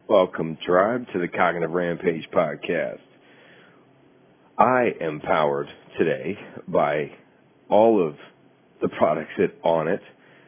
Welcome, Tribe, to the Cognitive Rampage podcast. I am powered today by all of the products at Onnit.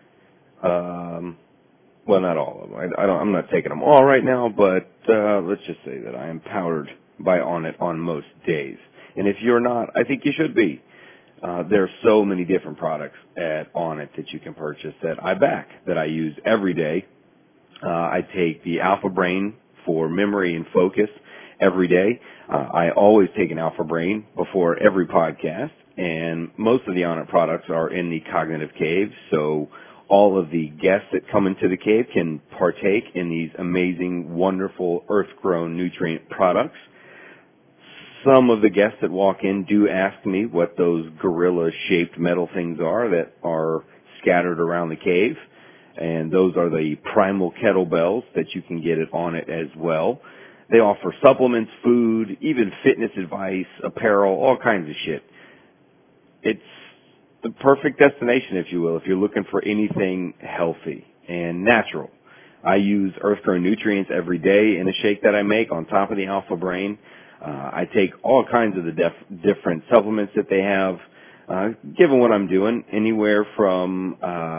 Well, not all of them. I'm not taking them all right now, but let's just say that I am powered by Onnit on most days. And if you're not, I think you should be. There are so many different products at Onnit that you can purchase that I back, that I use every day. I take the Alpha Brain for memory and focus every day. I always take an Alpha Brain before every podcast, and most of the Onnit products are in the Cognitive Cave, so all of the guests that come into the cave can partake in these amazing, wonderful, earth-grown nutrient products. Some of the guests that walk in do ask me what those gorilla-shaped metal things are that are scattered around the cave. And those are the primal kettlebells that you can get at Onnit as well. They offer supplements, food, even fitness advice, apparel, all kinds of shit. It's the perfect destination, if you will, if you're looking for anything healthy and natural. I use earth-grown nutrients every day in a shake that I make on top of the Alpha Brain. I take all kinds of the different supplements that they have, given what I'm doing, anywhere from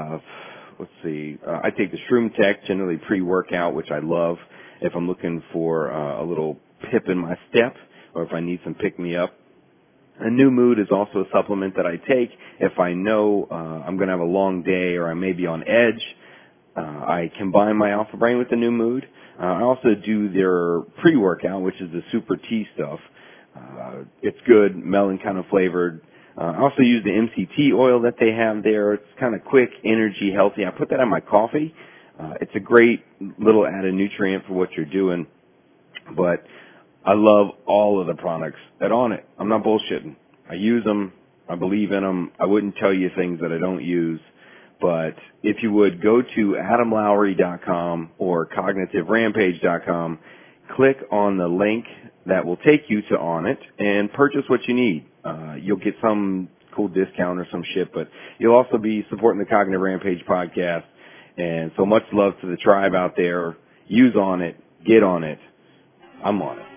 I take the Shroom Tech, generally pre-workout, which I love if I'm looking for a little pip in my step or if I need some pick-me-up. A New Mood is also a supplement that I take if I know I'm going to have a long day or I may be on edge. I combine my Alpha Brain with the New Mood. I also do their pre-workout, which is the Super Tea stuff. It's good, melon kind of flavored. I also use the MCT oil that they have there. It's kind of quick, energy, healthy. I put that on my coffee. It's a great little added nutrient for what you're doing. But I love all of the products at Onnit. I'm not bullshitting. I use them. I believe in them. I wouldn't tell you things that I don't use. But if you would, go to adamlowry.com or cognitiverampage.com, click on the link that will take you to Onnit and purchase what you need. You'll get some cool discount or some shit, but you'll also be supporting the Cognitive Rampage podcast. And so much love to the tribe out there. Use Onnit. Get on it. I'm on it.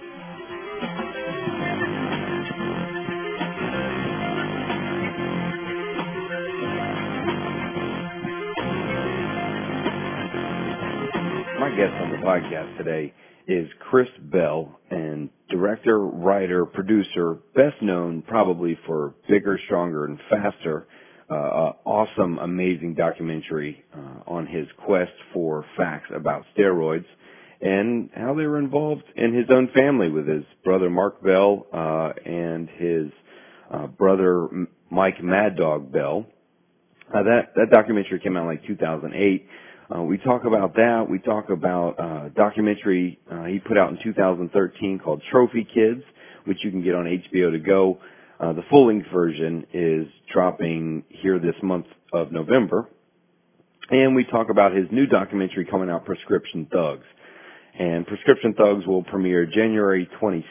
My guest on the podcast today is Chris Bell, and director, writer, producer, best known probably for Bigger, Stronger, and Faster, awesome, amazing documentary on his quest for facts about steroids and how they were involved in his own family with his brother Mark Bell and his brother Mike Mad Dog Bell. That documentary came out in like 2008. We talk about that. We talk about a documentary he put out in 2013 called Trophy Kids, which you can get on HBO to go. The full-length version is dropping here this month of November. And we talk about his new documentary coming out, Prescription Thugs. And Prescription Thugs will premiere January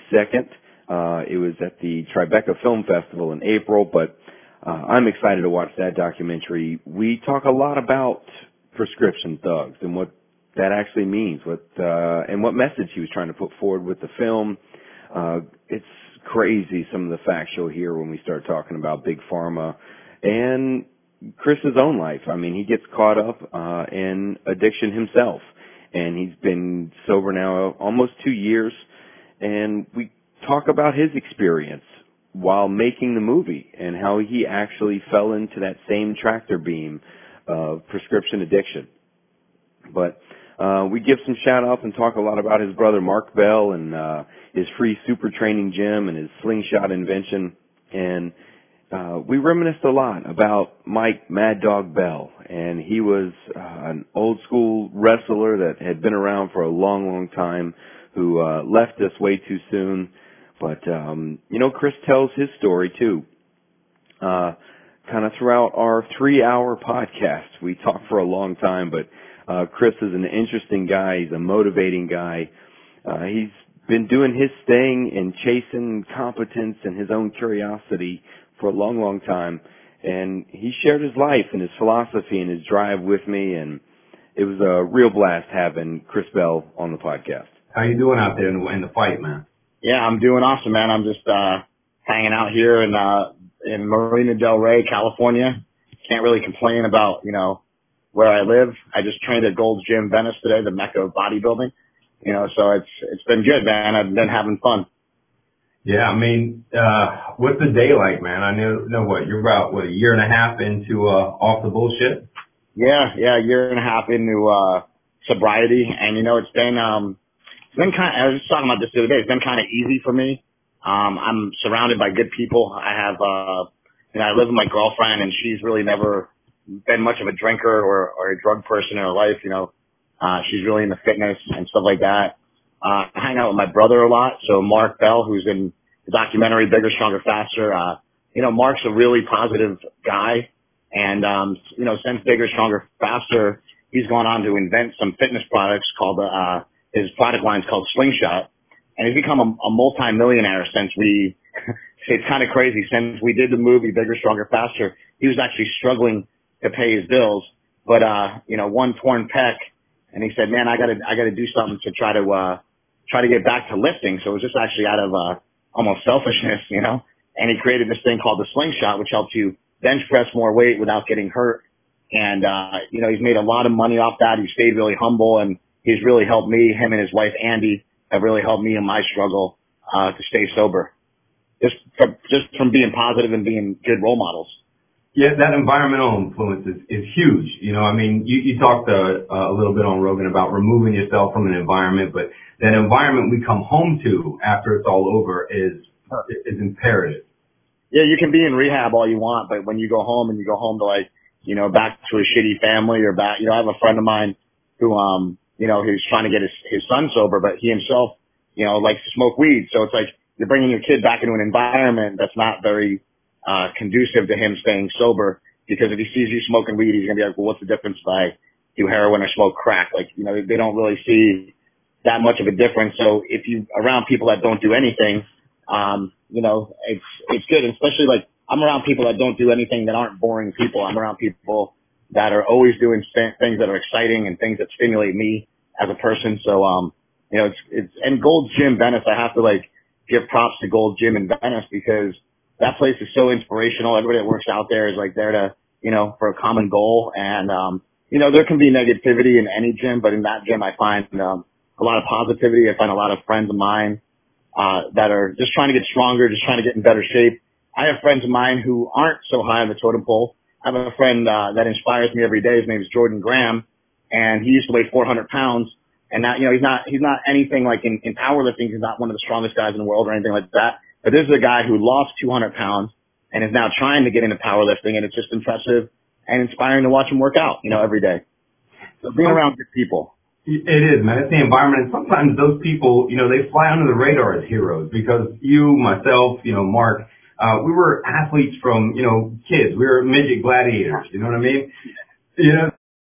22nd. It was at the Tribeca Film Festival in April, but I'm excited to watch that documentary. We talk a lot about Prescription Thugs and what that actually means, and what message he was trying to put forward with the film. It's crazy, some of the facts you'll hear when we start talking about Big Pharma and Chris's own life. I mean, he gets caught up in addiction himself, and he's been sober now almost 2 years, and we talk about his experience while making the movie and how he actually fell into that same tractor beam of prescription addiction. But we give some shout-outs and talk a lot about his brother Mark Bell and his free super training gym and his slingshot invention. And we reminisced a lot about Mike Mad Dog Bell. And he was an old-school wrestler that had been around for a long, long time who left us way too soon. But, Chris tells his story, too. Kind of throughout our 3-hour podcast. We talk for a long time, but Chris is an interesting guy. He's a motivating guy. He's been doing his thing and chasing competence and his own curiosity for a long, long time. And he shared his life and his philosophy and his drive with me, and it was a real blast having Chris Bell on the podcast. How you doing out there in the fight, man? Yeah, I'm doing awesome, man. I'm just hanging out here in Marina Del Rey, California. Can't really complain about, where I live. I just trained at Gold's Gym Venice today, the mecca of bodybuilding. So it's been good, man. I've been having fun. Yeah, I mean, what's the day like, man? I know what, you're about, a year and a half into off the bullshit? Yeah, a year and a half into sobriety, and it's been I was just talking about this the other day. It's been kind of easy for me. I'm surrounded by good people. I have I live with my girlfriend, and she's really never been much of a drinker or a drug person in her life. She's really into fitness and stuff like that. I hang out with my brother a lot. So Mark Bell, who's in the documentary Bigger, Stronger, Faster, Mark's a really positive guy. And, since Bigger, Stronger, Faster, he's gone on to invent some fitness products called, his product line's called Slingshot. And he's become a multi-millionaire since it's kind of crazy. Since we did the movie Bigger, Stronger, Faster, he was actually struggling to pay his bills. But, one torn pec, and he said, man, I gotta do something to try to get back to lifting. So it was just actually out of, almost selfishness, and he created this thing called the Slingshot, which helps you bench press more weight without getting hurt. And, he's made a lot of money off that. He stayed really humble, and he's really helped me. Him and his wife, Andy, have really helped me in my struggle, to stay sober. Just from being positive and being good role models. Yeah, that environmental influence is huge. You talked a little bit on Rogan about removing yourself from an environment, but that environment we come home to after it's all over is imperative. Yeah, you can be in rehab all you want, but when you go home and you go home to back to a shitty family or back, I have a friend of mine who, he's trying to get his son sober, but he himself, likes to smoke weed. So it's like you're bringing your kid back into an environment that's not very, conducive to him staying sober, because if he sees you smoking weed, he's going to be like, well, what's the difference if I do heroin or smoke crack? They don't really see that much of a difference. So if you around people that don't do anything, it's good. And especially I'm around people that don't do anything that aren't boring people. I'm around people that are always doing things that are exciting and things that stimulate me as a person. So, and Gold's Gym Venice, I have to give props to Gold's Gym in Venice, because that place is so inspirational. Everybody that works out there is there to, for a common goal. And, there can be negativity in any gym, but in that gym, I find, a lot of positivity. I find a lot of friends of mine, that are just trying to get stronger, just trying to get in better shape. I have friends of mine who aren't so high on the totem pole. I have a friend, that inspires me every day. His name is Jordan Graham, and he used to weigh 400 pounds. And now, he's not anything in powerlifting. He's not one of the strongest guys in the world or anything like that. But this is a guy who lost 200 pounds and is now trying to get into powerlifting, and it's just impressive and inspiring to watch him work out, every day. So being around good people. It is, man. It's the environment. And sometimes those people, they fly under the radar as heroes, because you, myself, Mark, we were athletes from, kids. We were midget gladiators. You know what I mean? Yeah.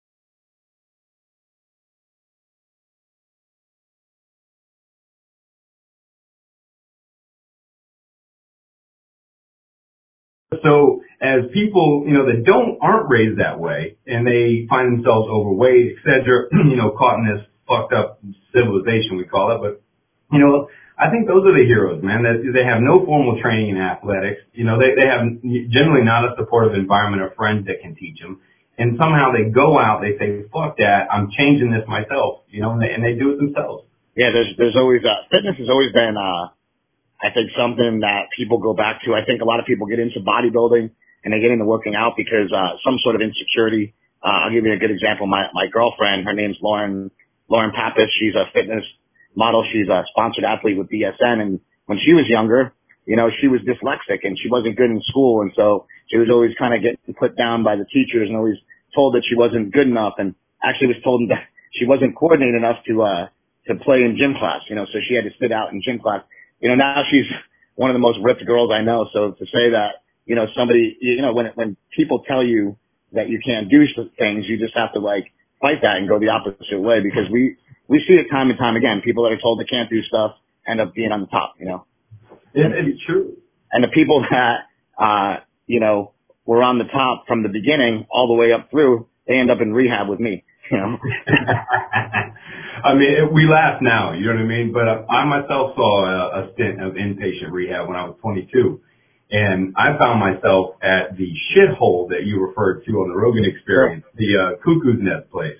So as people, that aren't raised that way, and they find themselves overweight, et cetera, caught in this fucked up civilization, we call it. But, I think those are the heroes, man, that they have no formal training in athletics. They have generally not a supportive environment of friends that can teach them. And somehow they go out, they say, fuck that, I'm changing this myself, and they do it themselves. Yeah, there's always, fitness has always been, I think something that people go back to. I think a lot of people get into bodybuilding and they get into working out because, some sort of insecurity. I'll give you a good example. My girlfriend, her name's Lauren Pappas. She's a fitness model. She's a sponsored athlete with BSN. And when she was younger, she was dyslexic and she wasn't good in school. And so she was always kind of getting put down by the teachers and always told that she wasn't good enough, and actually was told that she wasn't coordinated enough to play in gym class, so she had to sit out in gym class. Now she's one of the most ripped girls I know. So to say that, somebody, when people tell you that you can't do things, you just have to fight that and go the opposite way, because we see it time and time again. People that are told they can't do stuff end up being on the top, It's true. And the people that, were on the top from the beginning all the way up through, they end up in rehab with me. You know. I mean, we laugh now, you know what I mean? But I myself saw a stint of inpatient rehab when I was 22. And I found myself at the shithole that you referred to on the Rogan Experience, the Cuckoo's Nest place.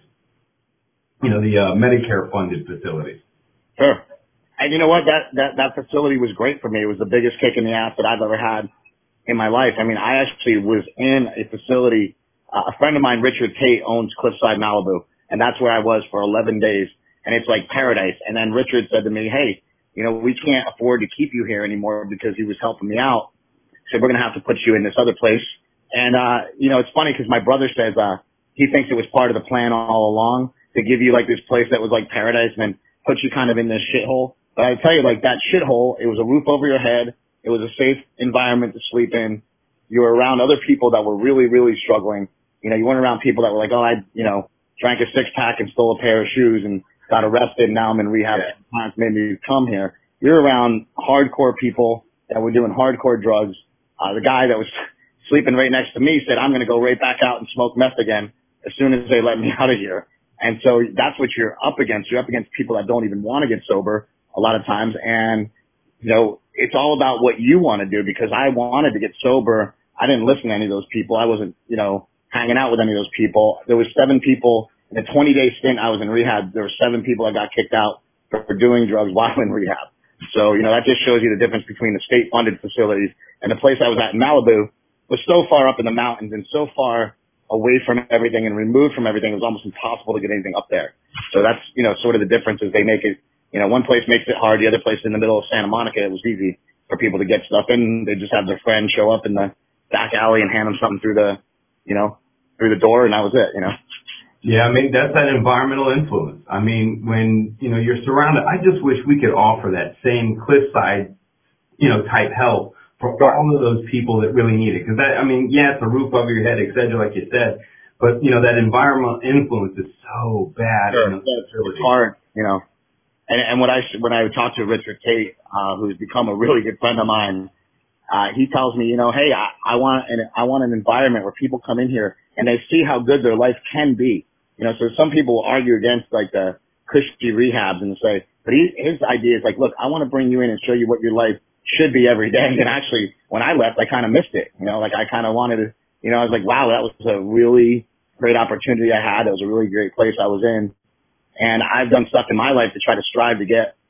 You know, the Medicare funded facilities. Sure. And you know what? That facility was great for me. It was the biggest kick in the ass that I've ever had in my life. I mean, I actually was in a facility. A friend of mine, Richard Tate, owns Cliffside Malibu, and that's where I was for 11 days. And it's like paradise. And then Richard said to me, hey, you know, we can't afford to keep you here anymore, because he was helping me out. So we're going to have to put you in this other place. And, you know, it's funny because my brother says, he thinks it was part of the plan all along to give you like this place that was like paradise and then put you kind of in this shithole. But I tell you, like, that shithole, it was a roof over your head. It was a safe environment to sleep in. You were around other people that were really, really struggling. You know, you weren't around people that were like, oh, I, you know, drank a 6-pack and stole a pair of shoes and got arrested. Now I'm in rehab. Parents made me come here. You're around hardcore people that were doing hardcore drugs. The guy that was sleeping right next to me said, I'm going to go right back out and smoke meth again as soon as they let me out of here. And so that's what you're up against. You're up against people that don't even want to get sober a lot of times. And, you know, it's all about what you want to do, because I wanted to get sober. I didn't listen to any of those people. I wasn't, you know, hanging out with any of those people. There was 7 people in a 20-day stint I was in rehab. There were 7 people that got kicked out for doing drugs while in rehab. So, you know, that just shows you the difference between the state-funded facilities and the place I was at in Malibu was so far up in the mountains and so far away from everything and removed from everything. It was almost impossible to get anything up there. So that's, you know, sort of the difference is they make it, you know, one place makes it hard. The other place in the middle of Santa Monica, it was easy for people to get stuff in. They just have their friend show up in the back alley and hand them something through the, you know, through the door, and that was it, you know. Yeah, I mean, that's that environmental influence. I mean, when, you know, you're surrounded, I just wish we could offer that same cliffside, you know, type help for all of those people that really need it. Because that, I mean, yeah, it's a roof over your head, et cetera, like you said, but, you know, that environmental influence is so bad. Sure. It's hard, you know. And when I talked to Richard Tate, who's become a really good friend of mine, he tells me, you know, hey, I want an environment where people come in here and they see how good their life can be. You know, so some people will argue against like the cushy rehabs and say, but his idea is like, look, I want to bring you in and show you what your life should be every day. And actually, when I left, I kind of missed it. You know, like I kind of wanted to, you know, I was like, wow, that was a really great opportunity I had. It was a really great place I was in. And I've done stuff in my life to try to strive to get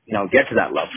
to that level.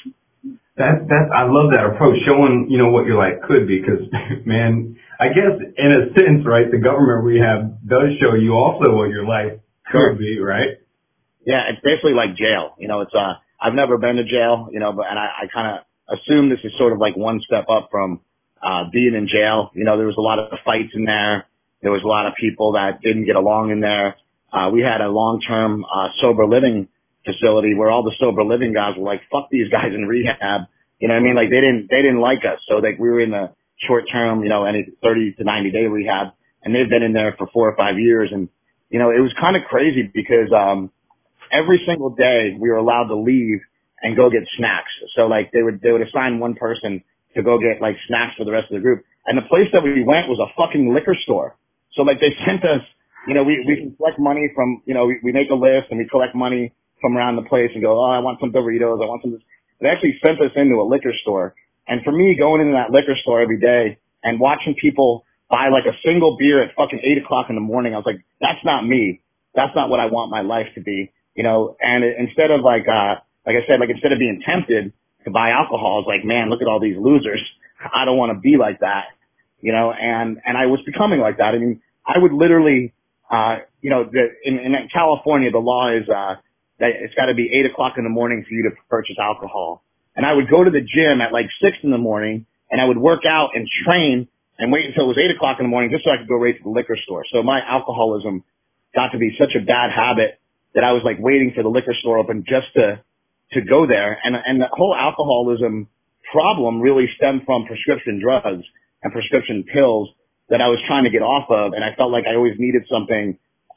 I love that approach, showing, you know, what your life could be, because, man, I guess in a sense, right, the government rehab does show you also what your life could be, right? Yeah, it's basically like jail. You know, it's, I've never been to jail, you know, and I kind of assume this is sort of like one step up from, being in jail. You know, there was a lot of fights in there. There was a lot of people that didn't get along in there. We had a long-term, sober living facility where all the sober living guys were like, fuck these guys in rehab. You know what I mean? Like they didn't like us. So like we were in the short term, you know, any 30 to 90 day rehab, and they've been in there for 4 or 5 years. And, you know, it was kind of crazy because, every single day we were allowed to leave and go get snacks. So like they would assign one person to go get like snacks for the rest of the group. And the place that we went was a fucking liquor store. So like they sent us, you know, we can collect money from, you know, we make a list and we collect money from around the place and go, oh, I want some Doritos. I want some. They actually sent us into a liquor store. And for me, going into that liquor store every day and watching people buy like a single beer at fucking 8 o'clock in the morning, I was like, that's not me. That's not what I want my life to be, you know. And instead of like I said, like instead of being tempted to buy alcohol, I was like, man, look at all these losers. I don't want to be like that, you know. And I was becoming like that. I mean, I would literally, you know, in California, the law is, that it's got to be 8 o'clock in the morning for you to purchase alcohol. And I would go to the gym at like 6 in the morning and I would work out and train and wait until it was 8 o'clock in the morning just so I could go right to the liquor store. So my alcoholism got to be such a bad habit that I was like waiting for the liquor store open just to go there. And the whole alcoholism problem really stemmed from prescription drugs and prescription pills that I was trying to get off of. And I felt like I always needed something,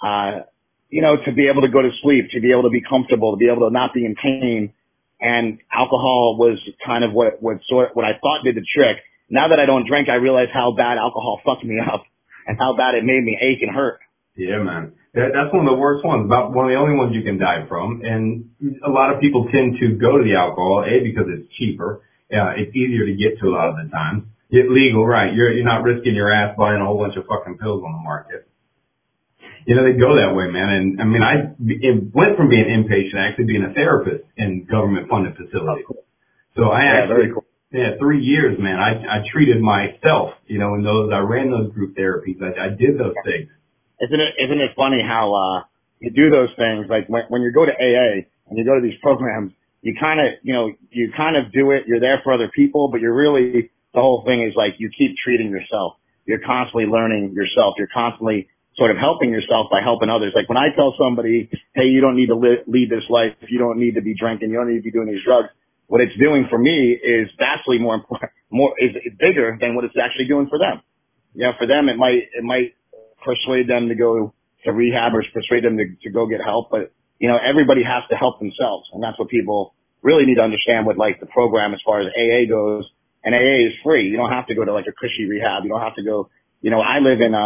you know, to be able to go to sleep, to be able to be comfortable, to be able to not be in pain. And alcohol was kind of what I thought did the trick. Now that I don't drink, I realize how bad alcohol fucked me up and how bad it made me ache and hurt. Yeah, man. That's one of the worst ones, about one of the only ones you can die from. And a lot of people tend to go to the alcohol, because it's cheaper. It's easier to get to a lot of the times. It's legal, right? You're not risking your ass buying a whole bunch of fucking pills on the market. They go that way, man. And I mean, it went from being inpatient to actually being a therapist in government funded facilities. So very cool. 3 years, man, I treated myself, in those, I ran those group therapies. I did those things. Isn't it funny how, you do those things? Like when you go to AA and you go to these programs, you kind of do it. You're there for other people, but you're really, the whole thing is like you keep treating yourself. You're constantly learning yourself. You're constantly sort of helping yourself by helping others. Like when I tell somebody, hey, you don't need to lead this life. You don't need to be drinking. You don't need to be doing these drugs. What it's doing for me is vastly more important, is bigger than what it's actually doing for them. For them, it might persuade them to go to rehab or persuade them to go get help. But, everybody has to help themselves. And that's what people really need to understand with like the program as far as AA goes. And AA is free. You don't have to go to like a cushy rehab. You don't have to go, I live in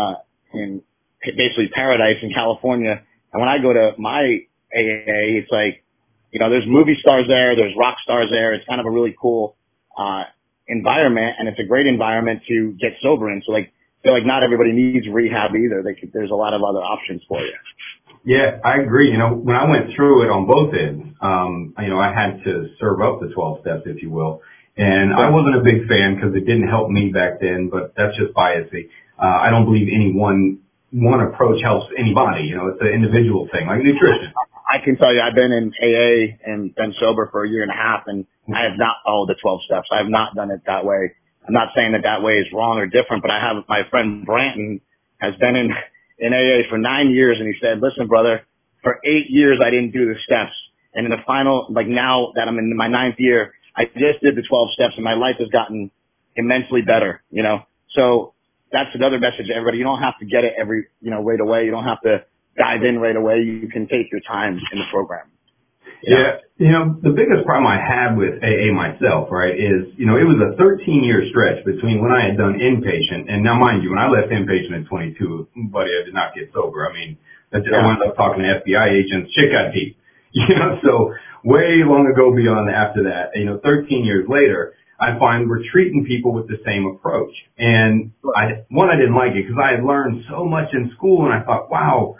basically paradise in California. And when I go to my AA, it's like, there's movie stars there, there's rock stars there. It's kind of a really cool, environment, and it's a great environment to get sober in. So like, I feel like not everybody needs rehab either. There's a lot of other options for you. Yeah, I agree. When I went through it on both ends, I had to serve up the 12 steps, if you will. And I wasn't a big fan because it didn't help me back then, but that's just biasy. I don't believe any one approach helps anybody. It's an individual thing, like nutrition. I can tell you, I've been in AA and been sober for a year and a half, and I have not followed the 12 steps. I have not done it that way. I'm not saying that way is wrong or different, but I have my friend Branton has been in AA for 9 years, and he said, listen, brother, for 8 years I didn't do the steps. And in the final, like now that I'm in my 9th year, I just did the 12 steps, and my life has gotten immensely better, So that's another message to everybody. You don't have to get it right away. You don't have to dive in right away. You can take your time in the program. Yeah. The biggest problem I had with AA myself, right, is, it was a 13-year stretch between when I had done inpatient, and now mind you, when I left inpatient at 22, buddy, I did not get sober. I mean, I wound up talking to FBI agents, shit got deep. So way long ago beyond after that, 13 years later, I find we're treating people with the same approach. And I didn't like it because I had learned so much in school, and I thought, wow,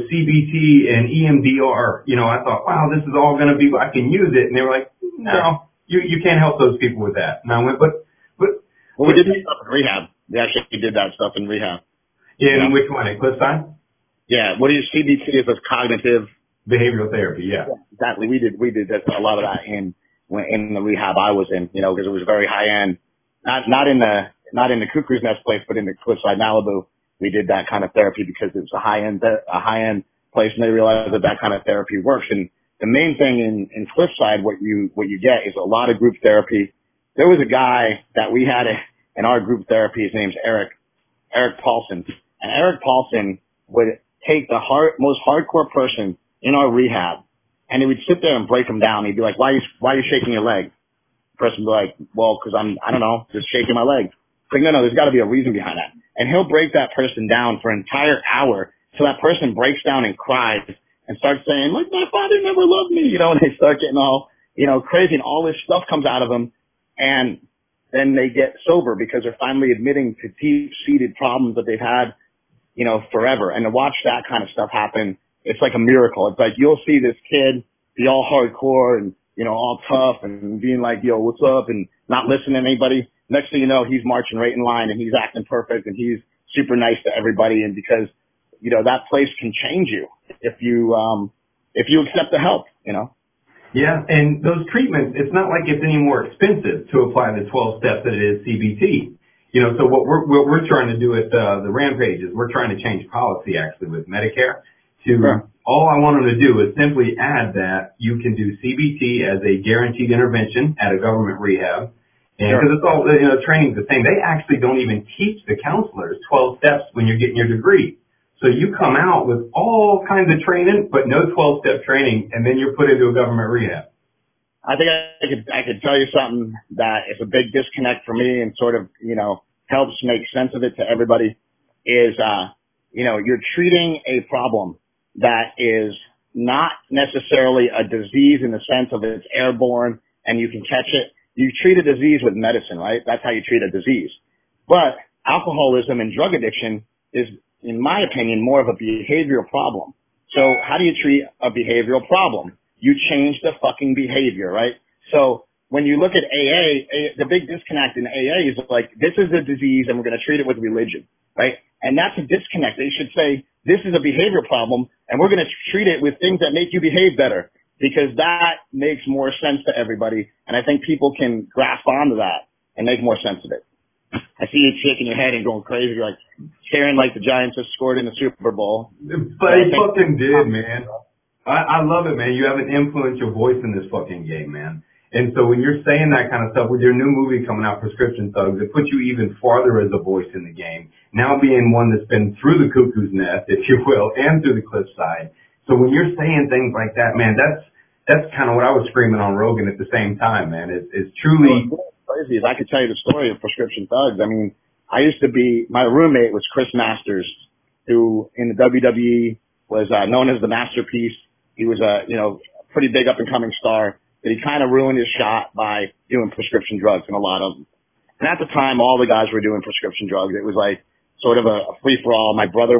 CBT and EMDR, I thought, wow, this is all going to be, I can use it. And they were like, no, you can't help those people with that. And I went, but. Well, we did that stuff in rehab. We actually did that stuff in rehab. Yeah, and which one? At Cliffside? Yeah. What is CBT? Is cognitive behavioral therapy. Yeah. Exactly. We did a lot of that in the rehab I was in, because it was very high end. Not in the Cuckoo's Nest place, but in the Cliffside Malibu. We did that kind of therapy because it was a high end place, and they realized that kind of therapy works. And the main thing in Cliffside, what you get is a lot of group therapy. There was a guy that we had in our group therapy. His name's Eric Paulson, and Eric Paulson would take the most hardcore person in our rehab, and he would sit there and break them down. He'd be like, "Why are you shaking your leg?" The person would be like, "Well, because I don't know, just shaking my leg." Like, no, there's got to be a reason behind that. And he'll break that person down for an entire hour so that person breaks down and cries and starts saying, like, my father never loved me, and they start getting all, crazy, and all this stuff comes out of them. And then they get sober because they're finally admitting to deep-seated problems that they've had, forever. And to watch that kind of stuff happen, it's like a miracle. It's like you'll see this kid be all hardcore and, all tough and being like, yo, what's up, and not listening to anybody. Next thing you know, he's marching right in line, and he's acting perfect, and he's super nice to everybody. And because, that place can change you if you accept the help, Yeah. And those treatments, it's not like it's any more expensive to apply the 12 steps than it is CBT. So what we're trying to do at the Rampage is we're trying to change policy actually with Medicare to all I want them to do is simply add that you can do CBT as a guaranteed intervention at a government rehab. And because it's all, training's the same. They actually don't even teach the counselors 12 steps when you're getting your degree. So you come out with all kinds of training, but no 12-step training, and then you're put into a government rehab. I think I could tell you something that is a big disconnect for me and sort of, helps make sense of it to everybody is, you're treating a problem that is not necessarily a disease in the sense of it's airborne and you can catch it. You treat a disease with medicine, right? That's how you treat a disease. But alcoholism and drug addiction is, in my opinion, more of a behavioral problem. So how do you treat a behavioral problem? You change the fucking behavior, right? So when you look at AA, the big disconnect in AA is like, this is a disease and we're going to treat it with religion, right? And that's a disconnect. They should say, this is a behavior problem and we're going to treat it with things that make you behave better, because that makes more sense to everybody. And I think people can grasp onto that and make more sense of it. I see you shaking your head and going crazy, like staring like the Giants have scored in the Super Bowl. But they fucking did, man. I love it, man. You have an influential voice in this fucking game, man. And so when you're saying that kind of stuff with your new movie coming out, Prescription Thugs, it puts you even farther as a voice in the game. Now being one that's been through the cuckoo's nest, if you will, and through the cliffside. So when you're saying things like that, man, that's kind of what I was screaming on Rogan at the same time, man. It's truly crazy. As I could tell you the story of Prescription Thugs. I mean, my roommate was Chris Masters, who in the WWE was known as the Masterpiece. He was a pretty big up and coming star. But he kind of ruined his shot by doing prescription drugs, and a lot of them. And at the time, all the guys were doing prescription drugs. It was like sort of a free for all. My brother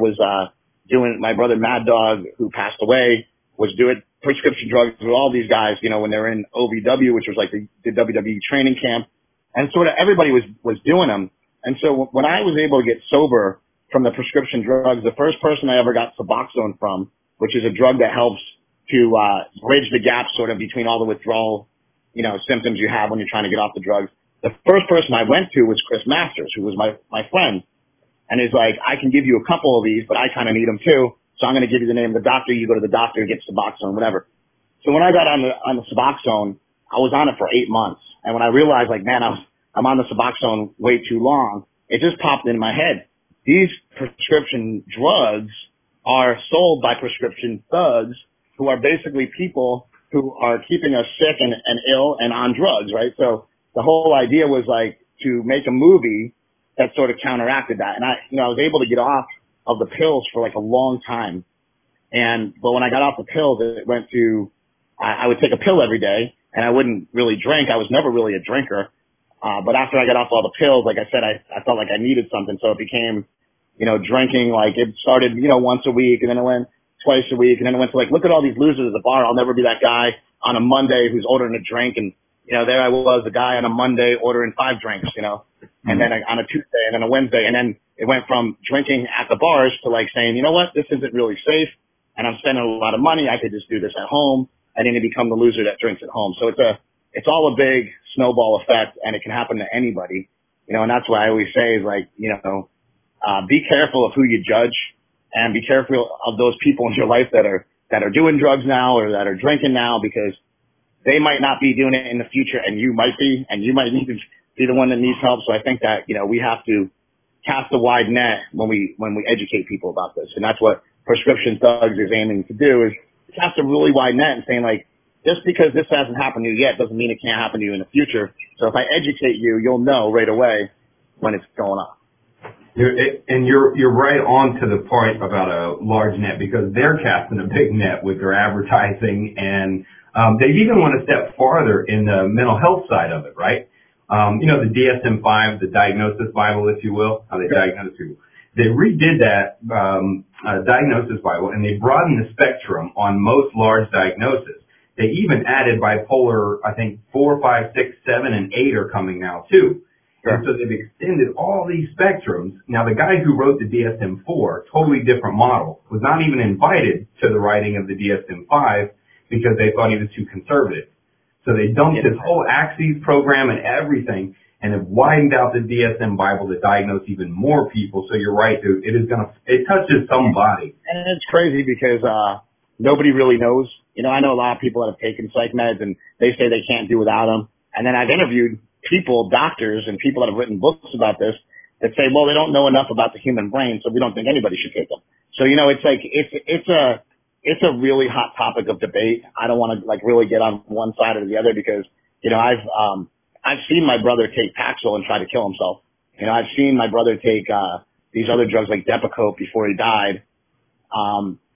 Mad Dog, who passed away, was doing prescription drugs with all these guys, when they were in OVW, which was like the WWE training camp. And sort of everybody was doing them. And so when I was able to get sober from the prescription drugs, the first person I ever got Suboxone from, which is a drug that helps to bridge the gap sort of between all the withdrawal, symptoms you have when you're trying to get off the drugs. The first person I went to was Chris Masters, who was my friend. And he's like, I can give you a couple of these, but I kind of need them too. So I'm going to give you the name of the doctor. You go to the doctor, get Suboxone, whatever. So when I got on the Suboxone, I was on it for 8 months. And when I realized, like, man, I'm on the Suboxone way too long, it just popped in my head. These prescription drugs are sold by prescription thugs, who are basically people who are keeping us sick and ill and on drugs, right? So the whole idea was like to make a movie that sort of counteracted that. And I was able to get off of the pills for like a long time. But when I got off the pills, it went to, I would take a pill every day and I wouldn't really drink. I was never really a drinker. But after I got off all the pills, like I said, I felt like I needed something. So it became, drinking, like it started, once a week, and then it went twice a week, and then it went to like, look at all these losers at the bar. I'll never be that guy on a Monday who's ordering a drink, and there I was, the guy on a Monday ordering 5 drinks, and then on a Tuesday, and then a Wednesday, and then it went from drinking at the bars to like saying, you know what, this isn't really safe, and I'm spending a lot of money. I could just do this at home, and then you become the loser that drinks at home. So it's all a big snowball effect, and it can happen to anybody, and that's why I always say is like, be careful of who you judge. And be careful of those people in your life that are doing drugs now or that are drinking now, because they might not be doing it in the future, and you might be, and you might need to be the one that needs help. So I think that, we have to cast a wide net when we educate people about this. And that's what Prescription Thugs is aiming to do, is cast a really wide net and saying like, just because this hasn't happened to you yet doesn't mean it can't happen to you in the future. So if I educate you, you'll know right away when it's going on. You're right on to the point about a large net, because they're casting a big net with their advertising, and they've even went a step farther in the mental health side of it, right? The DSM-5, the Diagnosis Bible, if you will, how they diagnose people. They redid that Diagnosis Bible, and they broadened the spectrum on most large diagnoses. They even added bipolar, I think 4, 5, 6, 7, and 8 are coming now too. And so they've extended all these spectrums. Now, the guy who wrote the DSM-4, totally different model, was not even invited to the writing of the DSM-5 because they thought he was too conservative. So they dumped his whole Axes program and everything and have widened out the DSM Bible to diagnose even more people. So you're right, dude. It touches somebody. And it's crazy because nobody really knows. I know a lot of people that have taken psych meds and they say they can't do without them. And then I've interviewed people, doctors, and people that have written books about this that say, well, they don't know enough about the human brain, so we don't think anybody should take them. So, it's like, it's a really hot topic of debate. I don't want to like really get on one side or the other because, I've seen my brother take Paxil and try to kill himself. I've seen my brother take, these other drugs like Depakote before he died.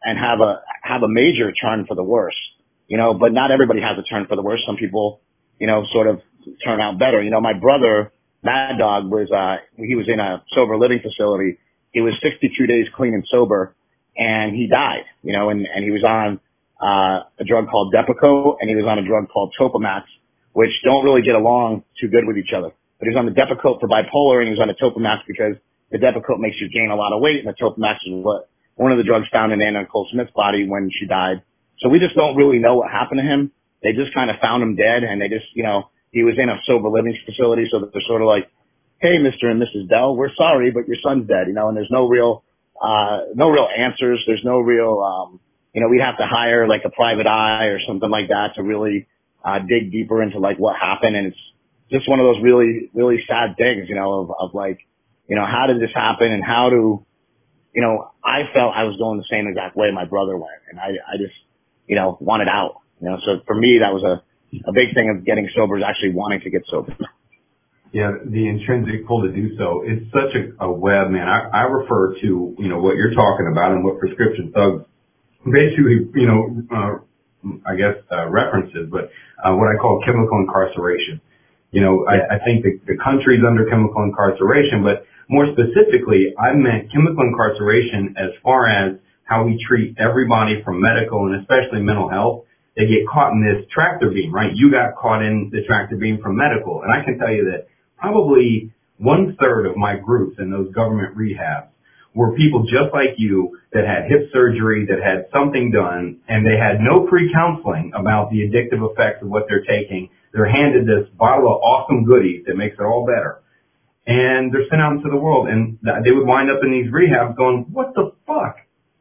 and have a major turn for the worse, you know, but not everybody has a turn for the worse. Some people, you know, sort of turn out better. You know, my brother, Mad Dog, he was in a sober living facility. He was 62 days clean and sober, and he died, you know, and he was on a drug called Depakote, and he was on a drug called Topamax, which don't really get along too good with each other. But he was on the Depakote for bipolar, and he was on the Topamax because the Depakote makes you gain a lot of weight, and the Topamax is one of the drugs found in Anna Nicole Smith's body when she died. So we just don't really know what happened to him. They just kind of found him dead, and they just, you know, he was in a sober living facility, so that they're sort of like, hey, Mr. and Mrs. Bell, we're sorry, but your son's dead, you know, and there's no real answers. There's no real, you know, we'd have to hire like a private eye or something like that to really dig deeper into like what happened. And it's just one of those really, really sad things, you know, of like, you know, how did this happen and how to, you know, I felt I was going the same exact way my brother went, and I just, you know, wanted out, you know. So for me, that was a big thing of getting sober, is actually wanting to get sober. Yeah, the intrinsic pull to do so. It's such a web, man. I refer to, you know, what you're talking about and what Prescription Thugs basically, you know, I guess, references, but what I call chemical incarceration. You know, I think the country's under chemical incarceration, but more specifically, I meant chemical incarceration as far as how we treat everybody from medical and especially mental health. They get caught in this tractor beam, right? You got caught in the tractor beam from medical. And I can tell you that probably 1/3 of my groups in those government rehabs were people just like you that had hip surgery, that had something done, and they had no pre-counseling about the addictive effects of what they're taking. They're handed this bottle of awesome goodies that makes it all better. And they're sent out into the world, and they would wind up in these rehabs going, what the fuck?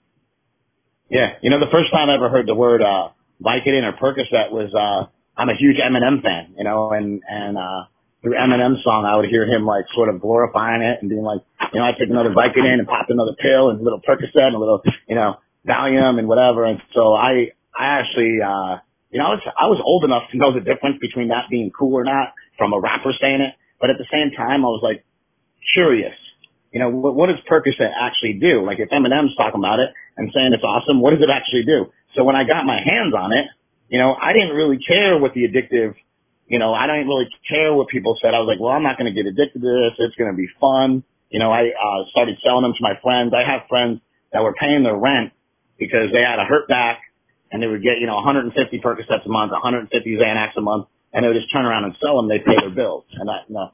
Yeah, you know, the first time I ever heard the word Vicodin or Percocet was I'm a huge Eminem fan, you know, and through Eminem's song I would hear him like sort of glorifying it and being like, you know, I took another Vicodin and popped another pill and a little Percocet and a little, you know, Valium and whatever. And so I actually, you know, I was old enough to know the difference between that being cool or not from a rapper saying it. But at the same time, I was like curious, you know, what does Percocet actually do? Like if Eminem's talking about it and saying it's awesome, what does it actually do? So when I got my hands on it, you know, I didn't really care what the addictive, you know, I didn't really care what people said. I was like, well, I'm not going to get addicted to this. It's going to be fun. You know, I started selling them to my friends. I have friends that were paying their rent because they had a hurt back and they would get, you know, 150 Percocets a month, 150 Xanax a month, and they would just turn around and sell them. They pay their bills. And that, you know,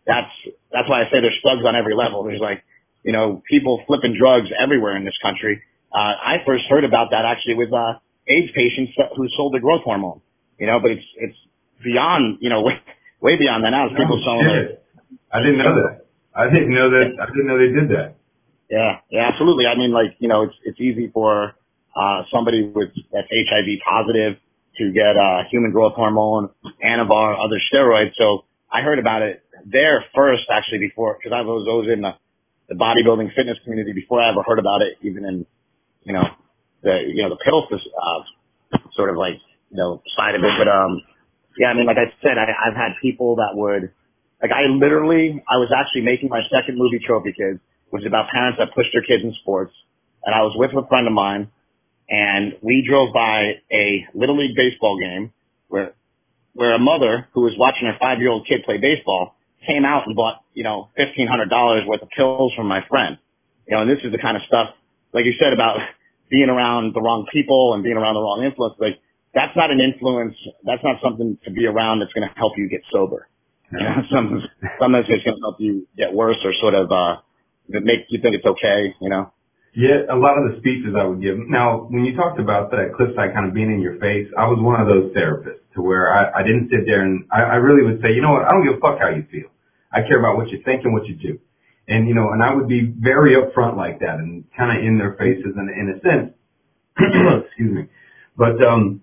that's why I say there's thugs on every level. There's like, you know, people flipping drugs everywhere in this country. I first heard about that actually with AIDS patients who sold their growth hormone, you know, but it's beyond, you know, way beyond that now. It's people selling it. I didn't know that. I didn't know they did that. Yeah, absolutely. I mean, like, you know, it's easy for somebody that's HIV positive to get human growth hormone, Anavar, other steroids. So I heard about it there first, actually, before, because I was always in the bodybuilding fitness community before I ever heard about it, even in, you know, the pill sort of like, you know, side of it. But yeah, I mean, like I said, I've had people that would, like, I was actually making my second movie, Trophy Kids, which is about parents that push their kids in sports. And I was with a friend of mine, and we drove by a Little League baseball game where a mother who was watching her 5-year-old kid play baseball came out and bought, you know, $1,500 worth of pills from my friend. You know, and this is the kind of stuff, like you said, about being around the wrong people and being around the wrong influence. Like, that's not an influence. That's not something to be around that's going to help you get sober. You know, sometimes it's going to help you get worse or sort of make you think it's okay, you know. Yeah, a lot of the speeches I would give. Now, when you talked about that Cliffside kind of being in your face, I was one of those therapists to where I didn't sit there and I really would say, you know what, I don't give a fuck how you feel. I care about what you think and what you do. And, you know, and I would be very upfront like that and kind of in their faces in a sense. Excuse me. But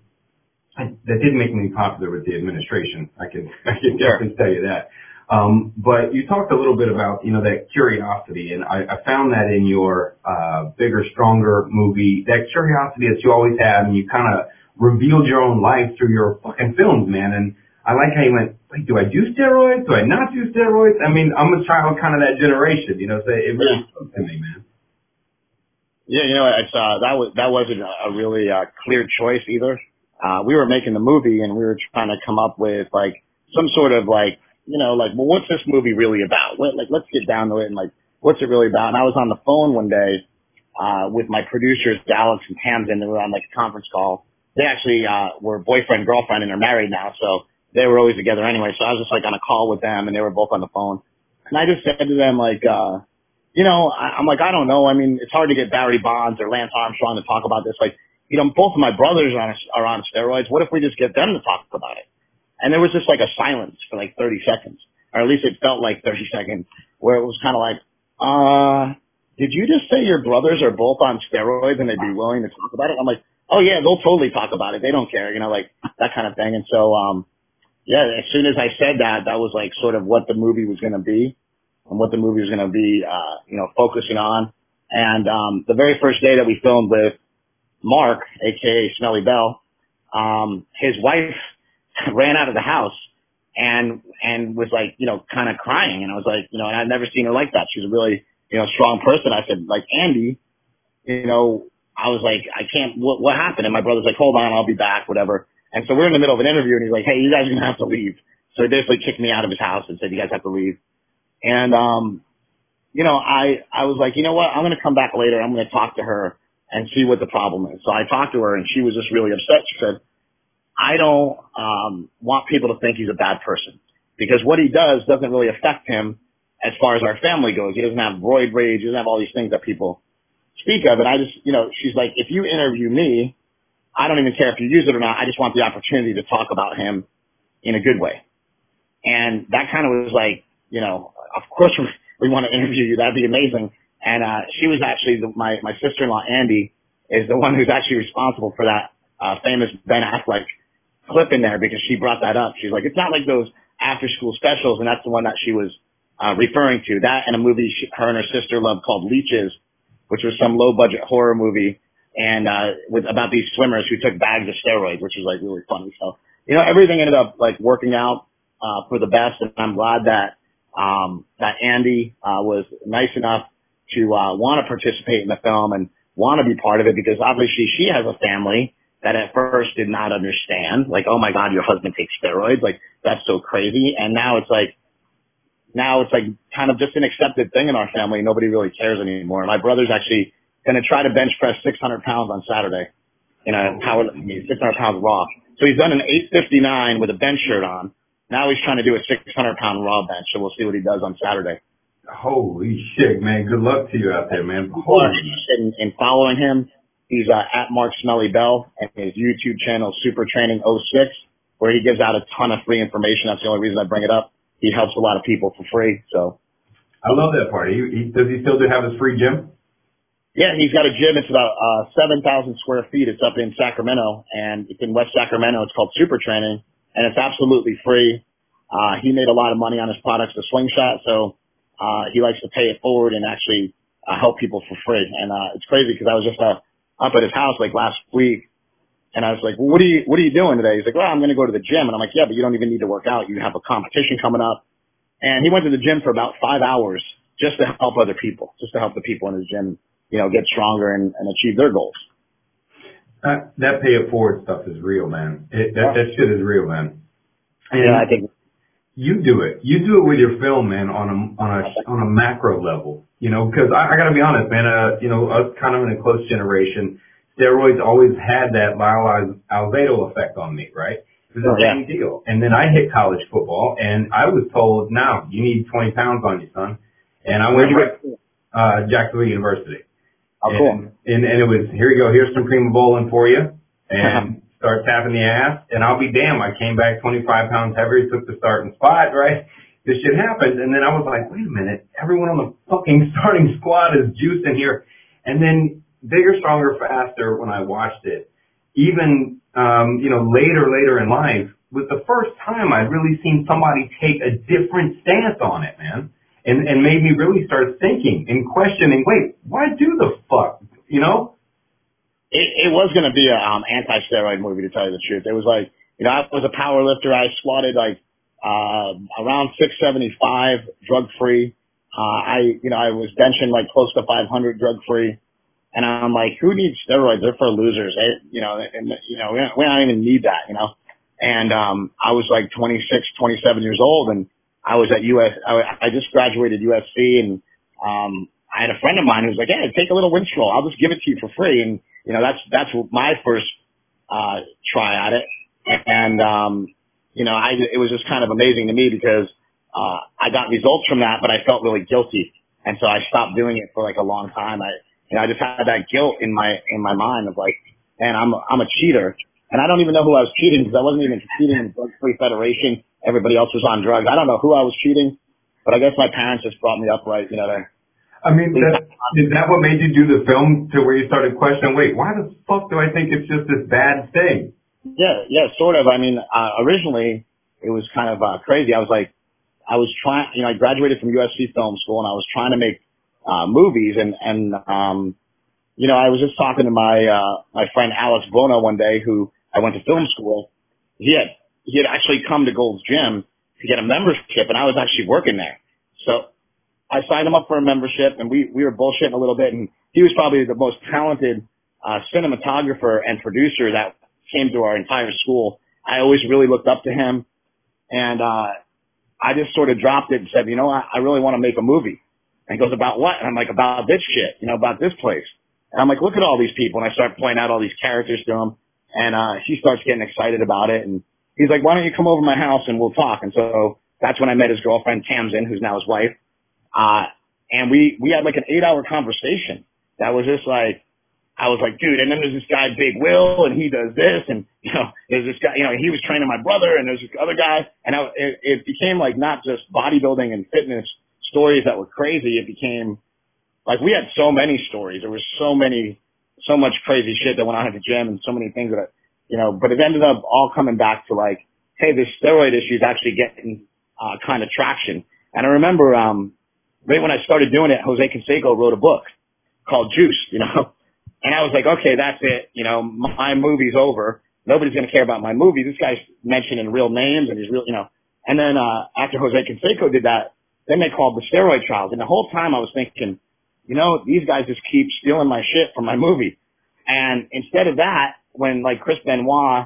that did make me popular with the administration. I can definitely tell you that. But you talked a little bit about, you know, that curiosity, and I found that in your Bigger, Stronger movie, that curiosity that you always have, and you kind of revealed your own life through your fucking films, man. And I like how you went, like, do I do steroids? Do I not do steroids? I mean, I'm a child kind of that generation, you know, so it really spoke to me, man. Yeah, it's that wasn't a really clear choice either. We were making the movie and we were trying to come up with like some sort of like, well, what's this movie really about? Let's get down to it and like, what's it really about? And I was on the phone one day with my producers, Alex and Tamsin. They were on like a conference call. They actually were boyfriend, girlfriend, and they're married now, so they were always together anyway. So I was just like on a call with them, and they were both on the phone. And I just said to them like, I'm like, I don't know. I mean, it's hard to get Barry Bonds or Lance Armstrong to talk about this. Like, both of my brothers are on steroids. What if we just get them to talk about it? And there was just like a silence for like 30 seconds, or at least it felt like 30 seconds, where it was kind of like, did you just say your brothers are both on steroids and they'd be willing to talk about it? I'm like, oh yeah, they'll totally talk about it. They don't care, like that kind of thing. And so, yeah, as soon as I said that, that was like sort of what the movie was going to be and what the movie was going to be, focusing on. And, the very first day that we filmed with Mark, aka Smelly Bell, his wife ran out of the house and was like, kind of crying. And I was like, and I've never seen her like that. She's a really, strong person. I said, like, Andy, I was like, I can't, what happened? And my brother's like, hold on, I'll be back, whatever. And so we're in the middle of an interview and he's like, hey, you guys are going to have to leave. So he basically kicked me out of his house and said, you guys have to leave. And, I was like, you know what? I'm going to come back later. I'm going to talk to her and see what the problem is. So I talked to her and she was just really upset. She said, I don't, want people to think he's a bad person because what he does doesn't really affect him as far as our family goes. He doesn't have roid rage. He doesn't have all these things that people speak of. And I just, she's like, if you interview me, I don't even care if you use it or not. I just want the opportunity to talk about him in a good way. And that kind of was like, of course we want to interview you. That'd be amazing. And, she was actually my sister-in-law, Andy, is the one who's actually responsible for that, famous Ben Affleck clip in there because she brought that up. She's like, it's not like those after school specials. And that's the one that she was, referring to. That and a movie her and her sister loved called Leeches, which was some low budget horror movie and, about these swimmers who took bags of steroids, which was like really funny. So, everything ended up like working out, for the best. And I'm glad that Andy, was nice enough to, want to participate in the film and want to be part of it because obviously she has a family that at first did not understand, like, oh my God, your husband takes steroids. Like, that's so crazy. And now it's like kind of just an accepted thing in our family. Nobody really cares anymore. My brother's actually going to try to bench press 600 pounds on Saturday in a 600 pounds raw. So he's done an 859 with a bench shirt on. Now he's trying to do a 600 pound raw bench. So we'll see what he does on Saturday. Holy shit, man. Good luck to you out there, man. If you're interested in following him, he's at Mark Smelly Bell and his YouTube channel, Super Training 06, where he gives out a ton of free information. That's the only reason I bring it up. He helps a lot of people for free. So I love that part. Does he still have his free gym? Yeah, he's got a gym. It's about 7,000 square feet. It's up in Sacramento, and it's in West Sacramento. It's called Super Training, and it's absolutely free. He made a lot of money on his products, the Slingshot, so he likes to pay it forward and actually help people for free. And it's crazy because I was just up at his house like last week, and I was like, well, what are you doing today? He's like, well, I'm going to go to the gym. And I'm like, yeah, but you don't even need to work out. You have a competition coming up. And he went to the gym for about 5 hours just to help other people, just to help the people in his gym, get stronger and achieve their goals. That pay it forward stuff is real, man. That shit is real, man. And yeah, I think you do it. You do it with your film, man, on a macro level, because I got to be honest, man, us kind of in a close generation, steroids always had that Lyle Alzado effect on me, right? It was the same deal. And then I hit college football, and I was told, now, you need 20 pounds on you, son. And I went Jacksonville University. Oh, cool. And it was, here you go, here's some Prima Bowling for you, and start tapping the ass. And I'll be damned, I came back 25 pounds heavier, took the starting spot, right? This shit happened. And then I was like, wait a minute, everyone on the fucking starting squad is juicing here. And then Bigger, Stronger, Faster, when I watched it, even, later in life, was the first time I'd really seen somebody take a different stance on it, man. And made me really start thinking and questioning, wait, why do the fuck, It was going to be a anti-steroid movie, to tell you the truth. It was like, I was a power lifter. I squatted like around 675 drug-free. I was benching like close to 500 drug-free. And I'm like, who needs steroids? They're for losers. We don't even need that, And, I was like 26, 27 years old, and I was at I just graduated USC, and, I had a friend of mine who was like, hey, take a little Winstrol. I'll just give it to you for free. And, that's my first, try at it. And, it was just kind of amazing to me because, I got results from that, but I felt really guilty. And so I stopped doing it for like a long time. I just had that guilt in my mind of like, man, I'm a cheater. And I don't even know who I was cheating because I wasn't even competing in the Drug-Free Federation. Everybody else was on drugs. I don't know who I was cheating, but I guess my parents just brought me up right, is that what made you do the film to where you started questioning, wait, why the fuck do I think it's just this bad thing? Yeah, sort of. Originally it was kind of crazy. I graduated from USC Film School and I was trying to make movies and I was just talking to my friend Alex Bono one day, who I went to film school. He had actually come to Gold's Gym to get a membership, and I was actually working there. So I signed him up for a membership, and we were bullshitting a little bit, and he was probably the most talented cinematographer and producer that came to our entire school. I always really looked up to him, and I just sort of dropped it and said, I really want to make a movie. And he goes, about what? And I'm like, about this shit, about this place. And I'm like, look at all these people. And I start pointing out all these characters to him. And he starts getting excited about it. And he's like, why don't you come over to my house and we'll talk? And so that's when I met his girlfriend, Tamsin, who's now his wife. And we had like an 8-hour conversation. That was just like, I was like, dude, and then there's this guy, Big Will, and he does this. And, there's this guy, he was training my brother, and there's this other guy. And it became like not just bodybuilding and fitness stories that were crazy. It became like we had so many stories. There was so much crazy shit that went on at the gym and so many things that, but it ended up all coming back to like, hey, this steroid issue is actually getting kind of traction. And I remember right when I started doing it, Jose Canseco wrote a book called Juice, and I was like, okay, that's it. My movie's over. Nobody's going to care about my movie. This guy's mentioning real names and he's real, and then after Jose Canseco did that, then they called the steroid trials. And the whole time I was thinking, these guys just keep stealing my shit from my movie. And instead of that, when like Chris Benoit,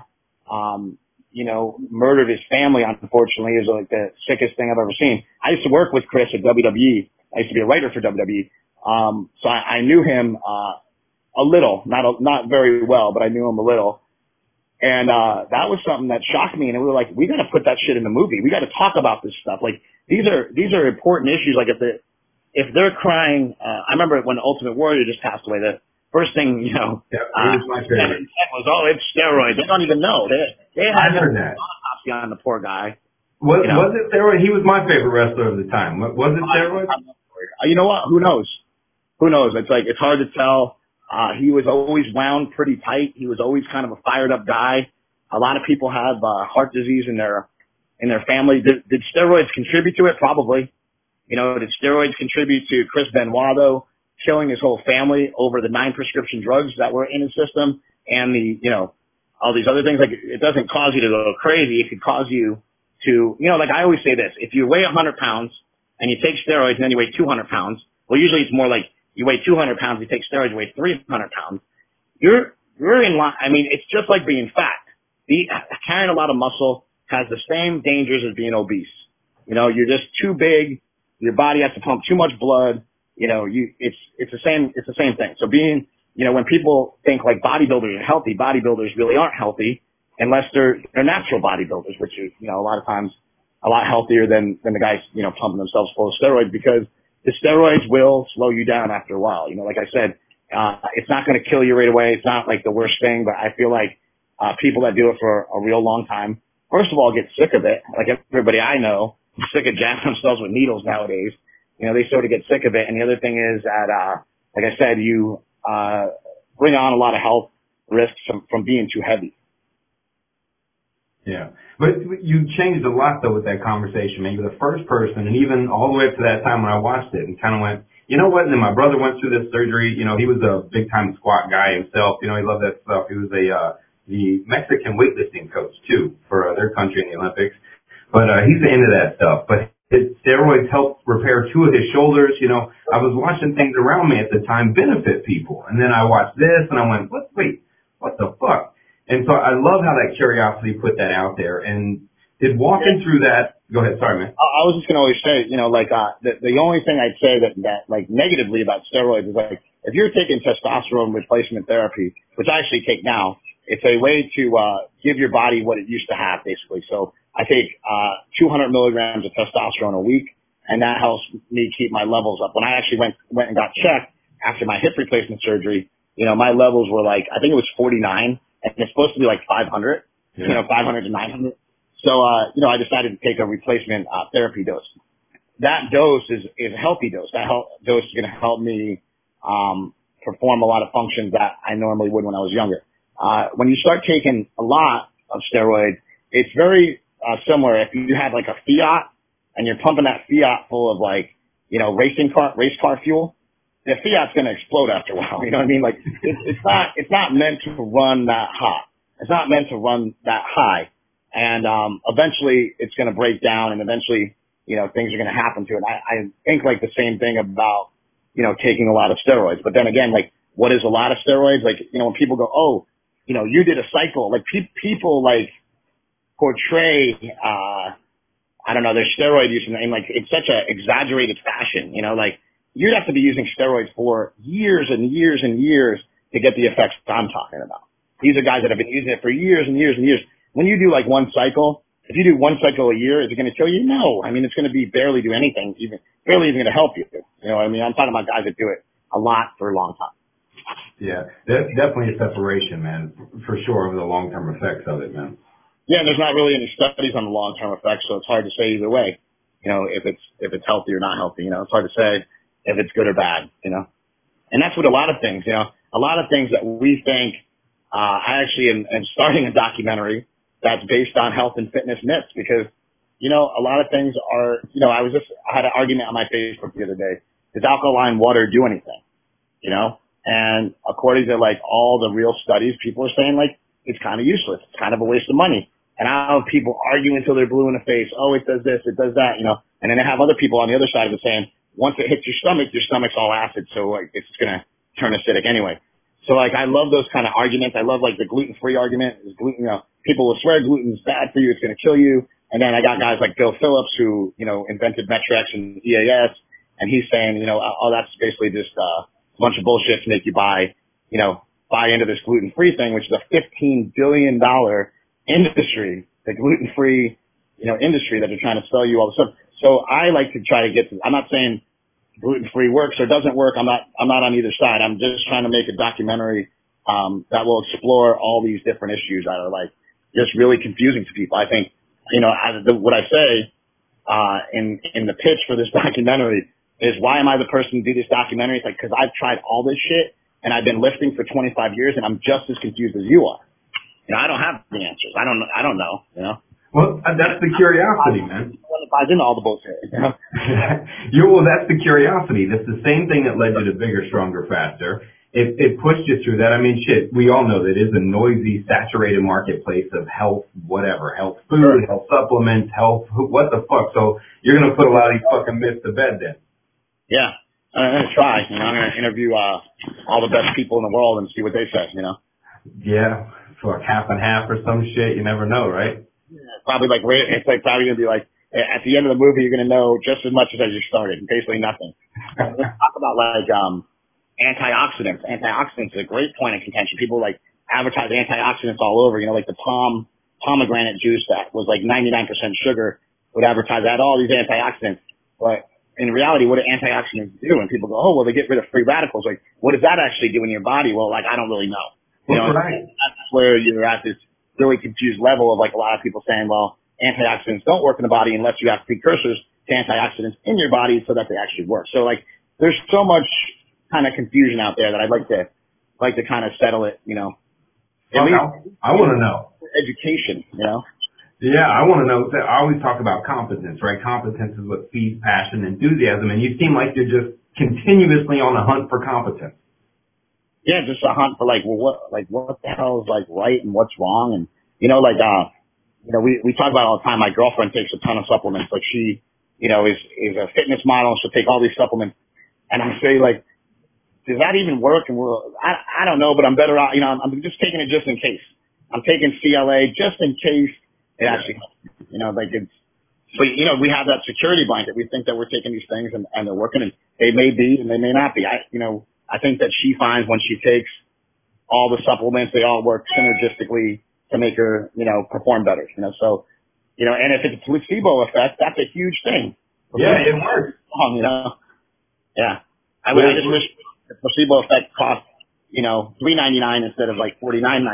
murdered his family, unfortunately, is like the sickest thing I've ever seen. I used to work with Chris at WWE. I used to be a writer for WWE. So I knew him, a little, not very well, but I knew him a little. And, that was something that shocked me. And we were like, we got to put that shit in the movie. We got to talk about this stuff. Like, these are important issues. Like if they're crying, I remember when Ultimate Warrior just passed away, the first thing, he was my favorite. Was, it's steroids. They don't even know. They had heard that. Autopsy on the poor guy. Was it steroid? He was my favorite wrestler of the time. Was it steroid? You know what? Who knows? It's like, it's hard to tell. He was always wound pretty tight. He was always kind of a fired up guy. A lot of people have, heart disease in their family. Did steroids contribute to it? Probably. Did steroids contribute to Chris Benoit, though, killing his whole family over the 9 prescription drugs that were in his system and all these other things? Like, it doesn't cause you to go crazy. It could cause you to, like I always say this, if you weigh 100 pounds and you take steroids and then you weigh 200 pounds, well, usually it's more like you weigh 200 pounds, you take steroids, you weigh 300 pounds. You're in line. I mean, it's just like being fat. Carrying a lot of muscle has the same dangers as being obese. You're just too big. Your body has to pump too much blood. It's the same thing. So when people think like bodybuilders are healthy, bodybuilders really aren't healthy unless they're natural bodybuilders, which is, a lot of times a lot healthier than the guys, pumping themselves full of steroids, because the steroids will slow you down after a while. Like I said, it's not going to kill you right away. It's not like the worst thing, but I feel like, people that do it for a real long time, first of all, get sick of it. Like everybody I know, is sick of jamming themselves with needles nowadays. They sort of get sick of it. And the other thing is that, like I said, you, bring on a lot of health risks from being too heavy. Yeah. But you changed a lot though with that conversation, man. You're the first person, and even all the way up to that time when I watched it and kind of went, you know what? And then my brother went through this surgery. He was a big time squat guy himself. He loved that stuff. He was the Mexican weightlifting coach too for their country in the Olympics. But, he's into that stuff. But steroids helped repair 2 of his shoulders. You know, I was watching things around me at the time benefit people. And then I watched this and I went, wait, what the fuck? And so I love how that curiosity put that out there. And did walking through that, go ahead, sorry, man. I was just going to always say, you know, like, the only thing I'd say that like negatively about steroids is like, if you're taking testosterone replacement therapy, which I actually take now, it's a way to, give your body what it used to have, basically. So I take, 200 milligrams of testosterone a week, and that helps me keep my levels up. When I actually went and got checked after my hip replacement surgery, you know, my levels were like, I think it was 49, and it's supposed to be like 500, you know, 500 to 900. So, you know, I decided to take a replacement, therapy dose. That dose is a healthy dose. That dose is going to help me, perform a lot of functions that I normally would when I was younger. When you start taking a lot of steroids, it's very, similar. If you had like a Fiat and you're pumping that Fiat full of like, you know, race car fuel, the Fiat's going to explode after a while. You know what I mean? Like it's not meant to run that hot. It's not meant to run that high. And, eventually it's going to break down and eventually, you know, things are going to happen to it. I think like the same thing about, you know, taking a lot of steroids. But then again, like what is a lot of steroids? Like, you know, when people go, oh, you know, you did a cycle, like people like portray, I don't know, their steroid use in like, it's such a exaggerated fashion, you know, like you'd have to be using steroids for years and years and years to get the effects I'm talking about. These are guys that have been using it for years and years and years. When you do like one cycle, if you do one cycle a year, is it going to kill you? No. I mean, it's going to be barely do anything, barely even going to help you. You know what I mean? I'm talking about guys that do it a lot for a long time. Yeah, that's definitely a separation, man, for sure, of the long-term effects of it, man. Yeah, and there's not really any studies on the long-term effects, so it's hard to say either way. You know, if it's healthy or not healthy. You know, it's hard to say if it's good or bad. You know, and that's what a lot of things. You know, a lot of things that we think. I actually am starting a documentary that's based on health and fitness myths because, you know, a lot of things are. You know, I had an argument on my Facebook the other day. Does alkaline water do anything? You know, and according to like all the real studies, people are saying like it's kind of useless. It's kind of a waste of money. And I have people argue until they're blue in the face. Oh, it does this, it does that, you know. And then I have other people on the other side of it saying, once it hits your stomach's all acid, so like it's gonna turn acidic anyway. So like I love those kind of arguments. I love like the gluten-free argument. Gluten, you know, people will swear gluten's bad for you, it's gonna kill you. And then I got guys like Bill Phillips who, you know, invented Met-Rx and EAS, and he's saying, you know, oh, that's basically just a bunch of bullshit to make you buy into this gluten-free thing, which is a $15 billion industry, the gluten-free, you know, industry that are trying to sell you all the stuff. So I like to try to get to, I'm not saying gluten-free works or doesn't work. I'm not on either side. I'm just trying to make a documentary, that will explore all these different issues that are like just really confusing to people. I think, you know, what I say, in the pitch for this documentary is why am I the person to do this documentary? It's like, cause I've tried all this shit and I've been lifting for 25 years and I'm just as confused as you are. You know, I don't have the answers. I don't know, you know. Well, that's the curiosity, man. It buys into all the bullshit, you know. Well, that's the curiosity. That's the same thing that led you to Bigger, Stronger, Faster. It pushed you through that. I mean, shit, we all know that it is a noisy, saturated marketplace of health, whatever, health food, health supplements, health, what the fuck. So you're going to put a lot of these fucking myths to bed then. Yeah. I'm going to try. You know, I'm going to interview all the best people in the world and see what they say, you know. Yeah. Fuck, half and half or some shit. You never know, right? Yeah, probably like, it's like probably going to be like, at the end of the movie, you're going to know just as much as you started, basically nothing. Let's talk about like, antioxidants. Antioxidants is a great point of contention. People like advertise antioxidants all over, you know, like the pomegranate juice that was like 99% sugar would advertise that, all these antioxidants. But in reality, what do antioxidants do? And people go, oh, well, they get rid of free radicals. Like, what does that actually do in your body? Well, like, I don't really know. You know, right. That's where you're at this really confused level of like a lot of people saying, well, antioxidants don't work in the body unless you have precursors to antioxidants in your body so that they actually work. So like, there's so much kind of confusion out there that I'd like to kind of settle it, you know. I want to know. Education, you know. Yeah, I want to know. I always talk about competence, right? Competence is what feeds passion, enthusiasm, and you seem like you're just continuously on the hunt for competence. Yeah, just a hunt for like, well, what the hell is like right and what's wrong, and you know, like, you know, we talk about it all the time. My girlfriend takes a ton of supplements. Like she is a fitness model. She'll take all these supplements. And I say, like, does that even work? And I don't know, but I'm better out. I'm just taking it just in case. I'm taking CLA just in case it actually helps. But we have that security blanket. We think that we're taking these things and they're working, and they may be and they may not be. I think that she finds when she takes all the supplements, they all work synergistically to make her, perform better. So, and if it's a placebo effect, that's a huge thing. Yeah, it works. Yeah. I just wish the placebo effect cost, $3.99 instead of like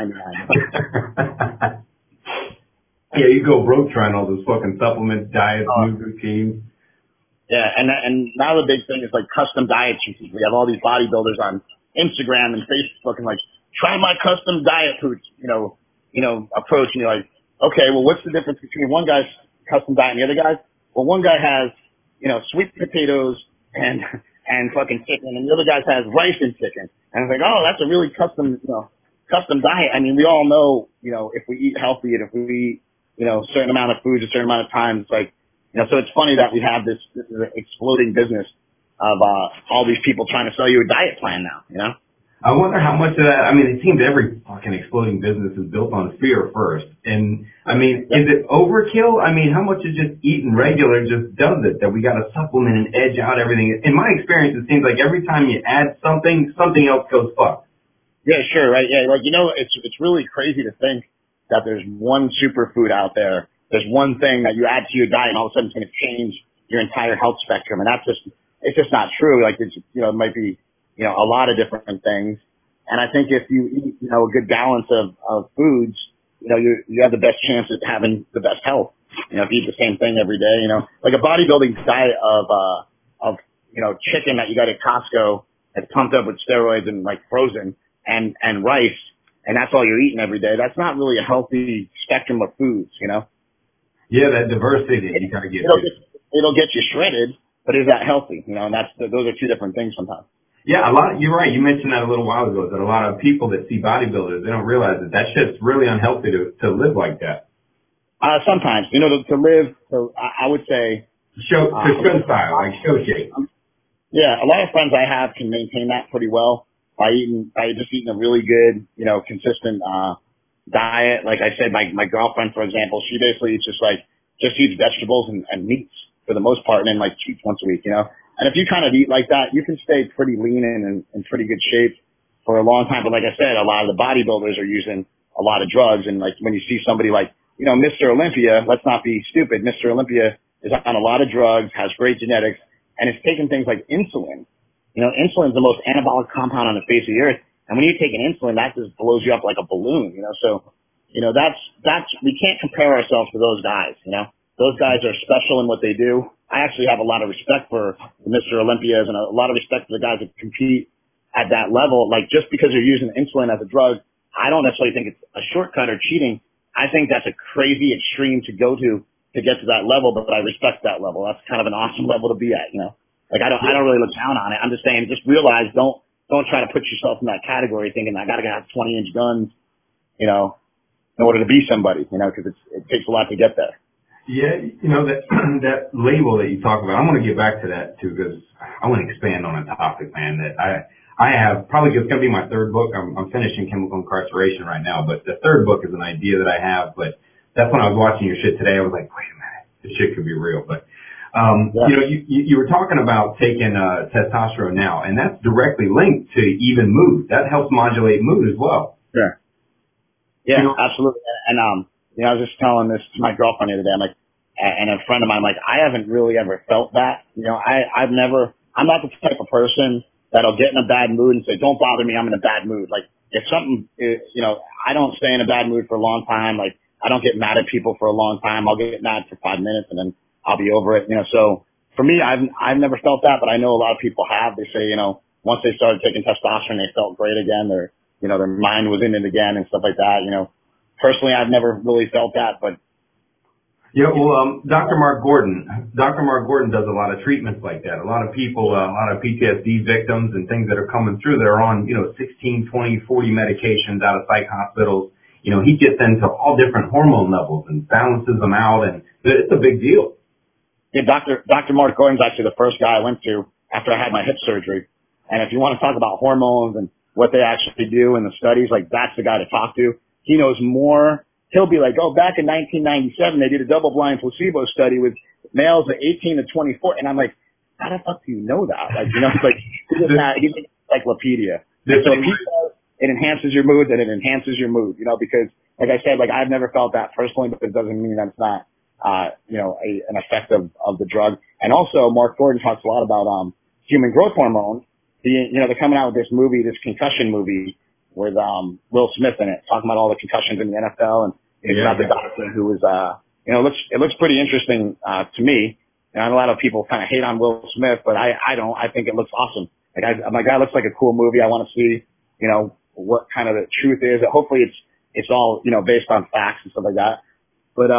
$49.99. Yeah, you go broke trying all those fucking supplements, diets, new routines. Yeah, and now the big thing is like custom diet sheets. We have all these bodybuilders on Instagram and Facebook and like, try my custom diet approach, approach. And you're like, okay, well, what's the difference between one guy's custom diet and the other guy's? Well, one guy has, sweet potatoes and fucking chicken, and the other guy has rice and chicken. And it's like, oh, that's a really custom diet. I mean, we all know, if we eat healthy and if we eat, a certain amount of foods, a certain amount of time, it's like, so it's funny that we have this exploding business of, all these people trying to sell you a diet plan now, I wonder how much of that, I mean, it seems every fucking exploding business is built on fear first. And, I mean, is it overkill? I mean, how much is just eating regular just does it, that we got to supplement and edge out everything? In my experience, it seems like every time you add something, something else goes fucked. Yeah, sure, right? Yeah, like, it's really crazy to think that there's one superfood out there. There's one thing that you add to your diet and all of a sudden it's going to change your entire health spectrum. And it's just not true. Like, it might be, a lot of different things. And I think if you eat, a good balance of foods, you have the best chance of having the best health. If you eat the same thing every day, like a bodybuilding diet of chicken that you got at Costco that's pumped up with steroids and like frozen and rice, and that's all you're eating every day. That's not really a healthy spectrum of foods, Yeah, that diversity you gotta get. It'll get you shredded, but is that healthy? And those are two different things sometimes. Yeah, you're right. You mentioned that a little while ago, that a lot of people that see bodybuilders, they don't realize that shit's really unhealthy to live like that. Sometimes, to live, so I would say. Show style, like show shape. Yeah, a lot of friends I have can maintain that pretty well by just eating a really good, consistent, diet. Like I said, my girlfriend, for example, she basically eats just eats vegetables and meats for the most part, and then like cheats once a week, And if you kind of eat like that, you can stay pretty lean and in pretty good shape for a long time. But like I said, a lot of the bodybuilders are using a lot of drugs. And like when you see somebody like, Mr. Olympia, let's not be stupid. Mr. Olympia is on a lot of drugs, has great genetics, and is taking things like insulin. Insulin is the most anabolic compound on the face of the earth. And when you take an insulin, that just blows you up like a balloon, So, we can't compare ourselves to those guys, Those guys are special in what they do. I actually have a lot of respect for the Mr. Olympias and a lot of respect for the guys that compete at that level. Like, just because you're using insulin as a drug, I don't necessarily think it's a shortcut or cheating. I think that's a crazy extreme to go to get to that level, but I respect that level. That's kind of an awesome level to be at, Like, I don't really look down on it. I'm just saying, just realize, don't try to put yourself in that category thinking I gotta have 20-inch guns, in order to be somebody, because it takes a lot to get there. Yeah, that label that you talk about, I'm going to get back to that too, because I want to expand on a topic, man, that I have probably, it's going to be my third book. I'm finishing Chemical Incarceration right now, but the third book is an idea that I have, but that's when I was watching your shit today. I was like, wait a minute, this shit could be real. But, you were talking about taking, testosterone now, and that's directly linked to even mood. That helps modulate mood as well. Sure. Yeah, absolutely. And, I was just telling this to my girlfriend the other day. I'm like, and a friend of mine, I'm like, I haven't really ever felt that. I'm not the type of person that'll get in a bad mood and say, don't bother me, I'm in a bad mood. Like, if something, I don't stay in a bad mood for a long time. Like, I don't get mad at people for a long time. I'll get mad for 5 minutes and then I'll be over it. So for me, I've never felt that, but I know a lot of people have. They say, once they started taking testosterone, they felt great again. Their mind was in it again and stuff like that. Personally, I've never really felt that, but. Yeah, well, Dr. Mark Gordon does a lot of treatments like that. A lot of people, a lot of PTSD victims and things that are coming through that are on, 16, 20, 40 medications out of psych hospitals. He gets into all different hormone levels and balances them out, and it's a big deal. Yeah, Dr. Mark Gordon's actually the first guy I went to after I had my hip surgery. And if you want to talk about hormones and what they actually do in the studies, like that's the guy to talk to. He knows more. He'll be like, oh, back in 1997, they did a double-blind placebo study with males at 18 to 24. And I'm like, how the fuck do you know that? Like, you know, it's like, he's an encyclopedia. So if he says it enhances your mood, then it enhances your mood, you know, because like I said, like I've never felt that personally, but it doesn't mean that it's not, you know, an effect of the drug. And also Mark Gordon talks a lot about, human growth hormone. You know, they're coming out with this movie, this concussion movie with, Will Smith in it, talking about all the concussions in the NFL, and it's about the doctor who was, you know, it looks pretty interesting, to me. And a lot of people kind of hate on Will Smith, but I don't. I think it looks awesome. Like my guy looks like a cool movie. I want to see, you know, what kind of the truth is. Hopefully it's all, you know, based on facts and stuff like that. But,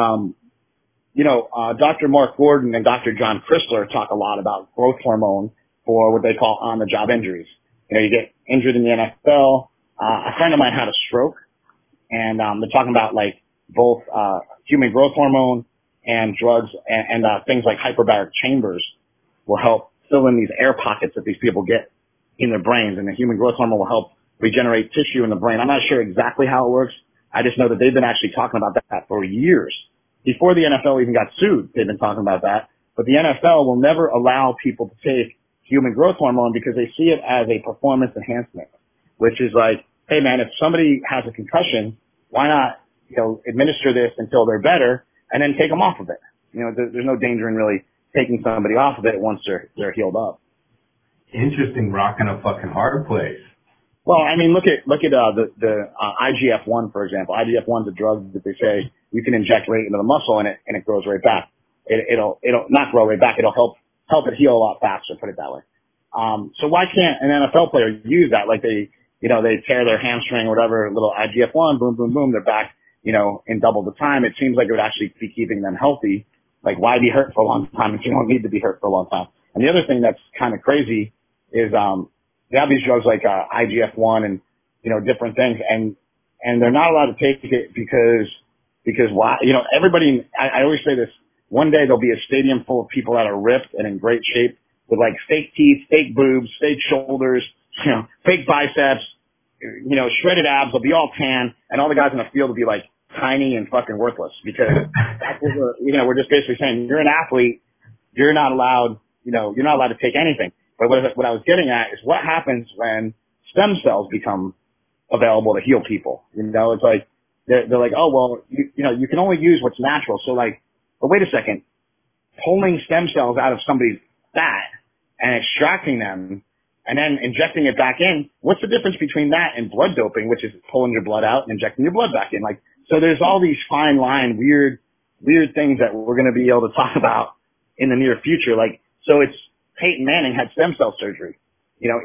you know, Dr. Mark Gordon and Dr. John Chrysler talk a lot about growth hormone for what they call on-the-job injuries. You know, you get injured in the NFL. A friend of mine had a stroke, and they're talking about like both human growth hormone and drugs and things like hyperbaric chambers will help fill in these air pockets that these people get in their brains, and the human growth hormone will help regenerate tissue in the brain. I'm not sure exactly how it works. I just know that they've been actually talking about that for years. Before the NFL even got sued, they've been talking about that. But the NFL will never allow people to take human growth hormone because they see it as a performance enhancement, which is like, hey man, if somebody has a concussion, why not, you know, administer this until they're better and then take them off of it? You know, there's no danger in really taking somebody off of it once they're healed up. Interesting, rocking a fucking hard place. Well, I mean, look at the IGF-1, for example. IGF-1 is a drug that they say you can inject right into the muscle and it grows right back. It'll not grow right back. It'll help it heal a lot faster, put it that way. So why can't an NFL player use that? Like they tear their hamstring or whatever, a little IGF-1, boom, boom, boom, they're back, you know, in double the time. It seems like it would actually be keeping them healthy. Like why be hurt for a long time if you don't need to be hurt for a long time? And the other thing that's kind of crazy is, they have these drugs like, IGF-1 and, you know, different things and they're not allowed to take it because why, you know, everybody, I always say this, one day there'll be a stadium full of people that are ripped and in great shape with like fake teeth, fake boobs, fake shoulders, you know, fake biceps, you know, shredded abs. They'll be all tan, and all the guys in the field will be like tiny and fucking worthless because that's what we're just basically saying. You're an athlete. You're not allowed, you know, you're not allowed to take anything. But what I was getting at is what happens when stem cells become available to heal people. You know, it's like they're like, oh well, you know, you can only use what's natural. So like, but wait a second, pulling stem cells out of somebody's fat and extracting them and then injecting it back in, what's the difference between that and blood doping, which is pulling your blood out and injecting your blood back in? Like, so there's all these fine line, weird things that we're going to be able to talk about in the near future. Like, so it's Peyton Manning had stem cell surgery. You know,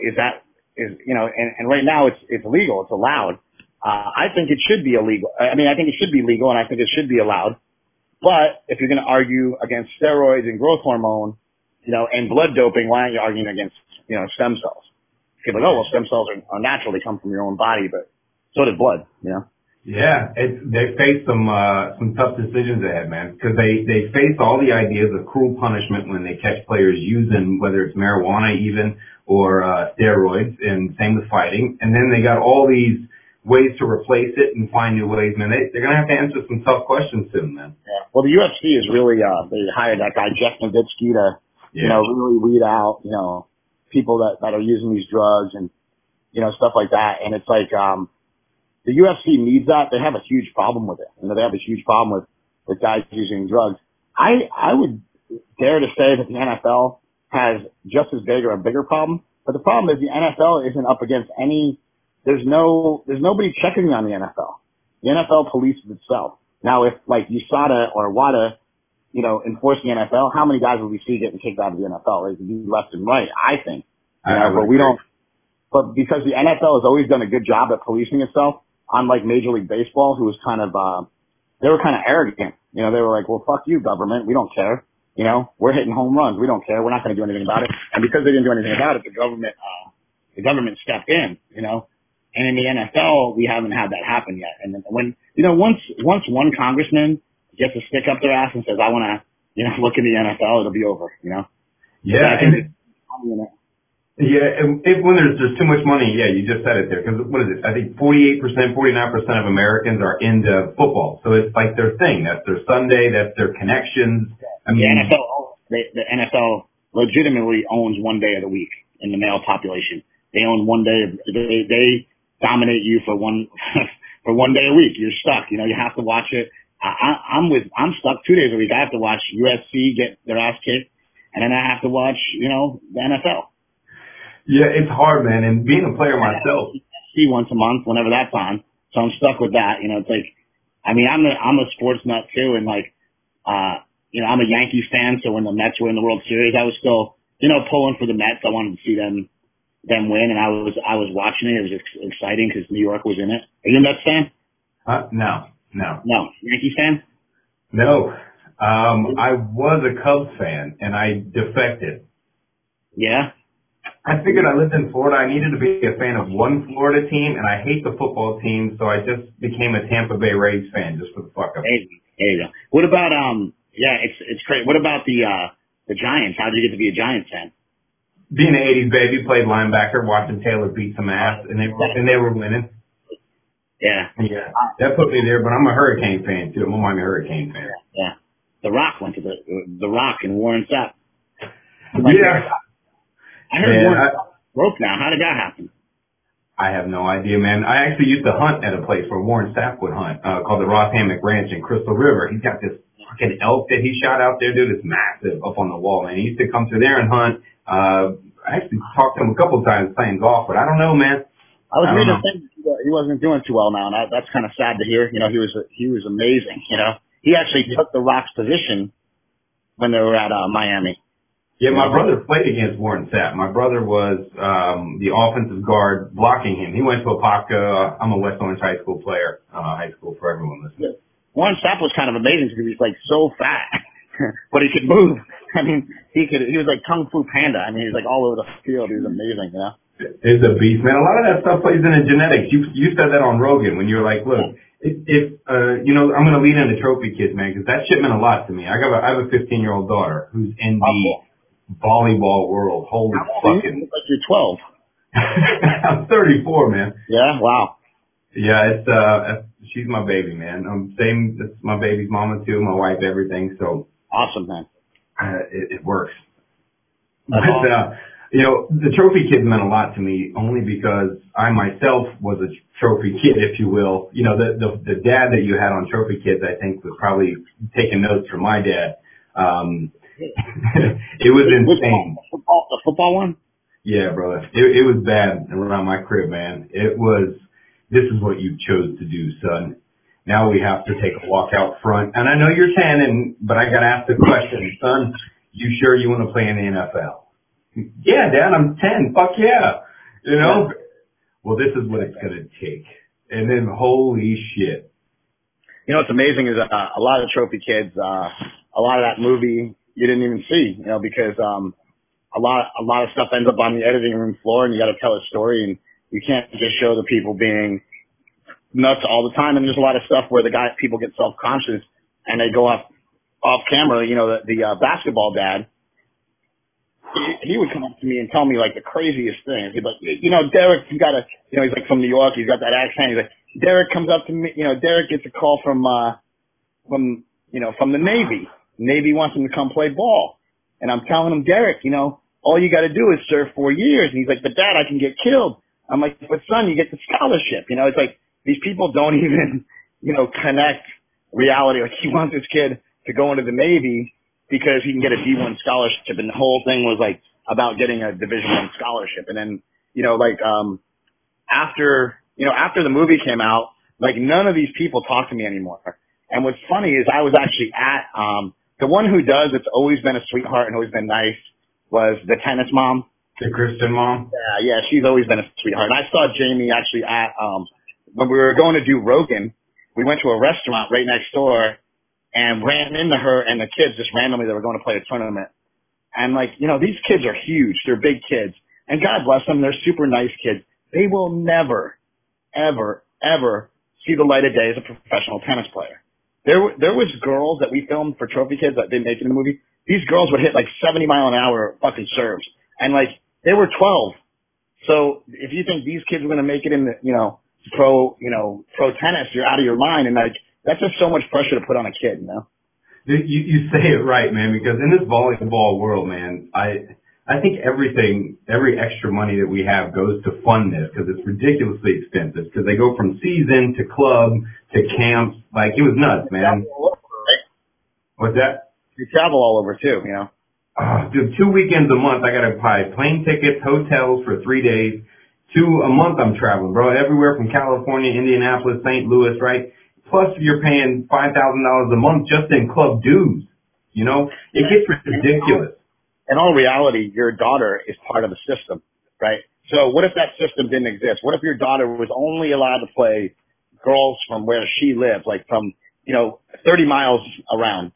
and right now it's legal. It's allowed. I think it should be illegal. I mean, I think it should be legal and I think it should be allowed. But if you're going to argue against steroids and growth hormone, you know, and blood doping, why aren't you arguing against, you know, stem cells? People are like, oh, well, stem cells are natural. They come from your own body, but so does blood, you know? Yeah, they face some tough decisions ahead, man, because they face all the ideas of cruel punishment when they catch players using, whether it's marijuana even, or steroids, and same with fighting. And then they got all these ways to replace it and find new ways, man. They're going to have to answer some tough questions soon, man. Yeah. Well, the UFC is really, they hired that guy, Jeff Novitzky, to, you know, really weed out, you know, people that are using these drugs and, you know, stuff like that. And it's like, the UFC needs that. They have a huge problem with it. You know, they have a huge problem with guys using drugs. I would dare to say that the NFL has just as big or a bigger problem. But the problem is the NFL isn't up against there's nobody checking on the NFL. The NFL polices itself. Now, if like USADA or WADA, you know, enforce the NFL, how many guys will we see getting kicked out of the NFL? It would be left and right, I think. But we don't. But because the NFL has always done a good job at policing itself, unlike Major League Baseball, who was kind of, they were kind of arrogant. You know, they were like, well, fuck you, government. We don't care. You know, we're hitting home runs. We don't care. We're not going to do anything about it. And because they didn't do anything about it, the government stepped in, you know. And in the NFL, we haven't had that happen yet. And when, you know, once one congressman gets a stick up their ass and says, I want to look in the NFL, it'll be over, Yeah. Yeah, when there's too much money, yeah, you just said it there. Because what is it? I think 48%, 49% of Americans are into football. So it's like their thing. That's their Sunday. That's their connections. I mean, the NFL legitimately owns one day of the week in the male population. They own one day. They dominate you for one for one day a week. You're stuck. You have to watch it. I'm stuck 2 days a week. I have to watch USC get their ass kicked, and then I have to watch the NFL. Yeah, it's hard, man. And being a player myself, see once a month, whenever that's on. So I'm stuck with that. It's like, I mean, I'm a sports nut too, and like, I'm a Yankees fan. So when the Mets were in the World Series, I was still, pulling for the Mets. I wanted to see them win, and I was watching it. It was exciting because New York was in it. Are you a Mets fan? No. Yankees fan? No. I was a Cubs fan, and I defected. Yeah. I figured I lived in Florida. I needed to be a fan of one Florida team, and I hate the football team, so I just became a Tampa Bay Rays fan just for the fuck of it. There you go. What about it's great. What about the Giants? How did you get to be a Giants fan? Being an '80s baby, played linebacker, watching Taylor beat some ass, and they were winning. Yeah. Yeah, that put me there. But I'm a Hurricane fan too. I'm a Miami Hurricane fan. Yeah. The Rock went to the Rock and Warren Sapp. Yeah. I heard Warren broke now. How did that happen? I have no idea, man. I actually used to hunt at a place where Warren Sapp would hunt, called the Ross Hammock Ranch in Crystal River. He's got this fucking elk that he shot out there, dude. It's massive up on the wall, and he used to come through there and hunt. I actually talked to him a couple of times playing golf, but I don't know, man. I was reading a thing. He wasn't doing too well now, and that's kind of sad to hear. He was amazing. He actually took the Rock's position when they were at Miami. Yeah, my brother played against Warren Sapp. My brother was the offensive guard blocking him. He went to Apopka. I'm a West Orange high school player. High school for everyone listening. Warren Sapp was kind of amazing because he was like so fat, but he could move. I mean, he was like Kung Fu Panda. I mean, he was like all over the field. He was amazing, It's a beast, man. A lot of that stuff plays into genetics. You said that on Rogan when you were like, look, if I'm going to lead into Trophy Kids, man, because that shit meant a lot to me. I have a 15-year-old daughter who's in the volleyball world. Holy fucking. Like you're 12. I'm 34, man. Yeah. Wow. Yeah, she's my baby, man. It's my baby's mama too, my wife, everything. So awesome, man. It works. But the Trophy Kids meant a lot to me only because I myself was a trophy kid, if you will. The dad that you had on Trophy Kids, I think, was probably taking notes from my dad. It was insane. The football one? Yeah, brother. It was bad around my crib, man. It was, this is what you chose to do, son. Now we have to take a walk out front. And I know you're 10, but I got to ask the question, son, you sure you want to play in the NFL? Yeah, Dad, I'm 10. Fuck yeah. Well, this is what it's going to take. And then, holy shit. What's amazing is a lot of Trophy Kids, a lot of that movie you didn't even see, because a lot of stuff ends up on the editing room floor, and you got to tell a story, and you can't just show the people being nuts all the time. And there's a lot of stuff where people get self-conscious and they go off camera. The basketball dad, he would come up to me and tell me like the craziest things. He'd be like, Derek, you gotta, he's like from New York. He's got that accent. He's like, Derek comes up to me, Derek gets a call from the Navy. Navy wants him to come play ball. And I'm telling him, Derek, all you got to do is serve 4 years. And he's like, but Dad, I can get killed. I'm like, but son, you get the scholarship. It's like these people don't even, connect reality. Like he wants his kid to go into the Navy because he can get a D1 scholarship. And the whole thing was like about getting a Division I scholarship. And then, after the movie came out, like none of these people talk to me anymore. And what's funny is I was actually at, the one who does, it's always been a sweetheart and always been nice, was the tennis mom. The Christian mom? Yeah, she's always been a sweetheart. And I saw Jamie actually at, when we were going to do Rogan, we went to a restaurant right next door and ran into her and the kids just randomly, they were going to play a tournament. And these kids are huge. They're big kids. And God bless them, they're super nice kids. They will never, ever, ever see the light of day as a professional tennis player. there was girls that we filmed for Trophy Kids that didn't make it in the movie. These girls would hit like 70 mile an hour fucking serves. And like, they were 12. So if you think these kids are going to make it in the, pro tennis, you're out of your mind. And like, that's just so much pressure to put on a kid, you know? You say it right, man, because in this volleyball world, man, I think every extra money that we have goes to fund this because it's ridiculously expensive because they go from season to club to camps. Like, it was nuts, man. What's that? You travel all over too, you know? Dude, 2 weekends a month, I gotta buy plane tickets, hotels for 3 days. A month I'm traveling, bro. Everywhere from California, Indianapolis, St. Louis, right? Plus you're paying $5,000 a month just in club dues. You know? It gets ridiculous. In all reality, your daughter is part of the system, right? So what if that system didn't exist? What if your daughter was only allowed to play girls from where she lived, like from, 30 miles around?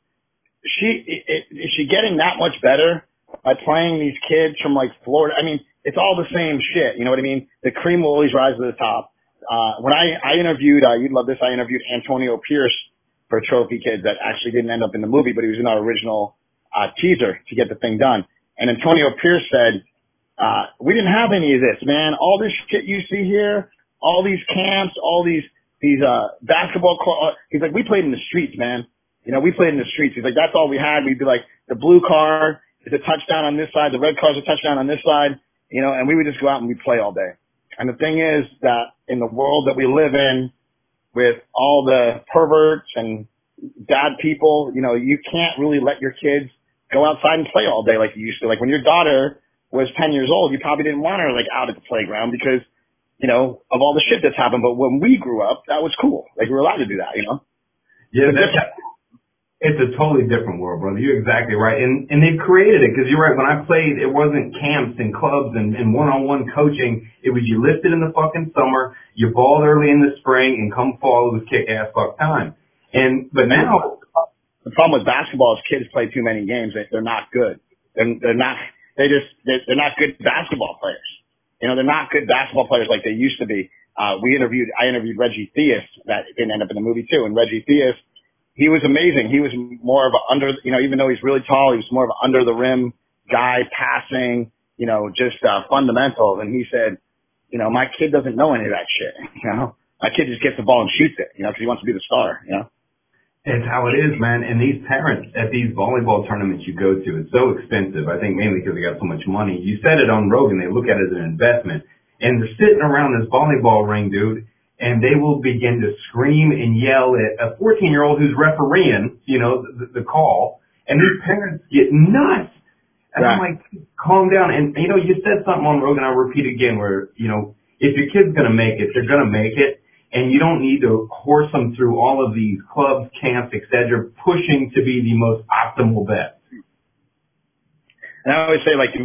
Is she getting that much better by playing these kids from like Florida? I mean, it's all the same shit. You know what I mean? The cream will always rise to the top. When I interviewed, you'd love this, I interviewed Antonio Pierce for Trophy Kids that actually didn't end up in the movie, but he was in our original teaser to get the thing done. And Antonio Pierce said, we didn't have any of this, man. All this shit you see here, all these camps, all these basketball clubs. He's like, we played in the streets, man. We played in the streets. He's like, that's all we had. We'd be like, the blue car is a touchdown on this side, the red car is a touchdown on this side, and we would just go out and we'd play all day. And the thing is that in the world that we live in with all the perverts and bad people, you can't really let your kids go outside and play all day like you used to. Like when your daughter was 10 years old, you probably didn't want her like out at the playground because, of all the shit that's happened. But when we grew up, that was cool. Like we were allowed to do that, Yeah, it's a totally different world, brother. You're exactly right. And they've created it because you're right. When I played, it wasn't camps and clubs and one-on-one coaching. It was you lifted in the fucking summer, you balled early in the spring, and come fall, it was kick-ass fuck time. But now, the problem with basketball is kids play too many games. They're not good. They're not good basketball players. They're not good basketball players like they used to be. I interviewed Reggie Theus that didn't end up in the movie too. And Reggie Theus, he was amazing. He was more of even though he's really tall, he was more of an under the rim guy, passing, just fundamentals. And he said, my kid doesn't know any of that shit. My kid just gets the ball and shoots it, because he wants to be the star, It's how it is, man. And these parents at these volleyball tournaments you go to, it's so expensive. I think mainly because they got so much money. You said it on Rogan, they look at it as an investment. And they're sitting around this volleyball ring, dude, and they will begin to scream and yell at a 14-year-old who's refereeing, the call. And these parents get nuts. And I'm like, calm down. And, you said something on Rogan, I'll repeat again, where, if your kid's going to make it, they're going to make it. And you don't need to horse them through all of these clubs, camps, etc., pushing to be the most optimal best. And I always say, do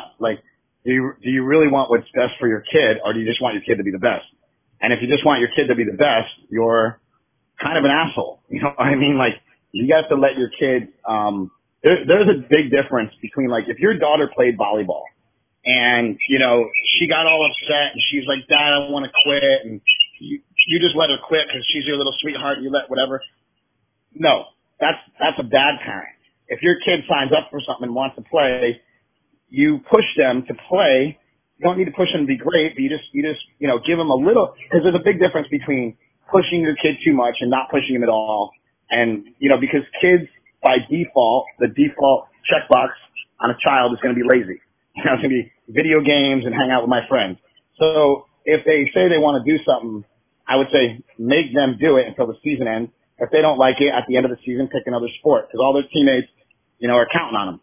you really want what's best for your kid, or do you just want your kid to be the best? And if you just want your kid to be the best, you're kind of an asshole. You know what I mean? Like, you got to let your kid, there's a big difference between, if your daughter played volleyball and, she got all upset and she's like, Dad, I want to quit. And you just let her quit because she's your little sweetheart and you let whatever. No, that's a bad parent. If your kid signs up for something and wants to play, you push them to play. You don't need to push them to be great, but you just give them a little, because there's a big difference between pushing your kid too much and not pushing him at all. And, because kids by default, the default checkbox on a child is going to be lazy. It's going to be video games and hang out with my friends. So if they say they want to do something, I would say make them do it until the season ends. If they don't like it at the end of the season, pick another sport because all their teammates, are counting on them,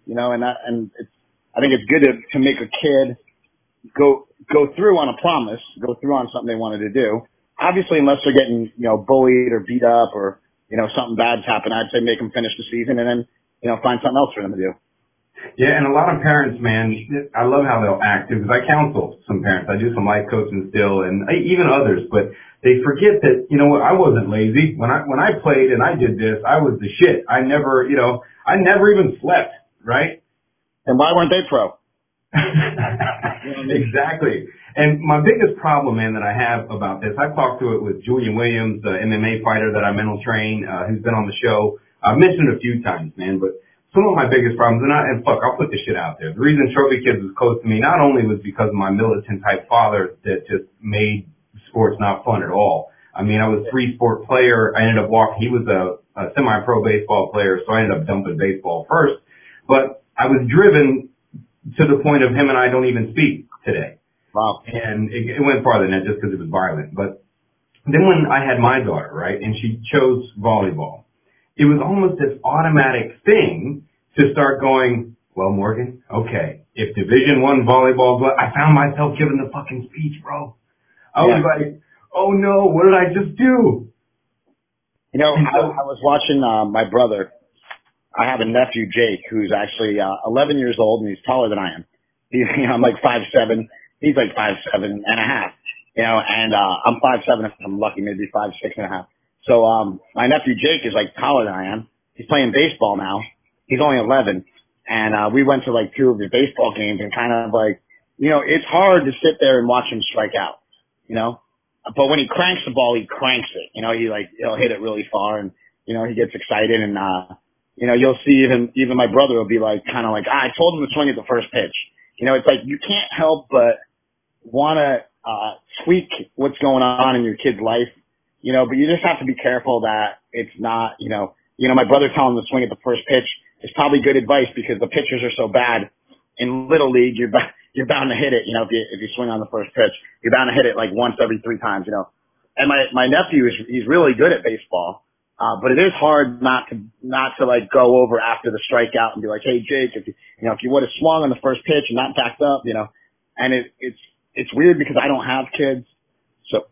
I think it's good to make a kid go through on a promise, go through on something they wanted to do. Obviously, unless they're getting, bullied or beat up or, something bad's happened, I'd say make them finish the season and then, find something else for them to do. Yeah, and a lot of parents, man, I love how they'll act too, because I counsel some parents. I do some life coaching still, and even others, but they forget that, I wasn't lazy. When I played and I did this, I was the shit. I never even slept, right? And why weren't they pro? Exactly. And my biggest problem, man, that I have about this, I've talked to it with Julian Williams, the MMA fighter that I mental train, who's been on the show. I've mentioned it a few times, man, but some of my biggest problems, and fuck, I'll put this shit out there. The reason Trophy Kids was close to me not only was because of my militant type father that just made sports not fun at all. I mean, I was a 3-sport player. I ended up he was a semi-pro baseball player, so I ended up dumping baseball first. But I was driven to the point of him and I don't even speak today. Wow. And it went farther than that just because it was violent. But then when I had my daughter, right, and she chose volleyball, it was almost this automatic thing to start going, well, Morgan, okay, if Division I volleyball, I found myself giving the fucking speech, bro. I was like, oh no, what did I just do? You know, I was watching my brother. I have a nephew, Jake, who's actually 11 years old, and he's taller than I am. I'm like 5'7". He's like 5'7" and a half. You know, and I'm 5'7" if I'm lucky, maybe 5'6" and a half. So my nephew Jake is like taller than I am. He's playing baseball now. He's only 11, and we went to like 2 of his baseball games, and kind of like, you know, it's hard to sit there and watch him strike out. You know, but when he cranks the ball, he cranks it. You know, he'll hit it really far, and you know, he gets excited, and you know, you'll see even my brother will be like, kind of like, I told him to swing at the first pitch. You know, it's like you can't help but want to tweak what's going on in your kid's life, you know, but you just have to be careful that it's not, you know, my brother telling him to swing at the first pitch is probably good advice because the pitchers are so bad. In Little League, you're bound to hit it, you know, if you swing on the first pitch. You're bound to hit it like once every 3 times, you know. And my nephew he's really good at baseball. But it is hard not to like go over after the strikeout and be like, hey Jake, if you would have swung on the first pitch and not backed up, you know. And it's weird because I don't have kids. So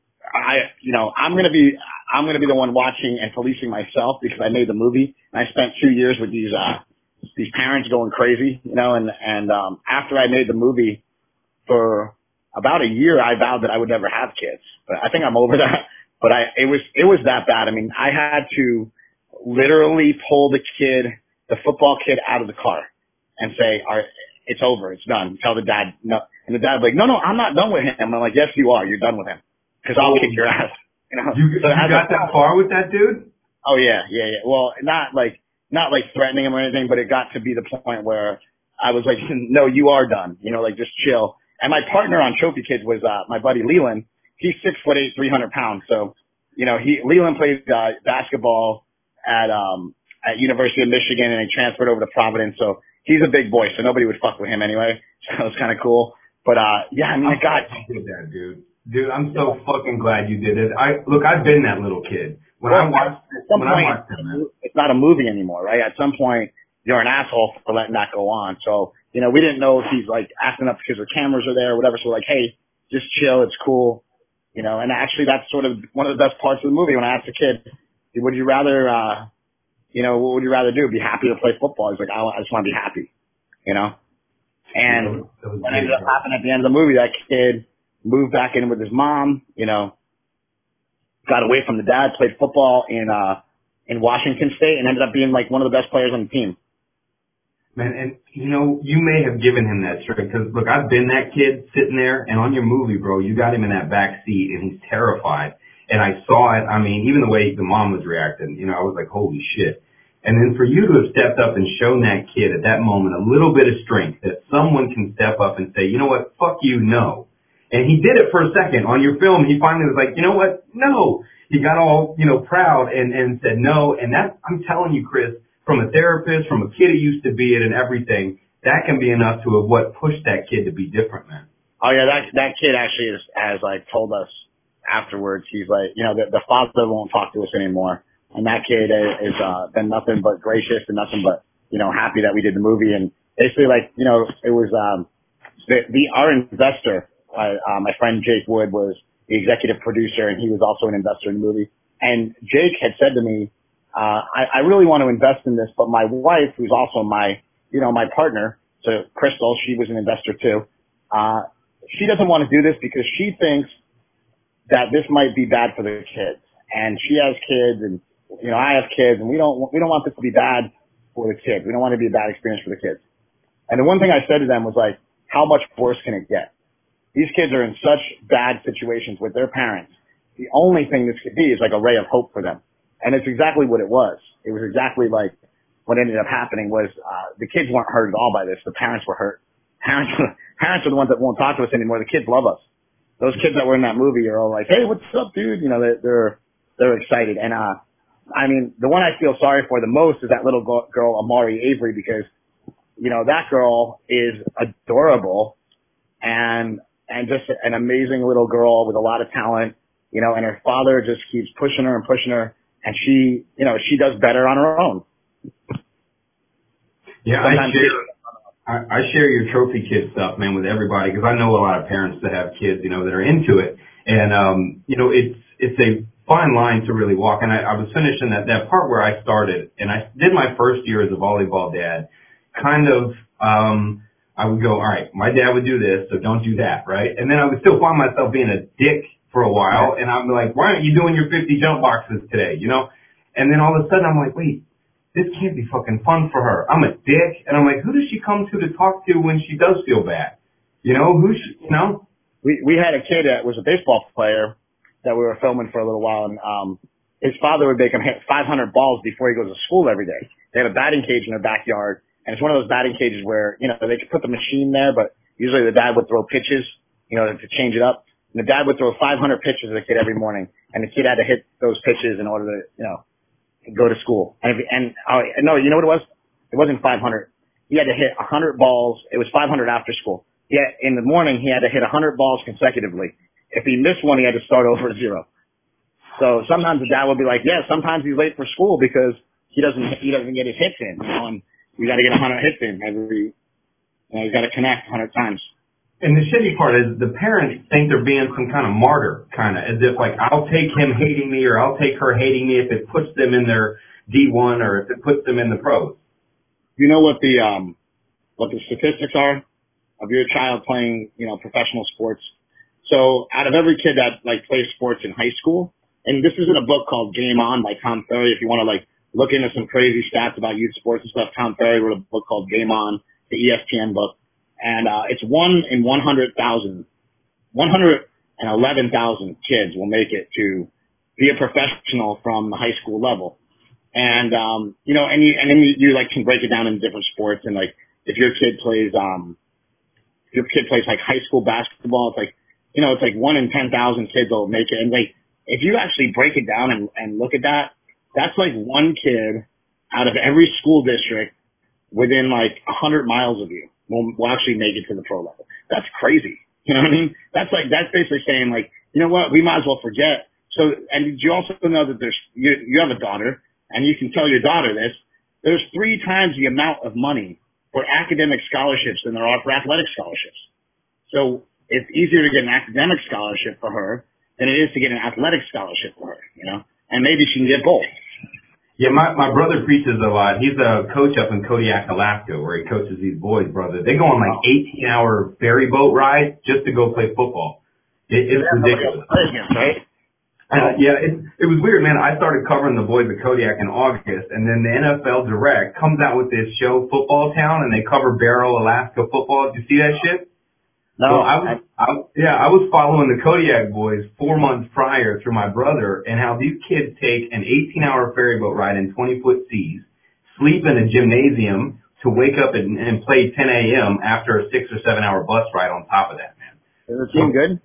I'm going to be the one watching and policing myself because I made the movie and I spent 2 years with these parents going crazy, you know, and after I made the movie for about a year, I vowed that I would never have kids, but I think I'm over that. But it was that bad. I mean, I had to literally pull the football kid out of the car and say, all right, it's over. It's done. Tell the dad no. And the dad was like, no, I'm not done with him. I'm like, yes, you are. You're done with him because I'll kick your ass. You know, you got that far with that dude? Oh yeah. Well, not like threatening him or anything, but it got to be the point where I was like, no, you are done. You know, like just chill. And my partner on Trophy Kids was my buddy Leland. He's 6'8", 300 pounds. So, you know, Leland played basketball at University of Michigan, and he transferred over to Providence. So he's a big boy, so nobody would fuck with him anyway. So it was kind of cool. But yeah, I mean, you did that, dude. Dude, I'm so fucking glad you did it. I've been that little kid. I watched him, it's not a movie anymore, right? At some point, you're an asshole for letting that go on. So, you know, we didn't know if he's like acting up because the cameras are there or whatever. So we're like, hey, just chill. It's cool. You know, and actually that's sort of one of the best parts of the movie. When I asked the kid, would you rather, what would you rather do? Be happy or play football? He's like, I just want to be happy, you know? And what ended up happening at the end of the movie, that kid moved back in with his mom, you know, got away from the dad, played football in Washington State, and ended up being like one of the best players on the team. Man, and you know, you may have given him that trick because look, I've been that kid sitting there, and on your movie, bro, you got him in that back seat, and he's terrified. And I saw it. I mean, even the way the mom was reacting, you know, I was like, holy shit. And then for you to have stepped up and shown that kid at that moment a little bit of strength that someone can step up and say, you know what, fuck you, no. And he did it for a second. On your film, he finally was like, you know what, no. He got all, you know, proud and said no. And that, I'm telling you, Chris, from a therapist, from a kid who used to be it and everything, that can be enough to have what pushed that kid to be different, man. Oh yeah, that kid actually has like told us afterwards. He's like, you know, the father won't talk to us anymore, and that kid is been nothing but gracious and nothing but, you know, happy that we did the movie. And basically, like, you know, it was our investor, my friend Jake Wood, was the executive producer, and he was also an investor in the movie. And Jake had said to me, I really want to invest in this, but my wife, who's also my partner, so Crystal, she was an investor too. She doesn't want to do this because she thinks that this might be bad for the kids. And she has kids, and, you know, I have kids, and we don't want this to be bad for the kids. We don't want it to be a bad experience for the kids. And the one thing I said to them was like, how much worse can it get? These kids are in such bad situations with their parents. The only thing this could be is like a ray of hope for them. And it's exactly what it was. It was exactly like what ended up happening was, the kids weren't hurt at all by this. The parents were hurt. Parents are the ones that won't talk to us anymore. The kids love us. Those kids that were in that movie are all like, hey, what's up, dude? You know, they're excited. And, I mean, the one I feel sorry for the most is that little girl, Amari Avery, because, you know, that girl is adorable and just an amazing little girl with a lot of talent, you know, and her father just keeps pushing her, and she, you know, she does better on her own. Yeah, I share your trophy kid stuff, man, with everybody, because I know a lot of parents that have kids, you know, that are into it. And, you know, it's a fine line to really walk. And I was finishing that part where I started, and I did my first year as a volleyball dad. Kind of, I would go, all right, my dad would do this, so don't do that, right? And then I would still find myself being a dick for a while, and I'm like, why aren't you doing your 50 jump boxes today, you know? And then all of a sudden I'm like, wait, this can't be fucking fun for her. I'm a dick. And I'm like, who does she come to talk to when she does feel bad? You know, you know? We had a kid that was a baseball player that we were filming for a little while, and his father would make him hit 500 balls before he goes to school every day. They had a batting cage in their backyard, and it's one of those batting cages where, you know, they could put the machine there, but usually the dad would throw pitches, you know, to change it up. And the dad would throw 500 pitches at the kid every morning, and the kid had to hit those pitches in order to, you know, go to school. No, you know what it was? It wasn't 500. He had to hit 100 balls. It was 500 after school. Yet in the morning, he had to hit 100 balls consecutively. If he missed one, he had to start over at 0. So sometimes the dad would be like, yeah, sometimes he's late for school because he doesn't get his hits in, you know, and you got to get 100 hits in every, you know, you got to connect 100 times. And the shitty part is the parents think they're being some kind of martyr, kind of, as if like, I'll take him hating me or I'll take her hating me if it puts them in their D1 or if it puts them in the pros. You know what the statistics are of your child playing, you know, professional sports? So out of every kid that like plays sports in high school, and this is in a book called Game On by Tom Ferry. If you want to like look into some crazy stats about youth sports and stuff, Tom Ferry wrote a book called Game On, the ESPN book. And, it's 1 in 100,000, 111,000 kids will make it to be a professional from the high school level. And, you know, and then you like can break it down into different sports. And like, if your kid plays like high school basketball, it's like, you know, it's like 1 in 10,000 kids will make it. And like, if you actually break it down and look at that, that's like one kid out of every school district within like 100 miles of you will actually make it to the pro level. That's crazy. You know what I mean? That's basically saying like, you know what, we might as well forget. So, and did you also know that you have a daughter, and you can tell your daughter this, there's 3 times the amount of money for academic scholarships than there are for athletic scholarships. So it's easier to get an academic scholarship for her than it is to get an athletic scholarship for her, you know? And maybe she can get both. Yeah, my brother preaches a lot. He's a coach up in Kodiak, Alaska, where he coaches these boys, brother. They go on like 18-hour ferry boat rides just to go play football. It's ridiculous. Right? Yeah, it was weird, man. I started covering the boys at Kodiak in August, and then the NFL Direct comes out with this show, Football Town, and they cover Barrow, Alaska football. Did you see that shit? No. So I was following the Kodiak boys 4 months prior through my brother, and how these kids take an 18-hour ferry boat ride in 20-foot seas, sleep in a gymnasium to wake up and play 10 a.m. after a 6 or 7 hour bus ride on top of that, man. Is the team good?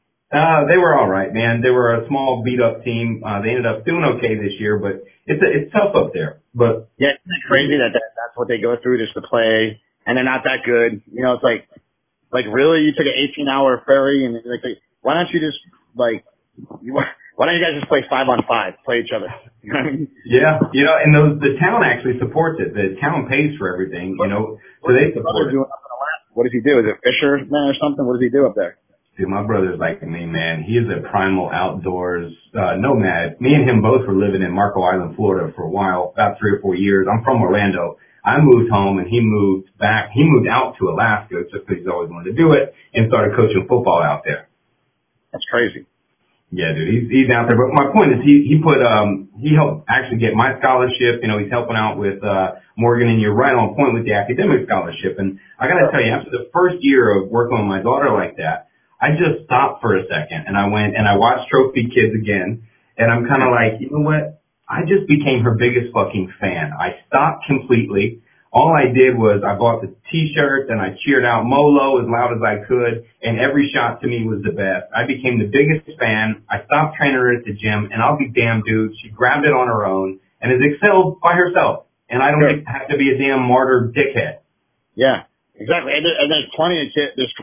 They were all right, man. They were a small beat up team. They ended up doing okay this year, but it's tough up there. But yeah, isn't it crazy that that's what they go through just to play, and they're not that good? You know, it's like really, you took an 18-hour ferry, and like, why don't you just why don't you guys just play 5-on-5, play each other? You know what I mean? Yeah, you know, and the town actually supports it. The town pays for everything, you know, so they support it. What does he do? Is it fisherman or something? What does he do up there? Dude, my brother's like me, man. He is a primal outdoors nomad. Me and him both were living in Marco Island, Florida for a while, about 3 or 4 years. I'm from Orlando. I moved home and he moved back. He moved out to Alaska just because he's always wanted to do it and started coaching football out there. That's crazy. Yeah, dude, he's out there. But my point is, he helped actually get my scholarship. You know, he's helping out with Morgan, and you're right on point with the academic scholarship. And I got to tell you, after the first year of working with my daughter like that, I just stopped for a second and I went and I watched Trophy Kids again, and I'm kind of like, you know what? I just became her biggest fucking fan. I stopped completely. All I did was I bought the t-shirts and I cheered out Molo as loud as I could, and every shot to me was the best. I became the biggest fan. I stopped training her at the gym, and I'll be damned, dude, she grabbed it on her own and has excelled by herself. And I don't have to be a damn martyr dickhead. Yeah, exactly. And there's plenty of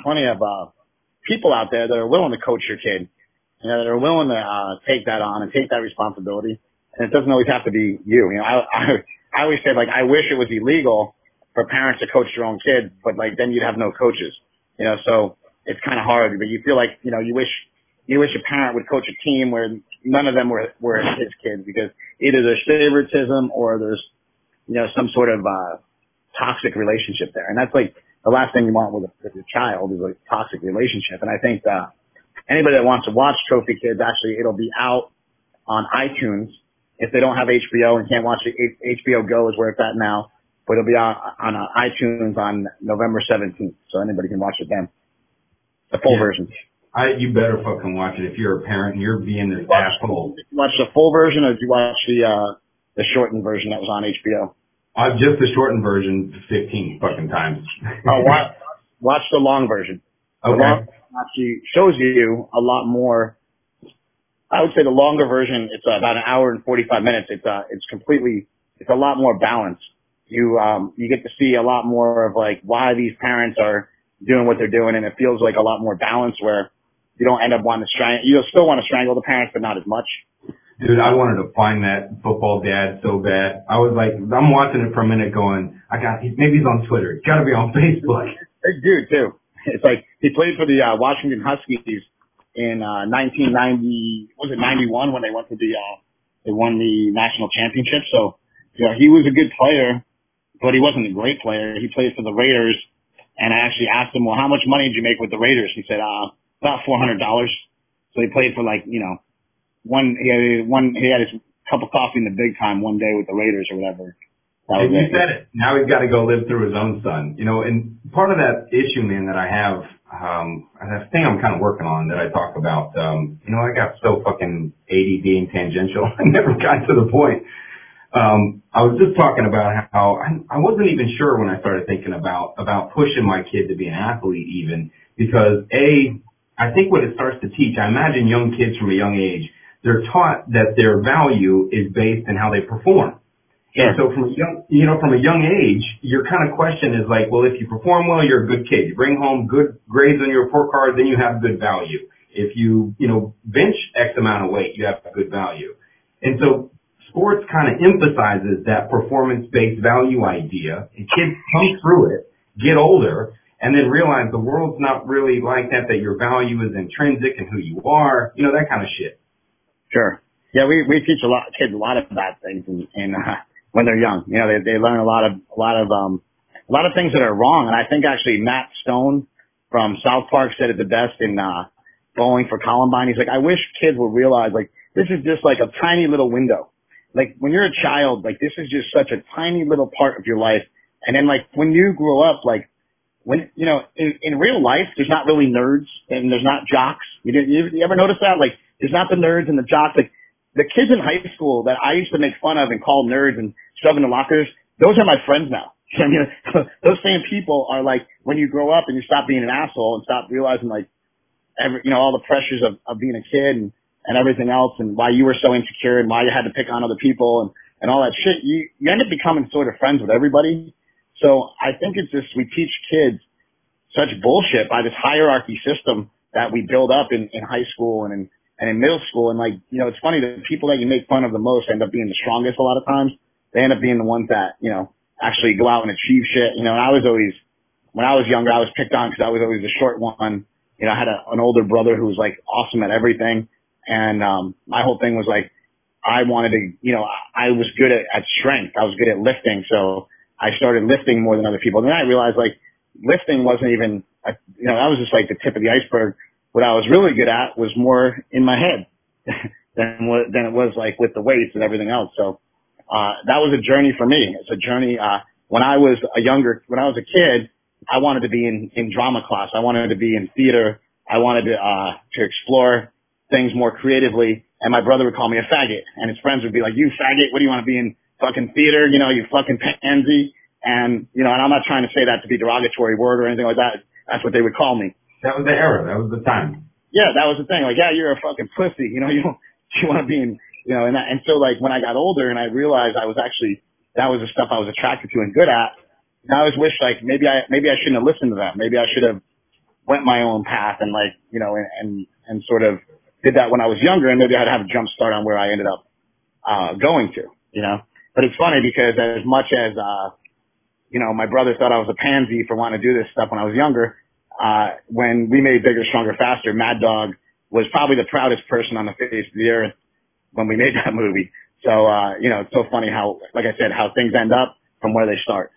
people out there that are willing to coach your kid, you know, that are willing to take that on and take that responsibility. And it doesn't always have to be you. You know, I always say, like, I wish it was illegal for parents to coach their own kids, but, like, then you'd have no coaches, you know, so it's kind of hard. But you feel like, you know, you wish a parent would coach a team where none of them were his kids, because either there's favoritism or there's, you know, some sort of toxic relationship there. And that's, like, the last thing you want with a child is a toxic relationship. And I think anybody that wants to watch Trophy Kids, actually, it'll be out on iTunes. If they don't have HBO and can't watch it, HBO Go is where it's at now, but it'll be on iTunes on November 17th, so anybody can watch it then. The full version. You better fucking watch it if you're a parent and you're being this asshole. Did you watch the full version, or did you watch the shortened version that was on HBO? Just the shortened version 15 fucking times. Oh, watch the long version. Okay. The long version actually shows you a lot more. I would say the longer version, it's about an hour and 45 minutes. It's a lot more balanced. You get to see a lot more of, like, why these parents are doing what they're doing, and it feels like a lot more balanced, where you don't end up wanting to you'll still want to strangle the parents, but not as much. Dude, I wanted to find that football dad so bad. I was like, I'm watching it for a minute going, maybe he's on Twitter. He's got to be on Facebook. Big dude, too. It's like, he played for the Washington Huskies in 1990, was it 91, when they went to they won the national championship. So, you know, he was a good player, but he wasn't a great player. He played for the Raiders, and I actually asked him, well, how much money did you make with the Raiders? He said, about $400. So he played for, like, you know, he had his cup of coffee in the big time one day with the Raiders or whatever. And you said it. Now he's got to go live through his own son. You know, and part of that issue, man, that I have, that thing I'm kind of working on that I talk about, you know, I got so fucking ADD and tangential. I never got to the point. I was just talking about how I wasn't even sure when I started thinking about pushing my kid to be an athlete even, because I think what it starts to teach, I imagine young kids from a young age, they're taught that their value is based in how they perform. Sure. And so from a young age, your kind of question is like, well, if you perform well, you're a good kid. You bring home good grades on your report card, then you have good value. If you bench X amount of weight, you have good value. And so sports kind of emphasizes that performance-based value idea, and kids come through it, get older, and then realize the world's not really like that your value is intrinsic in who you are, that kind of shit. Sure. Yeah, we teach kids a lot of bad things and when they're young. They learn a lot of things that are wrong. And I think actually Matt Stone from South Park said it the best in Bowling for Columbine. He's like, I wish kids would realize, like, this is just like a tiny little window. Like, when you're a child, like, this is just such a tiny little part of your life. And then, like, when you grow up, like, when, in real life, there's not really nerds and there's not jocks. You ever notice that? Like, there's not the nerds and the jocks. Like, the kids in high school that I used to make fun of and call nerds and shove in the lockers, those are my friends now. I mean, those same people are like, when you grow up and you stop being an asshole and stop realizing, like, all the pressures of being a kid and everything else, and why you were so insecure and why you had to pick on other people and all that shit, you end up becoming sort of friends with everybody. So I think it's just, we teach kids such bullshit by this hierarchy system that we build up in high school and in middle school. And, like, it's funny, the people that you make fun of the most end up being the strongest a lot of times. They end up being the ones that, actually go out and achieve shit. And I was always, when I was younger, I was picked on because I was always the short one. I had an older brother who was, like, awesome at everything. And my whole thing was, like, I wanted to, I was good at strength. I was good at lifting. So I started lifting more than other people. And then I realized, like, lifting wasn't even, that was just like the tip of the iceberg. What I was really good at was more in my head. than it was like with the weights and everything else. So, that was a journey for me. It's a journey. When I was a kid, I wanted to be in drama class. I wanted to be in theater. I wanted to explore things more creatively. And my brother would call me a faggot, and his friends would be like, "You faggot, what do you want to be in fucking theater? You know, you fucking pansy." And, you know, and I'm not trying to say that to be derogatory word or anything like that. That's what they would call me. That was the era. That was the time. Yeah, that was the thing. Like, yeah, you're a fucking pussy. You know, you want to be in, you know, and so like when I got older and I realized that was the stuff I was attracted to and good at. And I always wish like maybe I shouldn't have listened to that. Maybe I should have went my own path and like, you know, and sort of did that when I was younger, and maybe I'd have a jump start on where I ended up, going to, you know. But it's funny because as much as, you know, my brother thought I was a pansy for wanting to do this stuff when I was younger. When we made Bigger, Stronger, Faster, Mad Dog was probably the proudest person on the face of the earth when we made that movie. So, you know, it's so funny how, like I said, how things end up from where they start.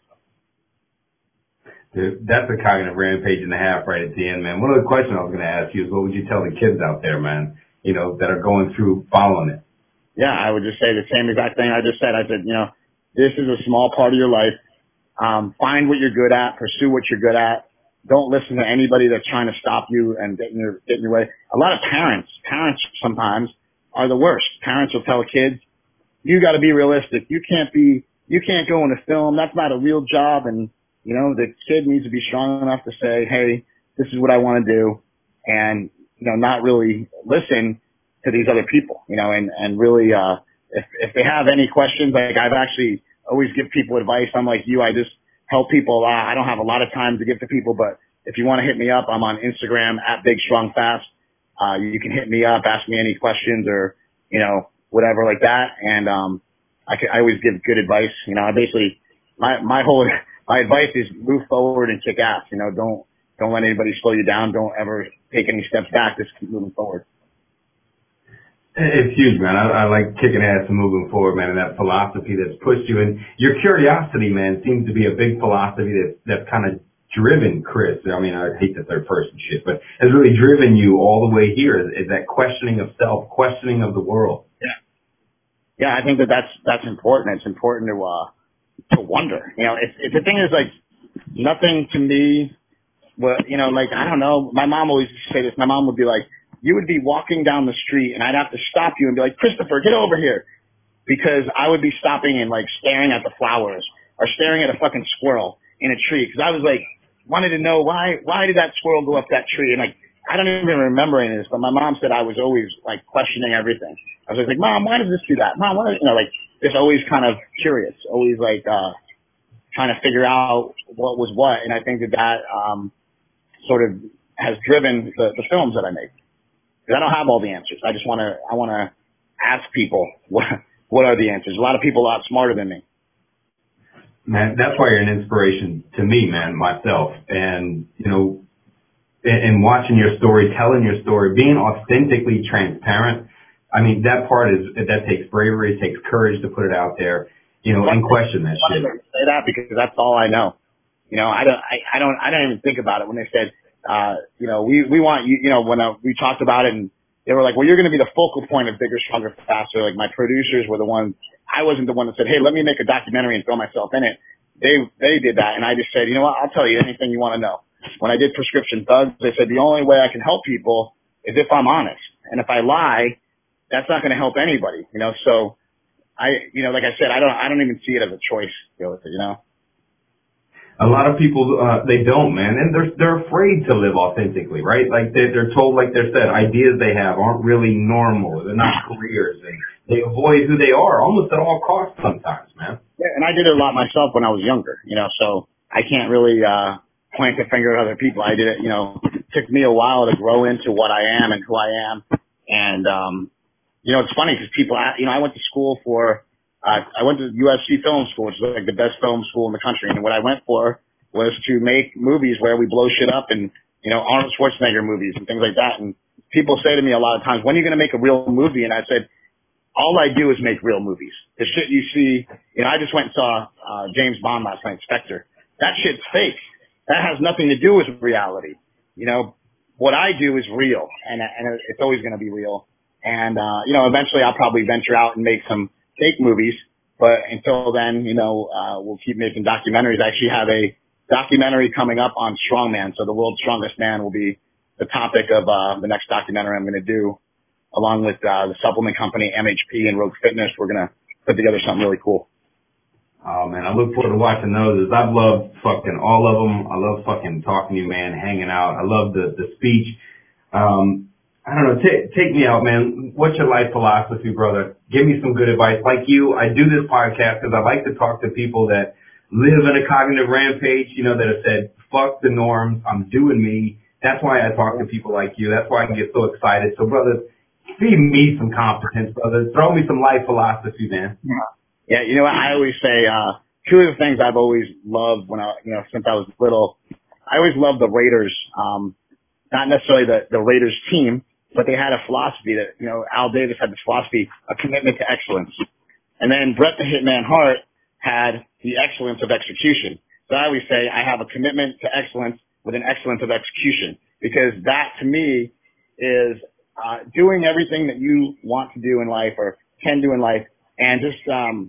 Dude, that's a cognitive rampage and a half right at the end, man. One of the questions I was going to ask you is what would you tell the kids out there, man, you know, that are going through following it? Yeah, I would just say the same exact thing I just said. I said, you know, this is a small part of your life. Find what you're good at, pursue what you're good at. Don't listen to anybody that's trying to stop you and get in your way. A lot of parents sometimes are the worst. Parents will tell kids, you got to be realistic. You can't go in a film. That's not a real job. And, you know, the kid needs to be strong enough to say, hey, this is what I want to do. And, you know, not really listen to these other people, you know, and really, if they have any questions, like I've actually always give people advice. I'm like you, I just help people a lot. I don't have a lot of time to give to people, but if you want to hit me up, I'm on Instagram at Big Strong Fast. You can hit me up, ask me any questions or, you know, whatever like that. And, I always give good advice. You know, I basically, my advice is move forward and kick ass. You know, don't let anybody slow you down. Don't ever take any steps back. Just keep moving forward. It's huge, man. I like kicking ass and moving forward, man, and that philosophy that's pushed you. And your curiosity, man, seems to be a big philosophy that's kind of driven Chris. I mean, I hate the third person shit, but has really driven you all the way here is that questioning of self, questioning of the world. Yeah. Yeah, I think that's important. It's important to wonder. You know, it's the thing is like nothing to me, well, you know, like, I don't know. My mom always used to say this. My mom would be like, you would be walking down the street and I'd have to stop you and be like, Christopher, get over here. Because I would be stopping and like staring at the flowers or staring at a fucking squirrel in a tree. Cause I was like, wanted to know why did that squirrel go up that tree? And like, I don't even remember any of this, but my mom said I was always like questioning everything. I was like, Mom, why does this do that? Mom, you know, like just always kind of curious, always like, trying to figure out what was what. And I think that sort of has driven the films that I make. Because I don't have all the answers. I want to ask people what are the answers. A lot of people a lot smarter than me. Man, that's why you're an inspiration to me, man, myself. And, you know, and watching your story, telling your story, being authentically transparent. I mean, that takes bravery. It takes courage to put it out there, you know, and question that shit. I say that because that's all I know. You know, I don't even think about it when they said, you know, we want you, you know, when we talked about it and they were like, well, you're going to be the focal point of Bigger, Stronger, Faster. Like my producers were the ones, I wasn't the one that said, hey, let me make a documentary and throw myself in it. They did that. And I just said, you know what? I'll tell you anything you want to know. When I did Prescription Thugs, they said the only way I can help people is if I'm honest. And if I lie, that's not going to help anybody, you know? So you know, like I said, I don't even see it as a choice, you know? A lot of people, they don't, man, and they're afraid to live authentically, right? Like they're told, like they said, ideas they have aren't really normal. They're not careers, and they avoid who they are almost at all costs sometimes, man. Yeah, and I did it a lot myself when I was younger, you know, so I can't really point the finger at other people. I did it, you know, it took me a while to grow into what I am and who I am, and you know, it's funny because people, you know, I went to school for. I went to USC Film School, which is like the best film school in the country. And what I went for was to make movies where we blow shit up and, you know, Arnold Schwarzenegger movies and things like that. And people say to me a lot of times, when are you going to make a real movie? And I said, all I do is make real movies. The shit you see, you know, I just went and saw James Bond last night, Spectre. That shit's fake. That has nothing to do with reality. You know, what I do is real, and it's always going to be real. And, eventually I'll probably venture out and make some fake movies. But until then, we'll keep making documentaries. I actually have a documentary coming up on strongman. So the world's strongest man will be the topic of the next documentary I'm going to do, along with the supplement company MHP and Rogue Fitness. We're going to put together something really cool. Oh man, I look forward to watching those. I've loved fucking all of them. I love fucking talking to you, man, hanging out. I love the speech. I don't know, take me out, man. What's your life philosophy, brother? Give me some good advice. Like you, I do this podcast because I like to talk to people that live in a cognitive rampage, that have said, fuck the norms, I'm doing me. That's why I talk to people like you. That's why I can get so excited. So, brother, feed me some competence, brother. Throw me some life philosophy, man. Yeah, you know what? I always say, two of the things I've always loved since I was little, I always loved the Raiders, not necessarily the Raiders team, but they had a philosophy that, Al Davis had this philosophy, a commitment to excellence. And then Bret the Hitman Hart had the excellence of execution. So I always say I have a commitment to excellence with an excellence of execution, because that to me is doing everything that you want to do in life or can do in life, and just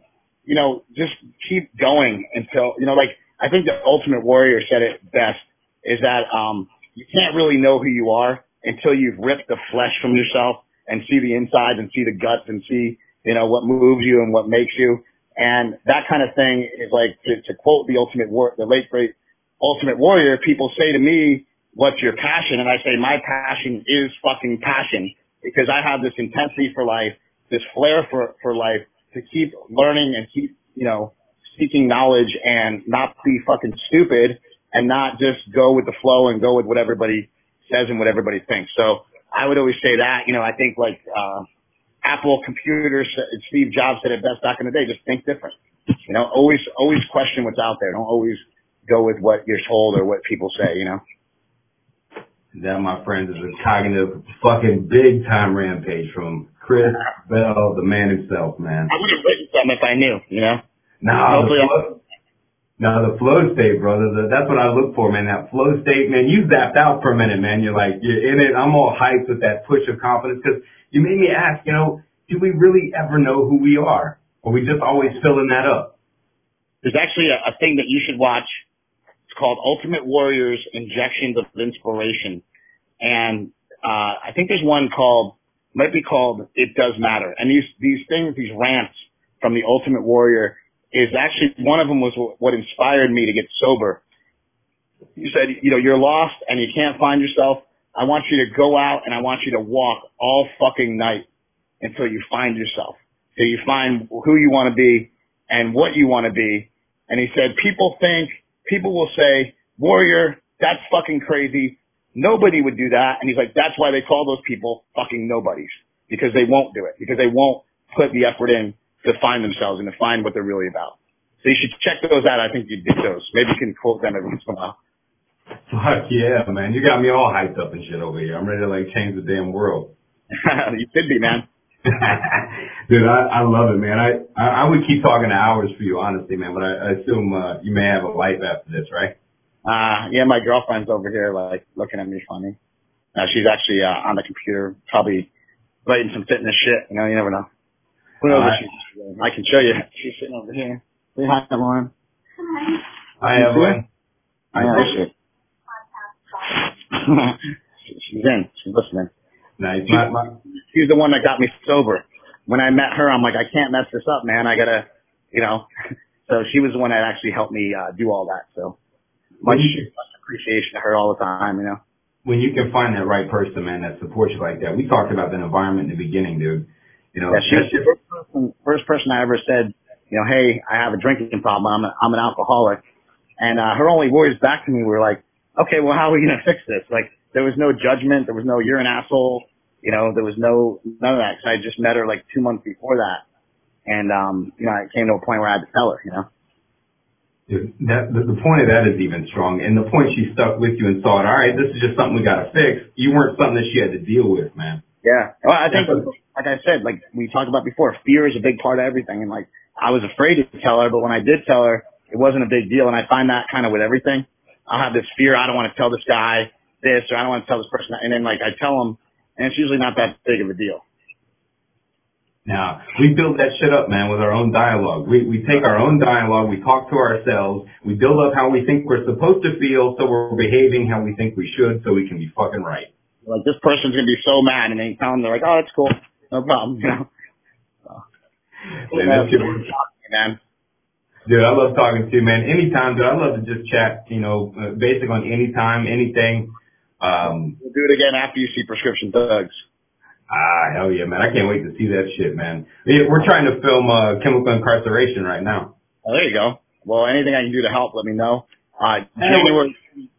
keep going until, I think the Ultimate Warrior said it best, is that you can't really know who you are until you've ripped the flesh from yourself and see the inside and see the guts and see, what moves you and what makes you. And that kind of thing is like, to quote the late great Ultimate Warrior, people say to me, what's your passion? And I say, my passion is fucking passion, because I have this intensity for life, this flair for life, to keep learning and keep, seeking knowledge and not be fucking stupid and not just go with the flow and go with what everybody says and what everybody thinks. So I would always say that, I think Apple computers, Steve Jobs said it best back in the day, just think different. Always question what's out there. Don't always go with what you're told or what people say, That, my friends, is a cognitive fucking big time rampage from Chris Bell, the man himself, man. I would have written something if I knew, No, the flow state, brother. That's what I look for, man. That flow state, man. You zapped out for a minute, man. You're in it. I'm all hyped with that push of confidence, because you made me ask, do we really ever know who we are? Or we just always filling that up? There's actually a thing that you should watch. It's called Ultimate Warriors Injections of Inspiration. And I think there's one might be called It Does Matter. And these things, these rants from the Ultimate Warrior, is actually, one of them was what inspired me to get sober. You said, you're lost and you can't find yourself. I want you to go out and I want you to walk all fucking night until you find yourself. Till you find who you want to be and what you want to be. And he said, people will say, Warrior, that's fucking crazy. Nobody would do that. And he's like, that's why they call those people fucking nobodies, because they won't do it, because they won't put the effort in to find themselves and to find what they're really about. So you should check those out. I think you did those. Maybe you can quote them every once in a while. Fuck yeah, man. You got me all hyped up and shit over here. I'm ready to change the damn world. You could be, man. Dude, I love it, man. I would keep talking to hours for you, honestly, man, but I assume you may have a life after this, right? Yeah, my girlfriend's over here, looking at me funny. She's actually on the computer, probably writing some fitness shit. You never know. Who knows what she's doing? I can show you. She's sitting over here. Say hi, Lauren. Hi, Evelyn. I know. She's in. She's listening. Nice. She's the one that got me sober. When I met her, I'm like, I can't mess this up, man. I gotta, So she was the one that actually helped me do all that. So much appreciation to her all the time, When you can find that right person, man, that supports you like that. We talked about that environment in the beginning, dude. Yeah, she was the first person I ever said, hey, I have a drinking problem. I'm an alcoholic. And her only words back to me were like, okay, well, how are we going to fix this? There was no judgment. There was no, you're an asshole. There was none of that. Cause I just met her 2 months before that. And, I came to a point where I had to tell her, Dude, the point of that is even strong. And the point she stuck with you and thought, all right, this is just something we got to fix. You weren't something that she had to deal with, man. Yeah. Well, I think, like I said, we talked about before, fear is a big part of everything. And I was afraid to tell her, but when I did tell her, it wasn't a big deal. And I find that kind of with everything. I'll have this fear. I don't want to tell this guy this, or I don't want to tell this person that. And then I tell them, and it's usually not that big of a deal. Now, we build that shit up, man, with our own dialogue. We take our own dialogue, we talk to ourselves, we build up how we think we're supposed to feel, so we're behaving how we think we should, so we can be fucking right. Like, this person's gonna be so mad, and then you tell them, they're like, oh, that's cool, no problem, you know. So, And that's good. Man. Dude, I love talking to you, man. Anytime, dude, I love to just chat, basic on anytime, anything. We'll do it again after you see Prescription Thugs. Hell yeah, man. I can't wait to see that shit, man. We're trying to film Chemical Incarceration right now. Oh, there you go. Well, anything I can do to help, let me know. January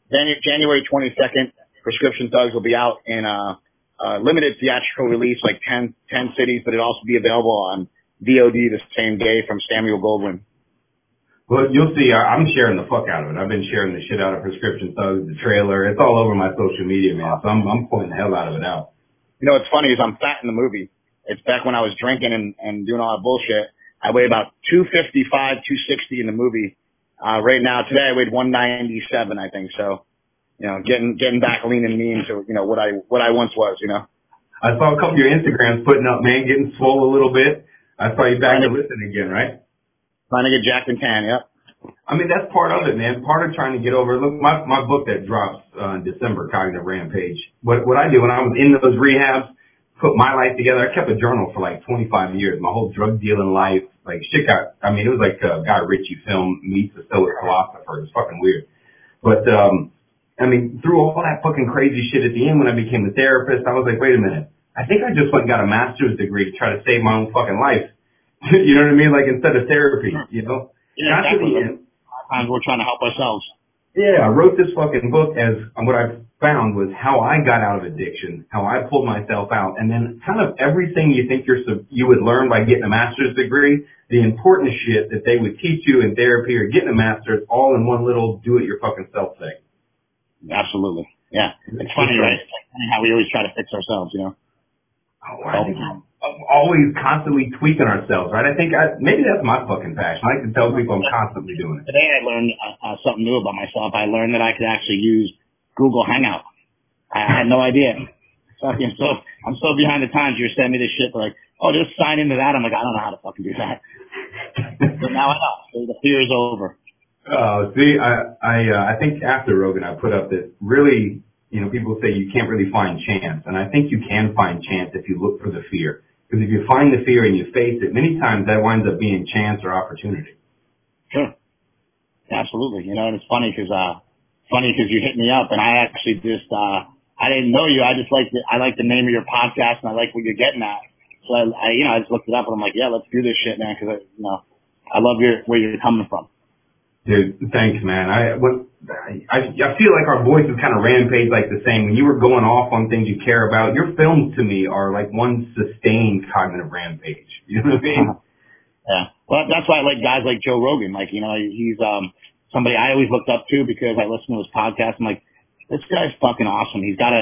22nd, Prescription Thugs will be out in limited theatrical release, like 10 cities, but it'll also be available on VOD the same day from Samuel Goldwyn. Well, you'll see, I'm sharing the fuck out of it. I've been sharing the shit out of Prescription Thugs, the trailer. It's all over my social media, man. So I'm pointing the hell out of it out. You know, what's funny is I'm fat in the movie. It's back when I was drinking and doing all that bullshit. I weigh about 255, 260 in the movie. Right now, today I weighed 197, I think. So, getting back lean and mean to, what I once was, I saw a couple of your Instagrams putting up, man, getting swole a little bit. I saw you back to listen again, right? Trying to get jacked and tan, yep. I mean, that's part of it, man. Part of trying to get over. Look, my book that drops in December, Cognitive Rampage. What I did when I was in those rehabs, put my life together. I kept a journal for like 25 years. My whole drug dealing life, like shit got. I mean, it was like a Guy Ritchie film meets a stoic philosopher. It's fucking weird. But I mean, through all that fucking crazy shit at the end, when I became a therapist, I was like, wait a minute. I think I just went and got a master's degree to try to save my own fucking life. You know what I mean? Like instead of therapy, Yeah, exactly. Sometimes we're trying to help ourselves. Yeah, I wrote this fucking book as what I found was how I got out of addiction, how I pulled myself out, and then kind of everything you think you would learn by getting a master's degree, the important shit that they would teach you in therapy or getting a master's, all in one little do-it-your-fucking-self thing. Absolutely. Yeah. It's funny, right? It's like funny how we always try to fix ourselves, Always constantly tweaking ourselves, right? I think maybe that's my fucking passion. I like to tell people I'm constantly doing it. Today I learned something new about myself. I learned that I could actually use Google Hangout. I had no idea. I'm so behind the times. You're sending me this shit. They're like, oh, just sign into that. I'm like, I don't know how to fucking do that. But now I know. So the fear is over. See, I think after Rogan, I put up that really, people say you can't really find chance. And I think you can find chance if you look for the fear. Because if you find the fear and you face it, many times that winds up being chance or opportunity. Sure. Absolutely. And it's funny because you hit me up and I actually just, I didn't know you. I just I like the name of your podcast and I like what you're getting at. So I just looked it up and I'm like, yeah, let's do this shit, man. Cause I love where you're coming from. Dude, thanks, man. I feel like our voices kind of rampage like the same. When you were going off on things you care about, your films to me are like one sustained cognitive rampage. You know what I mean? Yeah. Well, that's why I like guys like Joe Rogan. Like, he's somebody I always looked up to because I listened to his podcast. I'm like, this guy's fucking awesome. He's got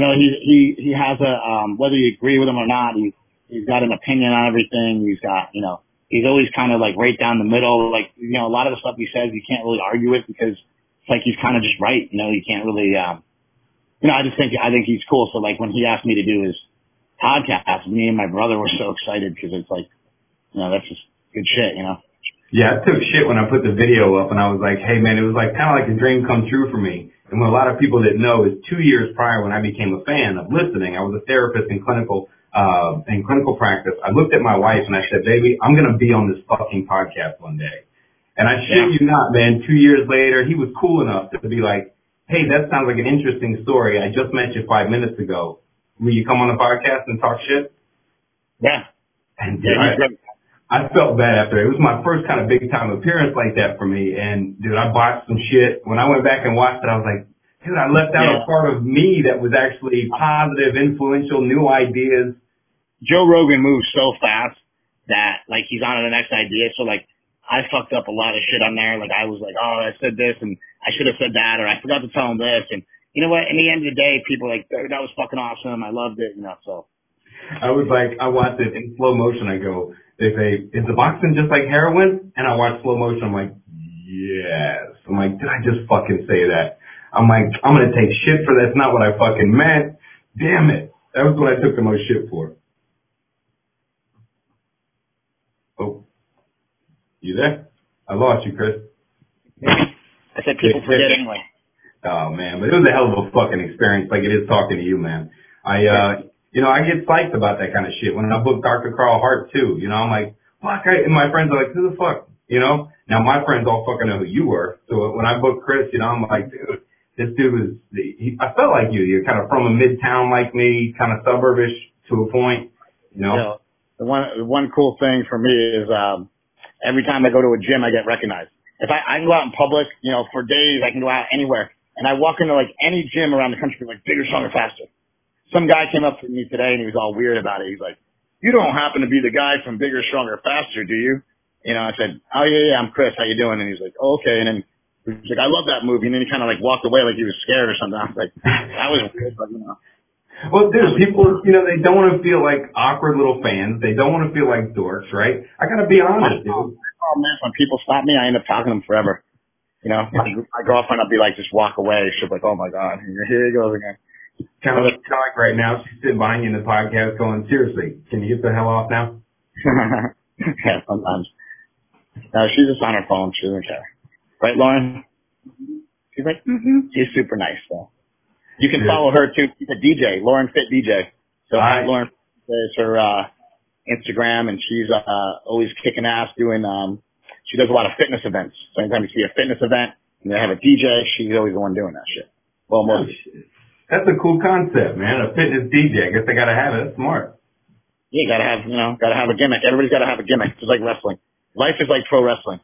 he has whether you agree with him or not, he's got an opinion on everything. He's got, he's always kind of like right down the middle. Like, a lot of the stuff he says, you can't really argue with because it's like he's kind of just right. You can't really, I think he's cool. So like when he asked me to do his podcast, me and my brother were so excited because it's like, that's just good shit, Yeah, I took shit when I put the video up and I was like, hey man, it was like kind of like a dream come true for me. And what a lot of people didn't know is 2 years prior when I became a fan of listening, I was a therapist in clinical practice. I looked at my wife and I said, baby, I'm going to be on this fucking podcast one day. And I shit you not, man, 2 years later, he was cool enough to be like, hey, that sounds like an interesting story. I just met you 5 minutes ago. Will you come on the podcast and talk shit? Yeah. And I felt bad after it. It was my first kind of big time appearance like that for me. And dude, I botched some shit. When I went back and watched it, I was like, dude, I left out a part of me that was actually positive, influential, new ideas. Joe Rogan moves so fast that like he's on to the next idea. So like I fucked up a lot of shit on there. Like I was like, oh, I said this and I should have said that, or I forgot to tell him this. And you know what? In the end of the day, people are like, that was fucking awesome. I loved it. So. I was like, I watched it in slow motion. I go, they say, is the boxing just like heroin? And I watch slow motion. I'm like, yes. I'm like, did I just fucking say that? I'm like, I'm going to take shit for that's not what I fucking meant. Damn it. That was what I took the most shit for. You there? I lost you, Chris. I said people forget anyway. Oh man, but it was a hell of a fucking experience, like it is talking to you, man. I get psyched about that kind of shit. When I booked Dr. Carl Hart too, I'm like, fuck, and my friends are like, who the fuck? Now my friends all fucking know who you were. So when I booked Chris, I'm like, dude, this dude I felt like you. You're kind of from a midtown like me, kind of suburbish to a point, The one cool thing for me is, every time I go to a gym, I get recognized. If I can go out in public, for days, I can go out anywhere. And I walk into like any gym around the country, like bigger, stronger, faster. Some guy came up to me today and he was all weird about it. He's like, you don't happen to be the guy from Bigger, Stronger, Faster, do you? I said, oh yeah, I'm Chris. How you doing? And he's like, oh, okay. And then he's like, I love that movie. And then he kind of like walked away like he was scared or something. I was like, that was weird, but Well, dude, people, they don't want to feel like awkward little fans. They don't want to feel like dorks, right? I gotta be honest, dude. Oh man, when people stop me, I end up talking to them forever. My girlfriend, I'll be like, just walk away. She'll be like, oh my God, here he goes again. Kind of like right now, she's sitting behind you in the podcast going, seriously, can you get the hell off now? Yeah, sometimes. No, she's just on her phone. She doesn't care. Right, Lauren? She's like, She's super nice, though. You can follow her, too. She's a DJ, Lauren Fit DJ. So Lauren is her Instagram, and she's always kicking ass doing, she does a lot of fitness events. So anytime you see a fitness event and they have a DJ, she's always the one doing that shit. Well, most. That's a cool concept, man. A fitness DJ. I guess they gotta have it. That's smart. Yeah, gotta have a gimmick. Everybody's gotta have a gimmick. Just like wrestling. Life is like pro wrestling.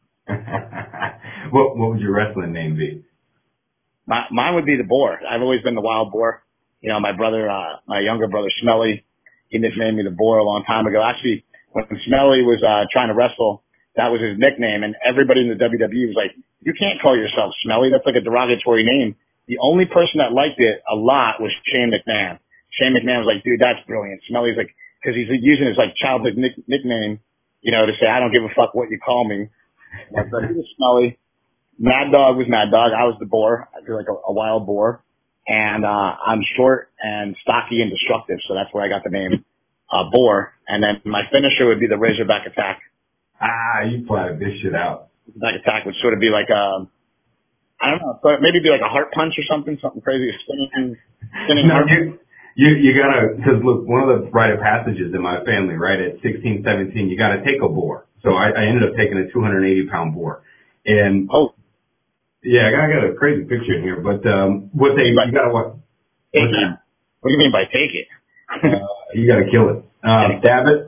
What would your wrestling name be? Mine would be the Boar. I've always been the Wild Boar. My brother, my younger brother Smelly, he nicknamed me the Boar a long time ago. Actually, when Smelly was trying to wrestle, that was his nickname, and everybody in the WWE was like, you can't call yourself Smelly. That's like a derogatory name. The only person that liked it a lot was Shane McMahon. Shane McMahon was like, dude, that's brilliant. Smelly's like, because he's using his like childhood nickname, to say, I don't give a fuck what you call me. So he was Smelly. Mad Dog was Mad Dog. I was the Boar. I feel like a wild boar. And I'm short and stocky and destructive, so that's where I got the name Boar. And then my finisher would be the Razorback Attack. You plotted this shit out. Razorback Attack would sort of be like I don't know, but maybe do like a heart punch or something crazy, spinning. No, you gotta, cause look, one of the rite of passages in my family, right, at 16, 17, you gotta take a boar. So I ended up taking a 280-pound boar. And, yeah, I got a crazy picture in here, but, you gotta what? Take it. What do you mean by take it? You gotta kill it. Stab it.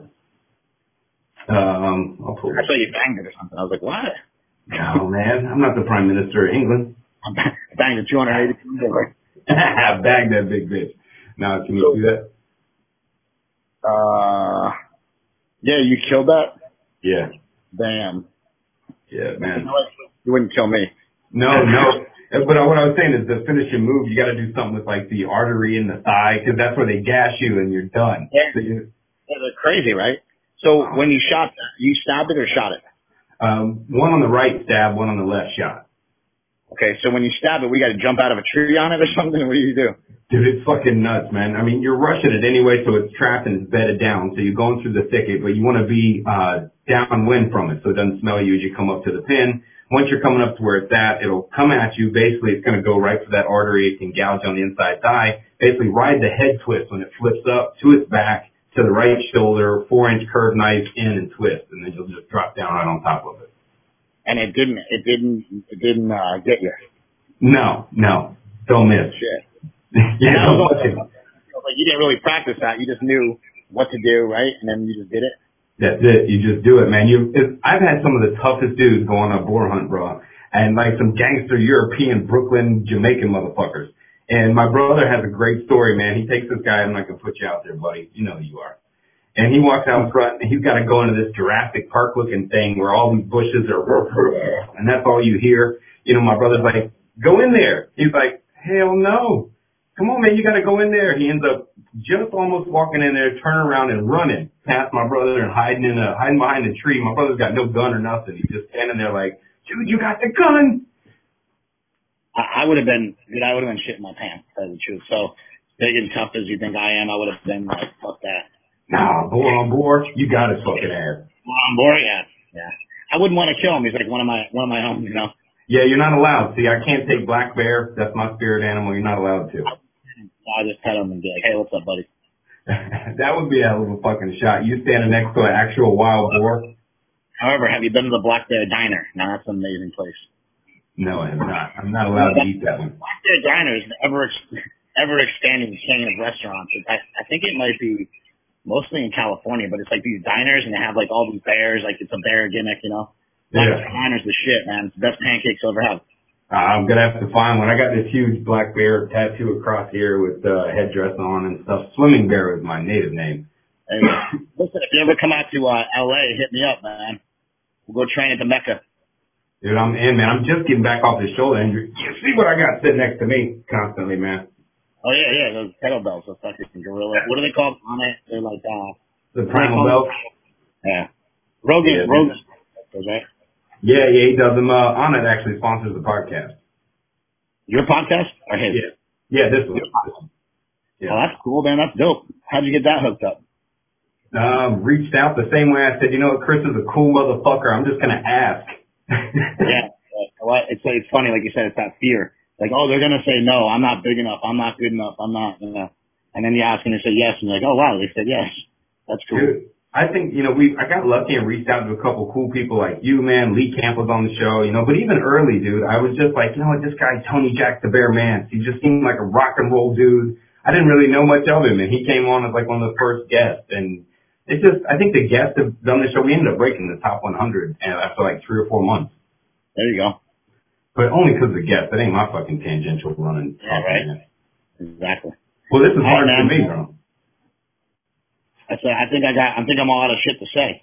I'll pull it. I thought you banged it or something. I was like, what? No, man, I'm not the Prime Minister of England. I banged a 280 pound boar. I bagged that big bitch. Now, can you do that? Yeah, you killed that? Yeah. Damn. Yeah, man. You wouldn't kill me. No. But what I was saying is the finishing move, you got to do something with like the artery in the thigh, because that's where they gash you and you're done. Yeah, they're crazy, right? So when you shot that, you stabbed it or shot it? One on the right stab, one on the left shot. Okay, so when you stab it, we got to jump out of a tree on it or something? What do you do? Dude, it's fucking nuts, man. I mean, you're rushing it anyway, so it's trapped and it's bedded down. So you're going through the thicket, but you want to be downwind from it so it doesn't smell you as you come up to the pin. Once you're coming up to where it's at, it'll come at you. Basically, it's going to go right for that artery. It can gouge on the inside thigh. Basically, ride the head twist when it flips up to its back, to the right shoulder, 4-inch curved knife in and twist, and then you'll just drop down right on top of it. And it didn't get you. No, don't miss. Shit. Yeah, like you didn't really practice that. You just knew what to do, right? And then you just did it. That's it. You just do it, man. I've had some of the toughest dudes go on a boar hunt, bro, and like some gangster European, Brooklyn, Jamaican motherfuckers. And my brother has a great story, man. He takes this guy. I'm not gonna put you out there, buddy. You know who you are. And he walks out front, and he's got to go into this Jurassic Park looking thing where all these bushes are, and that's all you hear. My brother's like, go in there. He's like, hell no. Come on, man, you got to go in there. He ends up just almost walking in there, turning around and running past my brother and hiding behind a tree. My brother's got no gun or nothing. He's just standing there like, dude, you got the gun. I would have been shitting my pants, to tell you the truth. So big and tough as you think I am, I would have been like, fuck that. Nah, boar on board, you got his fucking ass. Boar on board, yeah. I I wouldn't want to kill him. He's like one of my own, you know. Yeah, you're not allowed. See, I can't take black bear. That's my spirit animal. You're not allowed to. I just pet him and be like, hey, what's up, buddy? That would be a hell of a fucking shot. You standing next to an actual wild boar. However, have you been to the Black Bear Diner? Now that's an amazing place. No, I have not. I'm not allowed to eat that one. Black Bear Diner is an ever expanding chain of restaurants. I think it might be mostly in California, but it's like these diners and they have like all these bears, like it's a bear gimmick, you know. Black Bear Diner's the shit, man. It's the best pancakes I've ever had. I'm gonna have to find one. I got this huge black bear tattoo across here with headdress on and stuff. Swimming Bear is my native name. Hey, listen, if you ever come out to LA, hit me up, man. We'll go train at the Mecca. Dude, I'm in, man. I'm just getting back off the shoulder injury. You see what I got sitting next to me constantly, man? Oh yeah, those kettlebells, those fucking gorilla. What are they called on it? They're like the primal bells. Yeah, Rogan, right? Yeah, he does them. Onnit actually sponsors the podcast. Your podcast or his? Yeah, this one. Yeah. Oh, that's cool, man. That's dope. How'd you get that hooked up? Reached out the same way I said, you know what, Chris is a cool motherfucker. I'm just gonna ask. Yeah, it's funny, like you said, it's that fear. Like, oh, they're gonna say no. I'm not big enough. I'm not good enough. I'm not, you know. And then you ask and they say yes, and you're like, oh wow, they said yes. That's cool. Dude, I think, you know, I got lucky and reached out to a couple cool people like you, man. Lee Camp was on the show, you know, but even early, dude, I was just like, you know what, this guy, Tony Jack the Bear Mance, he just seemed like a rock and roll dude. I didn't really know much of him, and he came on as like one of the first guests, and it's just, I think the guests have done the show. We ended up breaking the top 100 after like 3 or 4 months. There you go. But only because of the guests. That ain't my fucking tangential running. Yeah, right. Man. Exactly. Well, this is hard for me, bro. I think I'm all out of shit to say.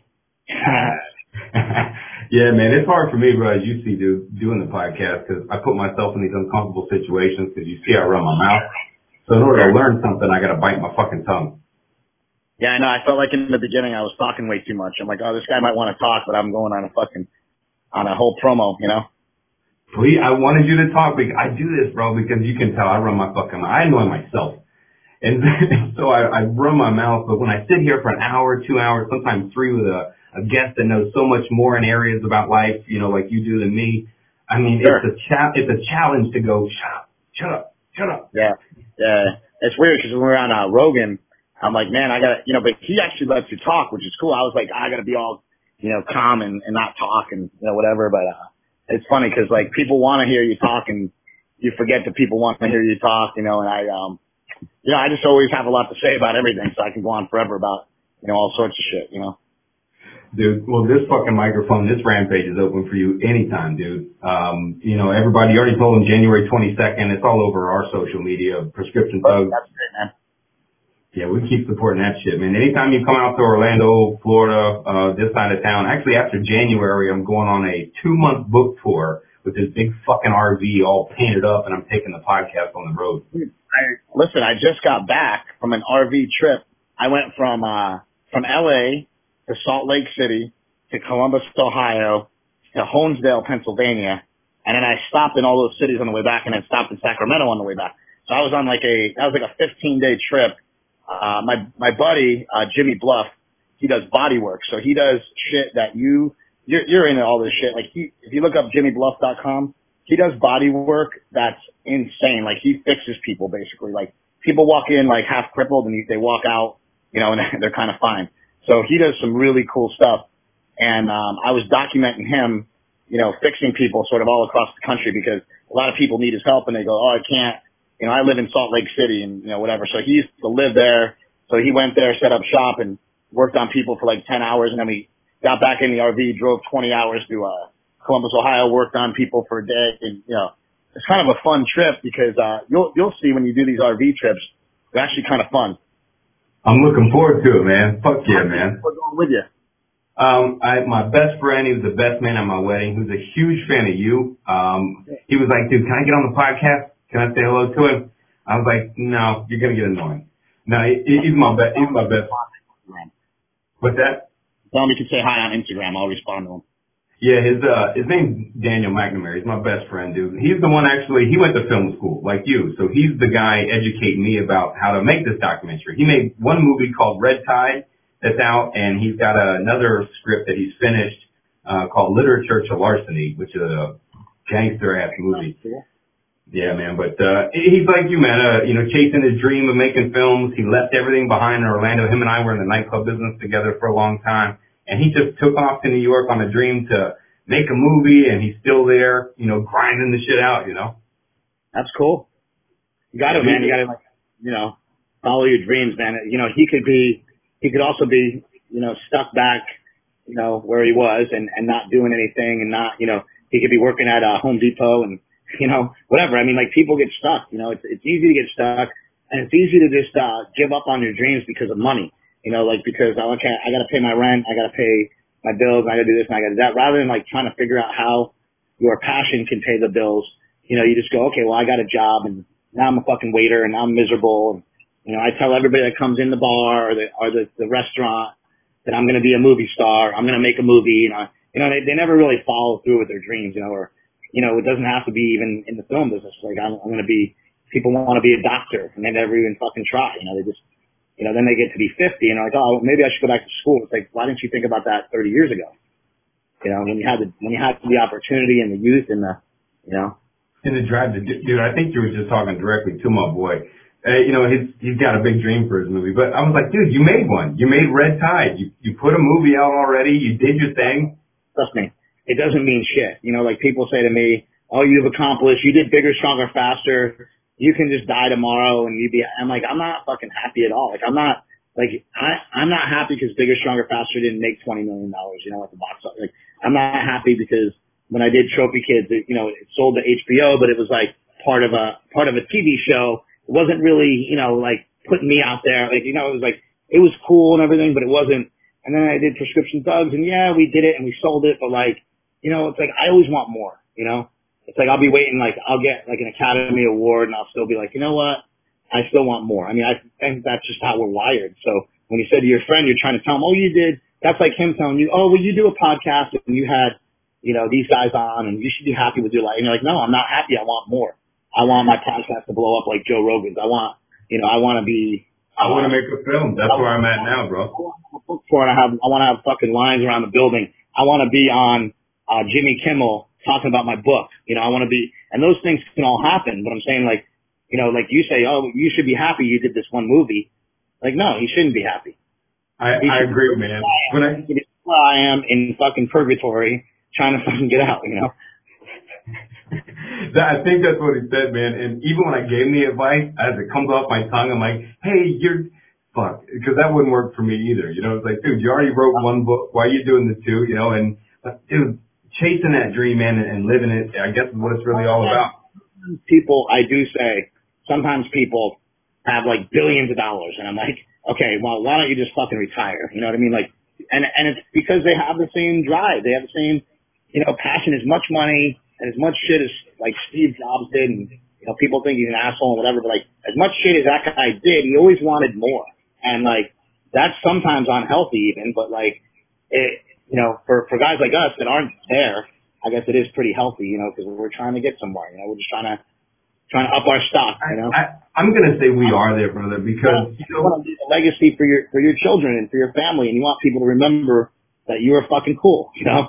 Yeah, man, it's hard for me, bro, as you see, dude, doing the podcast, because I put myself in these uncomfortable situations because you see I run my mouth. So in order to learn something, I got to bite my fucking tongue. Yeah, I know. I felt like in the beginning I was talking way too much. I'm like, oh, this guy might want to talk, but I'm going on a whole promo, you know? Please, I wanted you to talk because I do this, bro, because you can tell I run my fucking mouth. I annoy myself. And so I run my mouth, but when I sit here for an hour, 2 hours, sometimes 3 with a guest that knows so much more in areas about life, you know, like you do than me, I mean, sure. It's a challenge to go, shut up. Yeah. It's weird because when we were on Rogan, I'm like, man, I gotta, you know, but he actually lets you talk, which is cool. I was like, I gotta be all, you know, calm and not talk and, you know, whatever. But, it's funny because like people want to hear you talk and you forget that people want to hear you talk, you know, and I just always have a lot to say about everything, so I can go on forever about, you know, all sorts of shit, you know. Dude, well, this fucking microphone, this rampage is open for you anytime, dude. You know, everybody, you already told them January 22nd. It's all over our social media, Prescription Thugs. That's great, man. Yeah, we keep supporting that shit, man. Anytime you come out to Orlando, Florida, this side of town, actually after January, I'm going on a 2-month book tour with this big fucking RV all painted up, and I'm taking the podcast on the road. Listen, I just got back from an RV trip. I went from LA to Salt Lake City to Columbus, Ohio to Honesdale, Pennsylvania, and then I stopped in all those cities on the way back, and then stopped in Sacramento on the way back. So I was on that was like a 15-day trip. My buddy Jimmy Bluff, he does body work, so he does shit that you're into all this shit. Like if you look up jimmybluff.com, he does body work that's insane. Like he fixes people basically. Like people walk in like half crippled and they walk out, you know, and they're kind of fine. So he does some really cool stuff. And I was documenting him, you know, fixing people sort of all across the country because a lot of people need his help and they go, oh, I can't. You know, I live in Salt Lake City and, you know, whatever. So he used to live there. So he went there, set up shop and worked on people for like 10 hours. And then we got back in the RV, drove 20 hours to Columbus, Ohio, worked on people for a day. And, you know, it's kind of a fun trip because you'll see when you do these RV trips, they're actually kind of fun. I'm looking forward to it, man. Fuck yeah, man. We're going with you. My best friend, he was the best man at my wedding, who's a huge fan of you. He was like, dude, can I get on the podcast? Can I say hello to him? I was like, no, you're going to get annoying. No, he's my best. What's that? Tell him he can say hi on Instagram. I'll respond to him. Yeah, his name's Daniel McNamara. He's my best friend, dude. He's the one actually, he went to film school like you. So he's the guy educating me about how to make this documentary. He made one movie called Red Tide that's out, and he's got another script that he's finished called Literature to Larceny, which is a gangster ass movie. Yeah, man. But he's like you, man. Chasing his dream of making films. He left everything behind in Orlando. Him and I were in the nightclub business together for a long time, and he just took off to New York on a dream to make a movie, and he's still there, grinding the shit out. That's cool. You got to, man. You got to, follow your dreams, man. He could also be, stuck back, where he was and not doing anything and not, he could be working at Home Depot and, whatever. I mean, like people get stuck, it's easy to get stuck and it's easy to just, give up on your dreams because of money, because I got to pay my rent. I got to pay my bills. I got to do this and I got to do that rather than like trying to figure out how your passion can pay the bills. You just go, okay, well, I got a job and now I'm a fucking waiter and now I'm miserable. And, I tell everybody that comes in the bar or the restaurant that I'm going to be a movie star. I'm going to make a movie. They never really follow through with their dreams, or, it doesn't have to be even in the film business. Like I'm going to be, people want to be a doctor and they never even fucking try. They just, then they get to be 50 and they're like, oh, maybe I should go back to school. It's like, why didn't you think about that 30 years ago? When you had the opportunity and the youth and the, In the drive, dude, I think you were just talking directly to my boy. He's got a big dream for his movie, but I was like, dude, you made one. You made Red Tide. You put a movie out already. You did your thing. Trust me, it doesn't mean shit. Like people say to me, oh, you've accomplished, you did Bigger, Stronger, Faster. You can just die tomorrow and I'm like, I'm not fucking happy at all. Like I'm not happy because Bigger, Stronger, Faster didn't make $20 million, at the box office. Like I'm not happy because when I did Trophy Kids, it sold to HBO, but it was like part of a TV show. It wasn't really, like putting me out there. Like, it was like, it was cool and everything, but it wasn't. And then I did Prescription Thugs and yeah, we did it and we sold it, but like, it's like, I always want more, It's like, I'll be waiting, like, I'll get like an Academy Award and I'll still be like, you know what? I still want more. I mean, I think that's just how we're wired. So when you said to your friend, you're trying to tell him, oh, you did, that's like him telling you, oh, well, you do a podcast and you had, these guys on and you should be happy with your life. And you're like, no, I'm not happy. I want more. I want my podcast to blow up like Joe Rogan's. I want to be. I want to make a film. That's where I'm at now, bro. I want to have fucking lines around the building. I want to be on Jimmy Kimmel talking about my book. I want to be, and those things can all happen. But I'm saying like you say, oh, you should be happy you did this one movie. Like, no, he shouldn't be happy. I agree, man. I am in fucking purgatory trying to fucking get out, I think that's what he said, man. And even when I gave him the advice, as it comes off my tongue, I'm like, hey, fuck, because that wouldn't work for me either. It's like, dude, you already wrote one book. Why are you doing the two? And dude, chasing that dream, man, and living it, I guess is what it's really all about. Sometimes people have like billions of dollars and I'm like, okay, well, why don't you just fucking retire? You know what I mean? Like, and it's because they have the same drive. They have the same, passion, as much money and as much shit as like Steve Jobs did. And, people think he's an asshole and whatever, but like as much shit as that guy did, he always wanted more. And like, that's sometimes unhealthy even, but like, for guys like us that aren't there, I guess it is pretty healthy, because we're trying to get somewhere, we're just trying to up our stock, I'm going to say we are there, brother, because you want to leave a legacy for your children and for your family, and you want people to remember that you were fucking cool,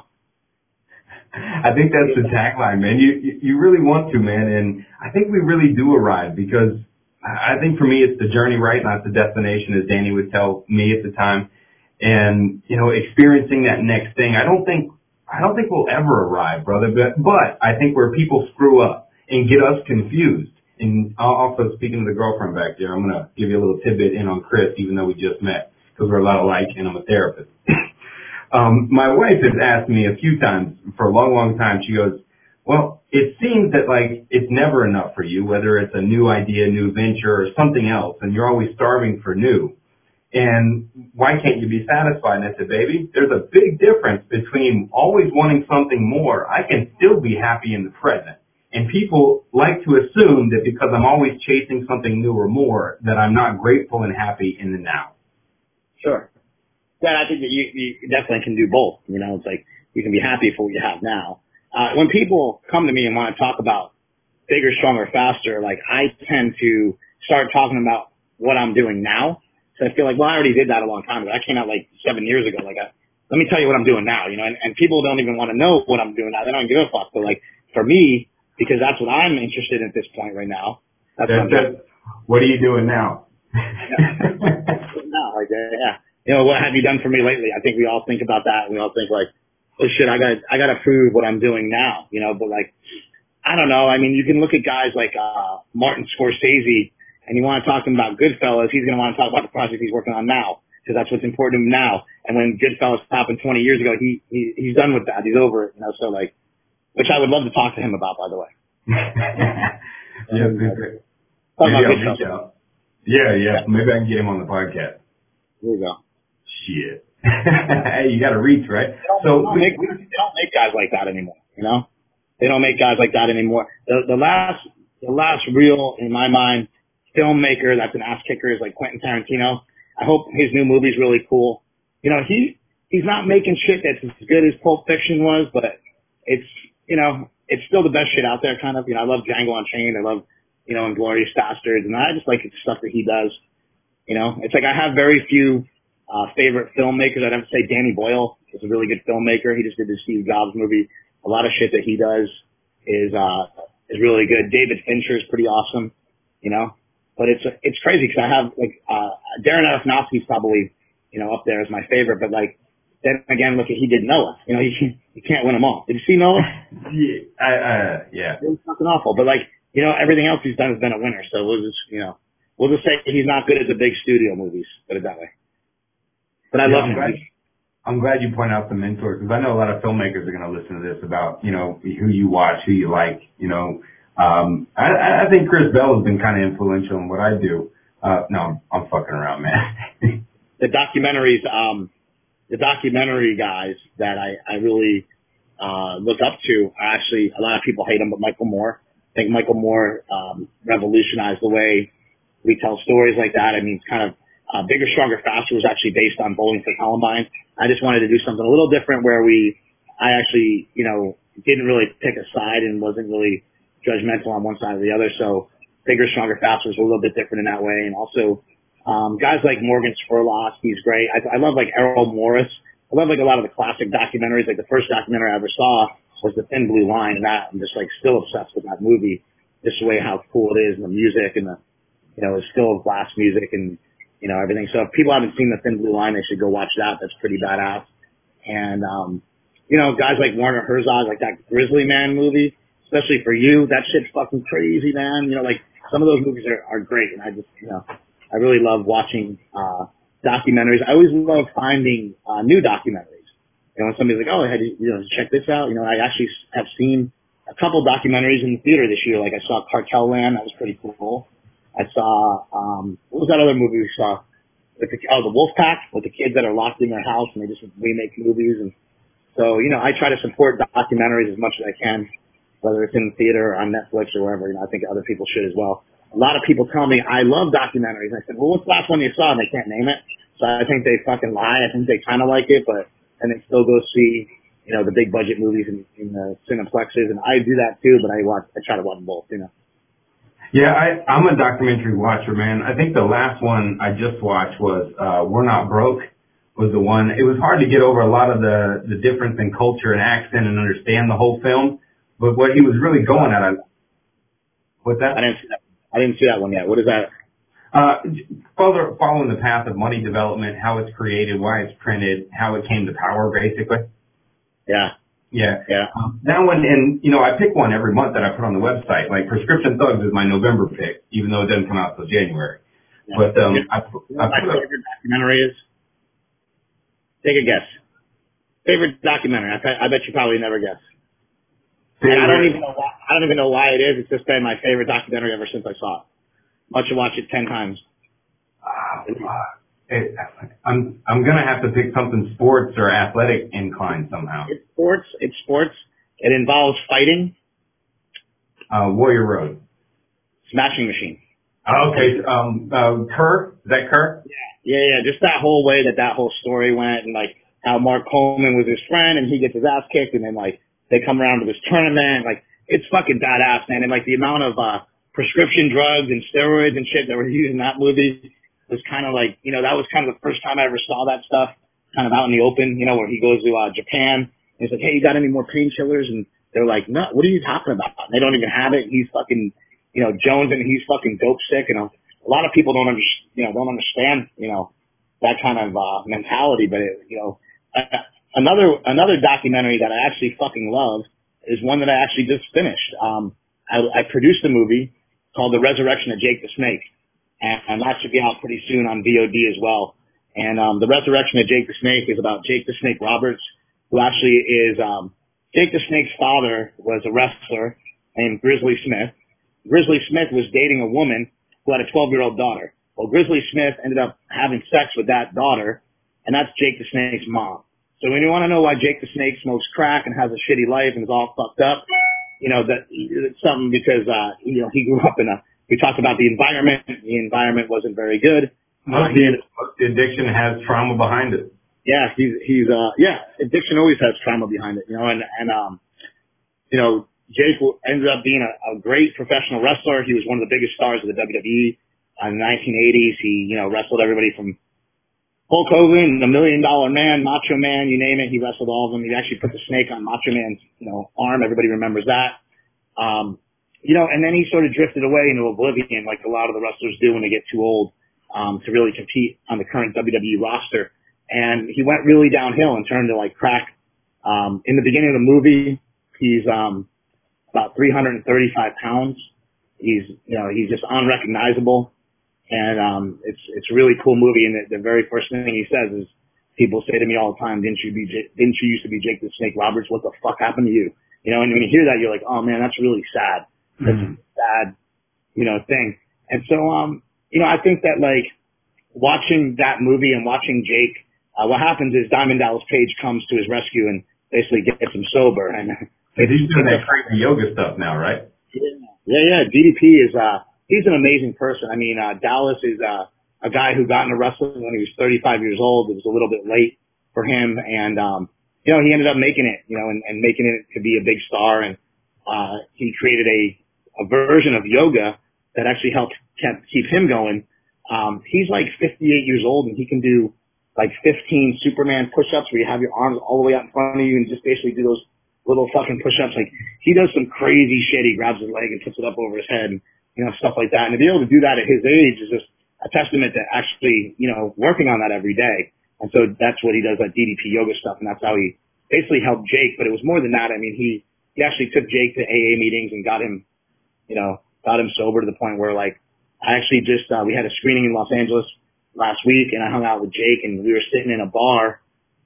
I think that's the tagline, man. You really want to, man, and I think we really do arrive because I think for me it's the journey, right, not the destination, as Danny would tell me at the time. And experiencing that next thing, I don't think we'll ever arrive, brother. But I think where people screw up and get us confused. And also, speaking to the girlfriend back there, I'm gonna give you a little tidbit in on Chris, even though we just met, because we're a lot alike, and I'm a therapist. My wife has asked me a few times for a long, long time. She goes, well, it seems that like it's never enough for you, whether it's a new idea, new venture, or something else, and you're always starving for new. And why can't you be satisfied? And I said, baby, there's a big difference between always wanting something more. I can still be happy in the present. And people like to assume that because I'm always chasing something new or more, that I'm not grateful and happy in the now. Sure. Yeah, I think that you definitely can do both. It's like you can be happy for what you have now. When people come to me and want to talk about Bigger, Stronger, Faster, like I tend to start talking about what I'm doing now. So I feel like, well, I already did that a long time ago. I came out like 7 years ago. Like let me tell you what I'm doing now, and people don't even want to know what I'm doing now. They don't give a fuck. But like for me, because that's what I'm interested in at this point right now. What are you doing now? No, like, yeah. What have you done for me lately? I think we all think about that. And we all think like, oh shit, I gotta prove what I'm doing now, but like, I don't know. I mean, you can look at guys like, Martin Scorsese, and you want to talk to him about Goodfellas, he's going to want to talk about the project he's working on now, because that's what's important to him now. And when Goodfellas happened 20 years ago, he's done with that. He's over it, so like, which I would love to talk to him about, by the way. Yeah, maybe I'll reach out. Yeah. Maybe I can get him on the podcast. There you go. Shit. Hey, you got to reach, right? They don't make guys like that anymore. They don't make guys like that anymore. The last real, in my mind, filmmaker that's an ass kicker is like Quentin Tarantino. I hope his new movie's really cool. He's not making shit that's as good as Pulp Fiction was, but it's still the best shit out there, kind of. I love Django Unchained. I love, Inglourious Basterds, and I just like the stuff that he does. It's like I have very few favorite filmmakers. I'd have to say Danny Boyle is a really good filmmaker. He just did the Steve Jobs movie. A lot of shit that he does is really good. David Fincher is pretty awesome, but it's crazy because I have like, Darren Aronofsky's probably, up there as my favorite, but like, then again, look at, he did Noah. You can't win them all. Did you see Noah? Yeah. It was fucking awful, but like, everything else he's done has been a winner. So we'll just say he's not good at the big studio movies, put it that way. But I love him. I'm glad you point out the mentors, because I know a lot of filmmakers are going to listen to this about, who you watch, who you like, I think Chris Bell has been kind of influential in what I do. No, I'm fucking around, man. The documentaries, the documentary guys that I really, look up to are actually, a lot of people hate him, but Michael Moore. I think Michael Moore, revolutionized the way we tell stories like that. I mean, it's kind of, Bigger, Stronger, Faster was actually based on Bowling for Columbine. I just wanted to do something a little different where I actually, didn't really pick a side and wasn't really judgmental on one side or the other. So Bigger, Stronger, Faster was a little bit different in that way. And also, guys like Morgan Spurlock, he's great. I love like Errol Morris. I love like a lot of the classic documentaries. Like the first documentary I ever saw was The Thin Blue Line, and that I'm just like still obsessed with that movie. Just the way how cool it is, and the music, and it's still glass music and, everything. So if people haven't seen The Thin Blue Line, they should go watch that. That's pretty badass. And, guys like Werner Herzog, like that Grizzly Man movie, especially for you, that shit's fucking crazy, man. Like some of those movies are great. And I just, I really love watching, documentaries. I always love finding, new documentaries. When somebody's like, oh, check this out. I actually have seen a couple documentaries in the theater this year. Like I saw Cartel Land. That was pretty cool. I saw, what was that other movie we saw? The Wolfpack, with the kids that are locked in their house and they just remake movies. And so, I try to support documentaries as much as I can, whether it's in the theater or on Netflix or wherever. I think other people should as well. A lot of people tell me, I love documentaries. I said, well, what's the last one you saw? And they can't name it. So I think they fucking lie. I think they kind of like it, and they still go see, the big budget movies in the cineplexes. And I do that too, but I try to watch them both, Yeah, I'm a documentary watcher, man. I think the last one I just watched was We're Not Broke, was the one. It was hard to get over a lot of the difference in culture and accent and understand the whole film. But what he was really going at, what's that? I didn't see that one yet. What is that? Following the path of money development, how it's created, why it's printed, how it came to power, basically. Yeah. Yeah. That one, and I pick one every month that I put on the website. Like Prescription Thugs is my November pick, even though it doesn't come out till January. Yeah. But my favorite documentary is. Take a guess. Favorite documentary? I bet you probably never guess. And I don't even know why it is. It's just been my favorite documentary ever since I saw it. Must have watched it 10 times. I'm gonna have to pick something sports or athletic inclined somehow. It's sports. It involves fighting. Warrior Road. Smashing Machine. Okay. Kerr? Is that Kerr? Yeah. Just that whole way that whole story went, and like how Mark Coleman was his friend and he gets his ass kicked, and then like they come around to this tournament. Like it's fucking badass, man. And like the amount of prescription drugs and steroids and shit that were used in that movie was kind of like, that was kind of the first time I ever saw that stuff. kind of out in the open, you know, where he goes to Japan. And he's like, hey, you got any more painkillers? And they're like, no, what are you talking about? And they don't even have it. He's fucking, you know, Jones, and he's fucking dope sick. And a lot of people don't understand, you know, that kind of mentality. But it, you know, another documentary that I actually fucking love is one that I actually just finished. I produced a movie called The Resurrection of Jake the Snake, and that should be out pretty soon on VOD as well. And The Resurrection of Jake the Snake is about Jake the Snake Roberts, who actually is Jake the Snake's father was a wrestler named Grizzly Smith. Grizzly Smith was dating a woman who had a 12-year-old daughter. Well, Grizzly Smith ended up having sex with that daughter, and that's Jake the Snake's mom. So when you want to know why Jake the Snake smokes crack and has a shitty life and is all fucked up, you know, that it's something because, you know, he grew up we talked about the environment. The environment wasn't very good. Most the addiction has trauma behind it. Yeah, addiction always has trauma behind it, you know, and you know, Jake ended up being a great professional wrestler. He was one of the biggest stars of the WWE in the 1980s. He, you know, wrestled everybody from Hulk Hogan, the $1 Million Man, Macho Man, you name it. He wrestled all of them. He actually put the snake on Macho Man's, you know, arm. Everybody remembers that. You know, and then he sort of drifted away into oblivion, like a lot of the wrestlers do when they get too old, to really compete on the current WWE roster. And he went really downhill and turned to like crack. In the beginning of the movie, he's, about 335 pounds. He's just unrecognizable. And, it's a really cool movie. And the very first thing he says is, people say to me all the time, didn't you used to be Jake the Snake Roberts? What the fuck happened to you? You know, and when you hear that, you're like, oh man, that's really sad. That's a sad, you know, thing. And so, you know, I think that like watching that movie and watching Jake, what happens is Diamond Dallas Page comes to his rescue and basically gets him sober. And he's doing that crazy yoga stuff now, right? Yeah. DDP is, he's an amazing person. I mean, Dallas is, a guy who got into wrestling when he was 35 years old. It was a little bit late for him. And, you know, he ended up making it, you know, and making it to be a big star. And, he created a version of yoga that actually helped keep him going. He's like 58 years old and he can do like 15 Superman push-ups where you have your arms all the way out in front of you and just basically do those little fucking push-ups. Like he does some crazy shit. He grabs his leg and puts it up over his head and, you know, stuff like that. And to be able to do that at his age is just a testament to actually, you know, working on that every day. And so that's what he does, that DDP yoga stuff. And that's how he basically helped Jake. But it was more than that. I mean, he actually took Jake to AA meetings and got him sober to the point where like, I actually just, we had a screening in Los Angeles last week and I hung out with Jake and we were sitting in a bar,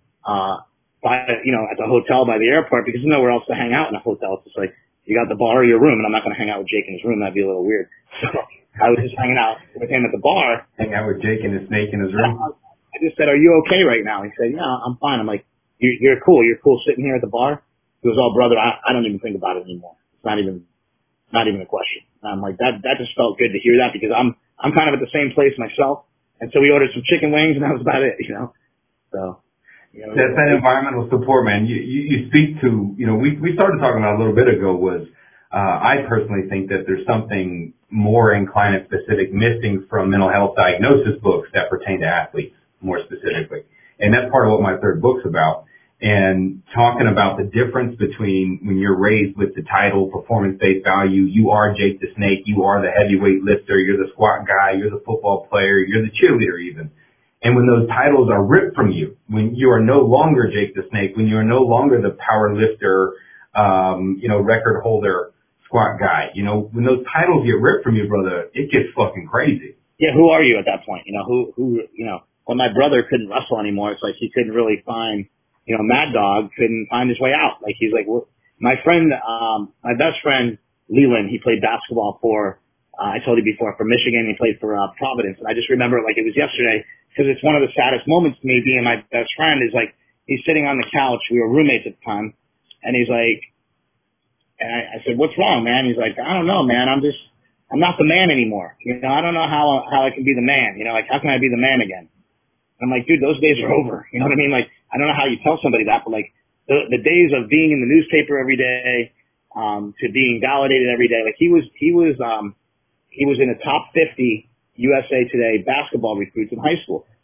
at the hotel by the airport because there's nowhere else to hang out in a hotel. It's just like, you got the bar or your room and I'm not going to hang out with Jake in his room. That'd be a little weird. So I was just hanging out with him at the bar. Hang out with Jake and his snake in his room. I just said, are you okay right now? He said, yeah, I'm fine. I'm like, you're cool. You're cool sitting here at the bar. He goes, oh brother, I don't even think about it anymore. It's not even a question. And I'm like, that just felt good to hear that because I'm kind of at the same place myself. And so we ordered some chicken wings and that was about it, you know? So, you know. That's that environmental support, man. You speak to, you know, we started talking about a little bit ago was, I personally think that there's something more in climate specific missing from mental health diagnosis books that pertain to athletes more specifically. And that's part of what my third book's about. And talking about the difference between when you're raised with the title performance-based value, you are Jake the Snake, you are the heavyweight lifter, you're the squat guy, you're the football player, you're the cheerleader even. And when those titles are ripped from you, when you are no longer Jake the Snake, when you are no longer the power lifter, record holder, squat guy, you know, when those titles get ripped from you, brother, it gets fucking crazy. Yeah, who are you at that point? You know, who, you know, when my brother couldn't wrestle anymore, it's like he couldn't really find, you know, Mad Dog couldn't find his way out. Like he's like, well, my best friend, Leland, he played basketball for, I told you before, for Michigan. He played for Providence. And I just remember it like it was yesterday because it's one of the saddest moments to me being my best friend is like, he's sitting on the couch. We were roommates at the time. And he's like, and I said, what's wrong, man? He's like, I don't know, man. I'm not the man anymore. You know, I don't know how I can be the man. You know, like how can I be the man again? I'm like, dude, those days are over. You know what I mean? Like, I don't know how you tell somebody that, but like the days of being in the newspaper every day, to being validated every day. Like he was in the top 50 USA Today basketball recruits in high school.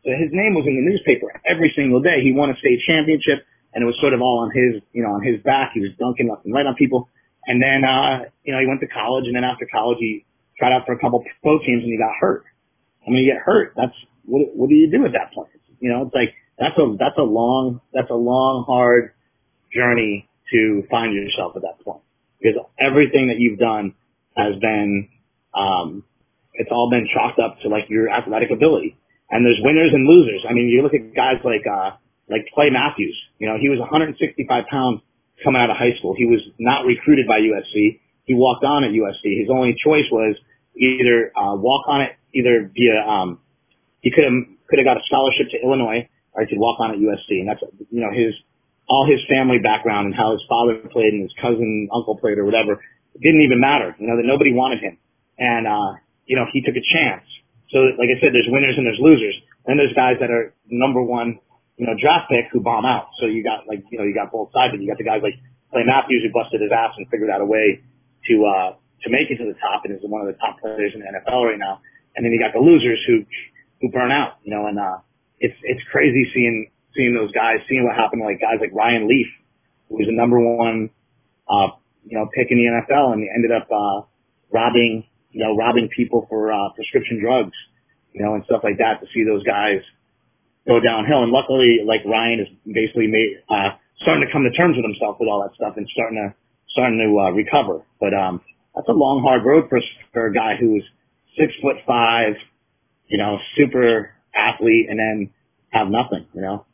So his name was in the newspaper every single day. He won a state championship, and it was sort of all on his, on his back. He was dunking left and right on people. And then, he went to college, and then after college, he tried out for a couple pro teams, and he got hurt. And when you get hurt, what do you do at that point? It's like, that's a long, hard journey to find yourself at that point. Because everything that you've done has been, it's all been chalked up to like your athletic ability. And there's winners and losers. I mean, you look at guys like Clay Matthews. He was 165 pounds coming out of high school. He was not recruited by USC. He walked on at USC. His only choice was either walk on it, either via he could have got a scholarship to Illinois, or he could walk on at USC. And that's all his family background and how his father played and his cousin, uncle played or whatever. It didn't even matter. That nobody wanted him, and he took a chance. So, like I said, there's winners and there's losers. Then there's guys that are number one, draft pick who bomb out. So you got you got both sides. You got the guys like Clay Matthews who busted his ass and figured out a way to make it to the top and is one of the top players in the NFL right now. And then you got the losers who burn out, and it's crazy seeing those guys, seeing what happened to like guys like Ryan Leaf, who was the number one pick in the NFL, and he ended up robbing people for prescription drugs, and stuff like that, to see those guys go downhill. And luckily, like, Ryan is basically starting to come to terms with himself with all that stuff and starting to recover. But that's a long, hard road for a guy who's 6'5", super athlete, and then have nothing,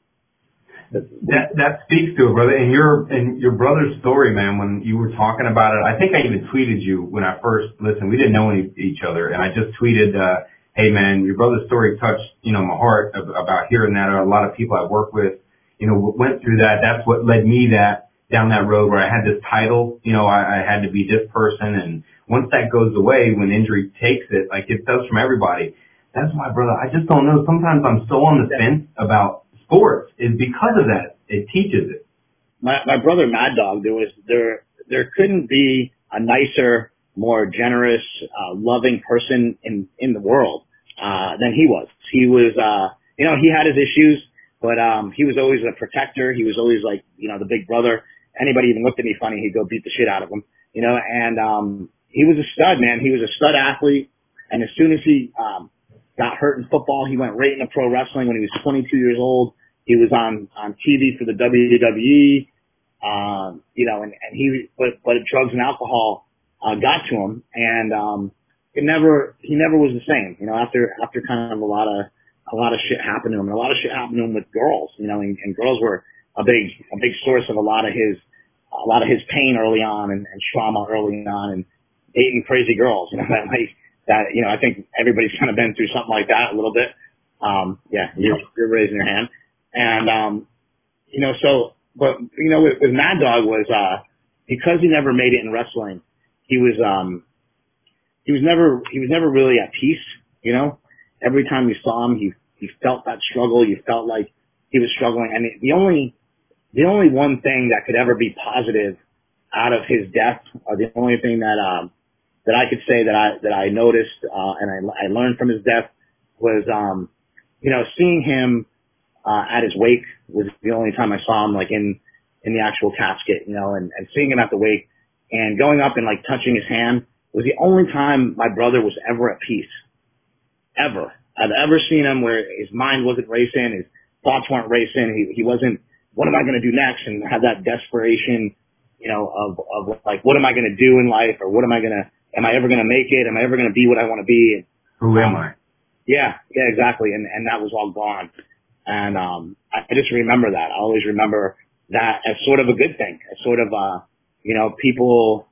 That speaks to it, brother. And your brother's story, man, when you were talking about it, I think I even tweeted you when I first listened. We didn't know each other, and I just tweeted, hey, man, your brother's story touched, my heart about hearing that. A lot of people I work with, went through that. That's what led me down that road where I had this title, I had to be this person. And once that goes away, when injury takes it, like it does from everybody. That's why, brother, I just don't know. Sometimes I'm so on the fence about sports, is because of that. It teaches it. My brother Mad Dog, there couldn't be a nicer, more generous, loving person in the world than he was. He was he had his issues, but he was always a protector. He was always like, the big brother. Anybody even looked at me funny, he'd go beat the shit out of him. And he was a stud, man. He was a stud athlete, and as soon as he got hurt in football, he went right into pro wrestling when he was 22 years old. He was on TV for the WWE, and but drugs and alcohol, got to him, and, he never was the same, after kind of a lot of shit happened to him, and a lot of shit happened to him with girls, and girls were a big source of a lot of his pain early on and trauma early on, and dating crazy girls, I think everybody's kind of been through something like that a little bit. Yeah, you're raising your hand. And, with Mad Dog was, because he never made it in wrestling, he was never really at peace, Every time you saw him, he felt that struggle. You felt like he was struggling. And the only one thing that could ever be positive out of his death, or the only thing that I could say that I noticed, and I learned from his death was, seeing him, at his wake was the only time I saw him, like, in the actual casket, and seeing him at the wake and going up and, like, touching his hand was the only time my brother was ever at peace. Ever. I've ever seen him where his mind wasn't racing, his thoughts weren't racing, he wasn't, what am I going to do next? And have that desperation, of like, what am I going to do in life? Or am I ever going to make it? Am I ever going to be what I want to be? Who am I? Yeah, exactly. And that was all gone. And, I just remember that. I always remember that as sort of a good thing, as sort of, people,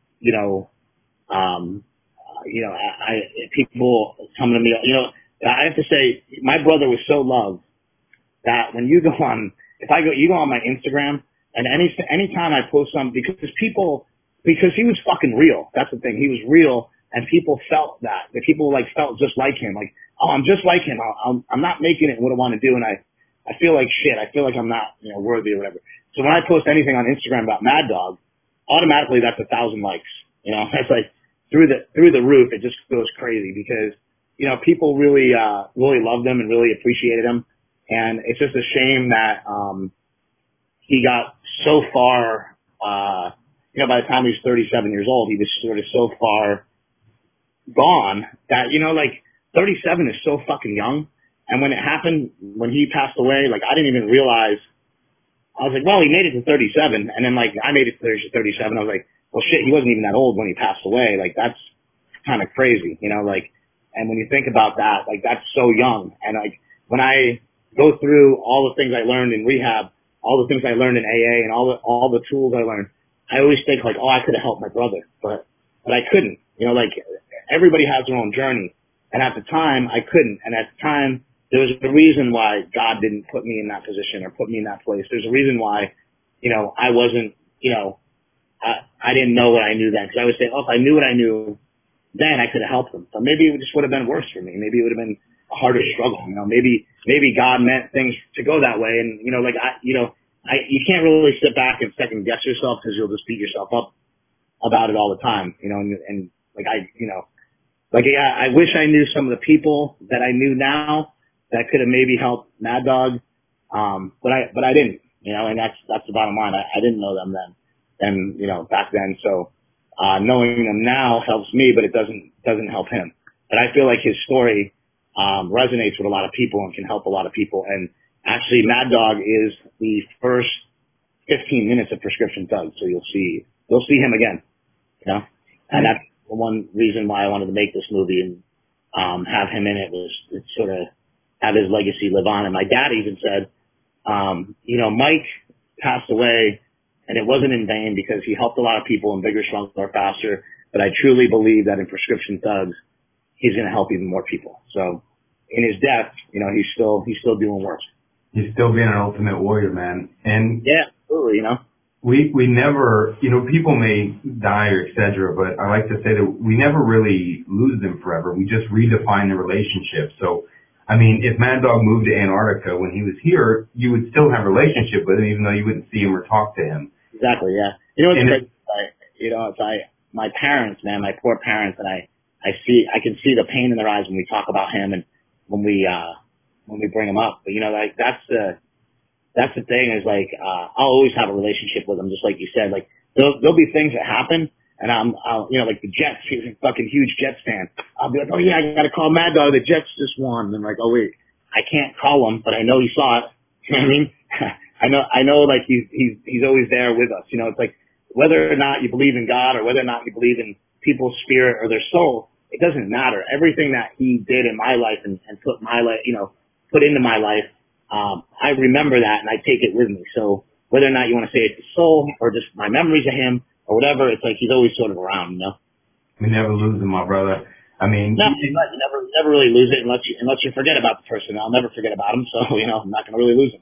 people coming to me, I have to say, my brother was so loved that when you go on, you go on my Instagram, and anytime I post something, because he was fucking real. That's the thing. He was real, and people felt that. The people felt just like him. Like, oh, I'm just like him. I'm not making it what I want to do, and I feel like shit. I feel like I'm not, worthy or whatever. So when I post anything on Instagram about Mad Dog, automatically that's 1,000 likes. That's like through the roof. It just goes crazy because people really loved him and really appreciated him. And it's just a shame that, he got so far, by the time he was 37 years old, he was sort of so far gone that, 37 is so fucking young. And when it happened, when he passed away, I didn't even realize. I was like, well, he made it to 37. And then, I made it to 37. I was like, well, shit, he wasn't even that old when he passed away. That's kind of crazy, and when you think about that, that's so young. And, when I go through all the things I learned in rehab, all the things I learned in AA and all the tools I learned, I always think, oh, I could have helped my brother. But I couldn't. Everybody has their own journey. And at the time, I couldn't. And at the time, there was a reason why God didn't put me in that position or put me in that place. There's a reason why, I wasn't, I didn't know what I knew then. Because I would say, if I knew what I knew then, I could have helped them. But maybe it just would have been worse for me. Maybe it would have been a harder struggle. Maybe God meant things to go that way. And, you can't really sit back and second guess yourself because you'll just beat yourself up about it all the time, I wish I knew some of the people that I knew now that could have maybe helped Mad Dog. But I didn't, and that's the bottom line. I didn't know them then and, back then. So, knowing them now helps me, but it doesn't help him. But I feel like his story, resonates with a lot of people and can help a lot of people. And actually Mad Dog is the first 15 minutes of Prescription Thugs. So you'll see him again, and that's the one reason why I wanted to make this movie and, have him in it was to sort of have his legacy live on. And my dad even said, Mike passed away and it wasn't in vain because he helped a lot of people in Bigger, Stronger, Faster. But I truly believe that in Prescription Thugs, he's going to help even more people. So in his death, he's still doing work. He's still being an ultimate warrior, man. And yeah, absolutely, we never, people may die or et cetera, but I like to say that we never really lose them forever. We just redefine the relationship. So, if Mad Dog moved to Antarctica when he was here, you would still have a relationship with him, even though you wouldn't see him or talk to him. Exactly, yeah. My parents, man, my poor parents, and I can see the pain in their eyes when we talk about him and when we bring him up. But that's the thing is I'll always have a relationship with him, just like you said. There'll be things that happen and I'll like the Jets, he's a fucking huge Jets fan. I'll be like, oh yeah, I gotta call Mad Dog, the Jets just won. And I'm like, oh wait, I can't call him, but I know he saw it. You know what I mean? I know he's always there with us. It's like whether or not you believe in God or whether or not you believe in people's spirit or their soul, it doesn't matter. Everything that he did in my life and put put into my life, I remember that and I take it with me. So whether or not you want to say it's the soul or just my memories of him or whatever, it's like he's always sort of around, We never lose him, my brother. No, you never really lose it unless you forget about the person. I'll never forget about him, so I'm not going to really lose him.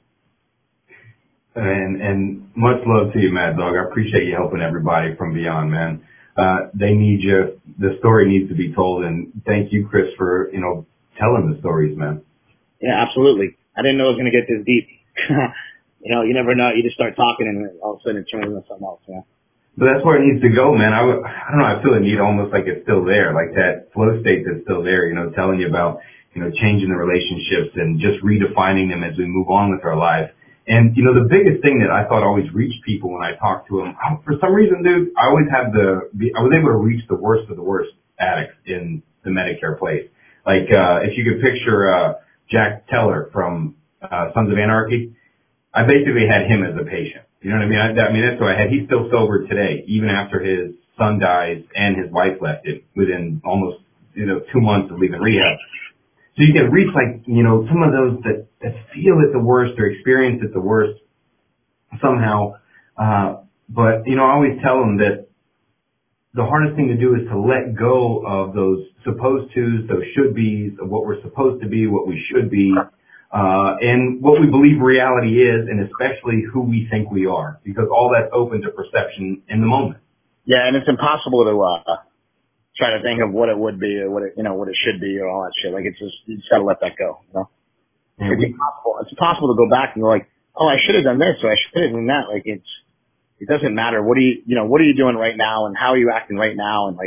And much love to you, Mad Dog. I appreciate you helping everybody from beyond, man. They need you. The story needs to be told, and thank you, Chris, for telling the stories, man. Yeah, absolutely. I didn't know it was going to get this deep. You never know. You just start talking, and all of a sudden it turns into something else. But that's where it needs to go, man. I don't know. I feel the need almost like it's still there, like that flow state that's still there. Telling you about changing the relationships and just redefining them as we move on with our life. And, the biggest thing that I thought always reached people when I talked to them, for some reason, dude, I always had I was able to reach the worst of the worst addicts in the Medicare place. If you could picture, Jack Teller from, Sons of Anarchy, I basically had him as a patient. You know what I mean? That's what I had. He's still sober today, even after his son dies and his wife left him within almost, 2 months of leaving rehab. So you can reach some of those that feel it the worst or experience it the worst somehow. But, I always tell them that the hardest thing to do is to let go of those supposed tos, those should be's, of what we're supposed to be, what we should be, and what we believe reality is, and especially who we think we are, because all that's open to perception in the moment. Yeah, and it's impossible to, try to think of what it would be or what it should be or all that shit. You just gotta let that go, Yeah, it's impossible to go back and go oh, I should have done this or I should have done that. It doesn't matter. What are you doing right now and how are you acting right now? And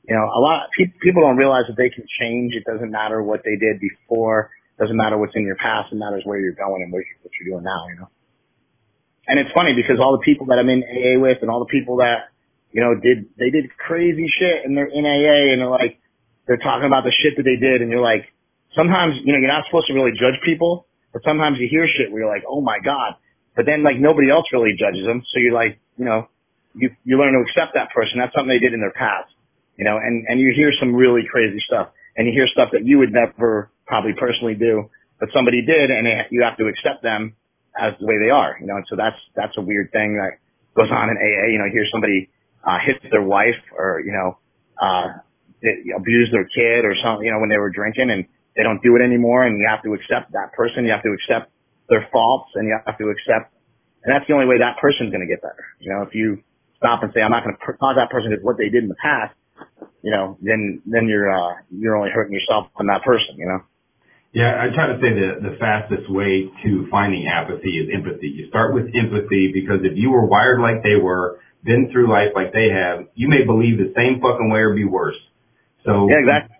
You know, a lot people don't realize that they can change. It doesn't matter what they did before. It doesn't matter what's in your past. It matters where you're going and what you're doing now, you know. And it's funny because all the people that I'm in AA with and all the people that, you know, they did crazy shit and they're in AA and they're talking about the shit that they did, and you're like, sometimes, you know, you're not supposed to really judge people, but sometimes you hear shit where you're like, oh my God. But then like nobody else really judges them. So you're like, you know, you learn to accept that person. That's something they did in their past, you know, and you hear some really crazy stuff, and you hear stuff that you would never probably personally do, but somebody did, and you have to accept them as the way they are, you know. And so that's a weird thing that goes on in AA. You know, you hear somebody hit their wife, or, you know, abuse their kid or something, you know, when they were drinking, and they don't do it anymore, and you have to accept that person. You have to accept their faults, and you have to accept, and that's the only way that person's going to get better. You know, if you stop and say, I'm not going to cause that person because what they did in the past, you know, then you're only hurting yourself and that person, you know. Yeah, I try to say the fastest way to finding apathy is empathy. You start with empathy, because if you were wired like they were, been through life like they have, you may believe the same fucking way or be worse. So yeah, exactly.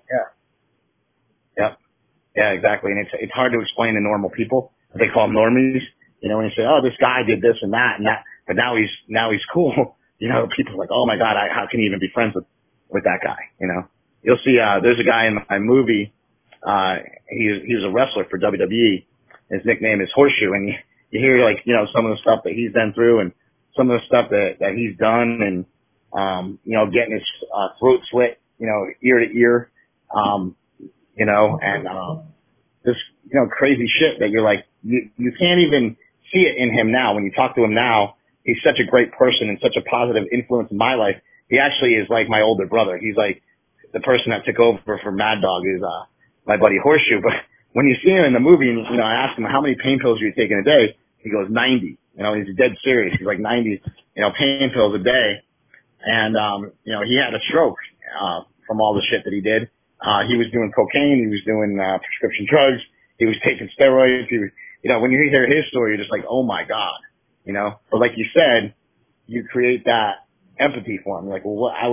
Yeah, exactly. And it's hard to explain to normal people. They call them normies. You know, when you say, oh, this guy did this and that, but now he's cool. You know, people are like, oh my God, how can you even be friends with that guy? You know, you'll see, there's a guy in my movie, he was a wrestler for WWE. His nickname is Horseshoe, and you hear, like, you know, some of the stuff that he's been through and some of the stuff that he's done, and, you know, getting his, throat slit, you know, ear to ear, you know, and, this, you know, crazy shit that you're like, you can't even see it in him now. When you talk to him now, he's such a great person and such a positive influence in my life. He actually is like my older brother. He's like the person that took over for Mad Dog is, my buddy Horseshoe. But when you see him in the movie, and, you know, I asked him, how many pain pills are you taking a day? He goes, 90. You know, he's dead serious. He's like 90, you know, pain pills a day. And, you know, he had a stroke, from all the shit that he did. He was doing cocaine. He was doing, prescription drugs. He was taking steroids. He was, you know, when you hear his story, you're just like, oh my God, you know. But like you said, you create that empathy for him. Like, well, he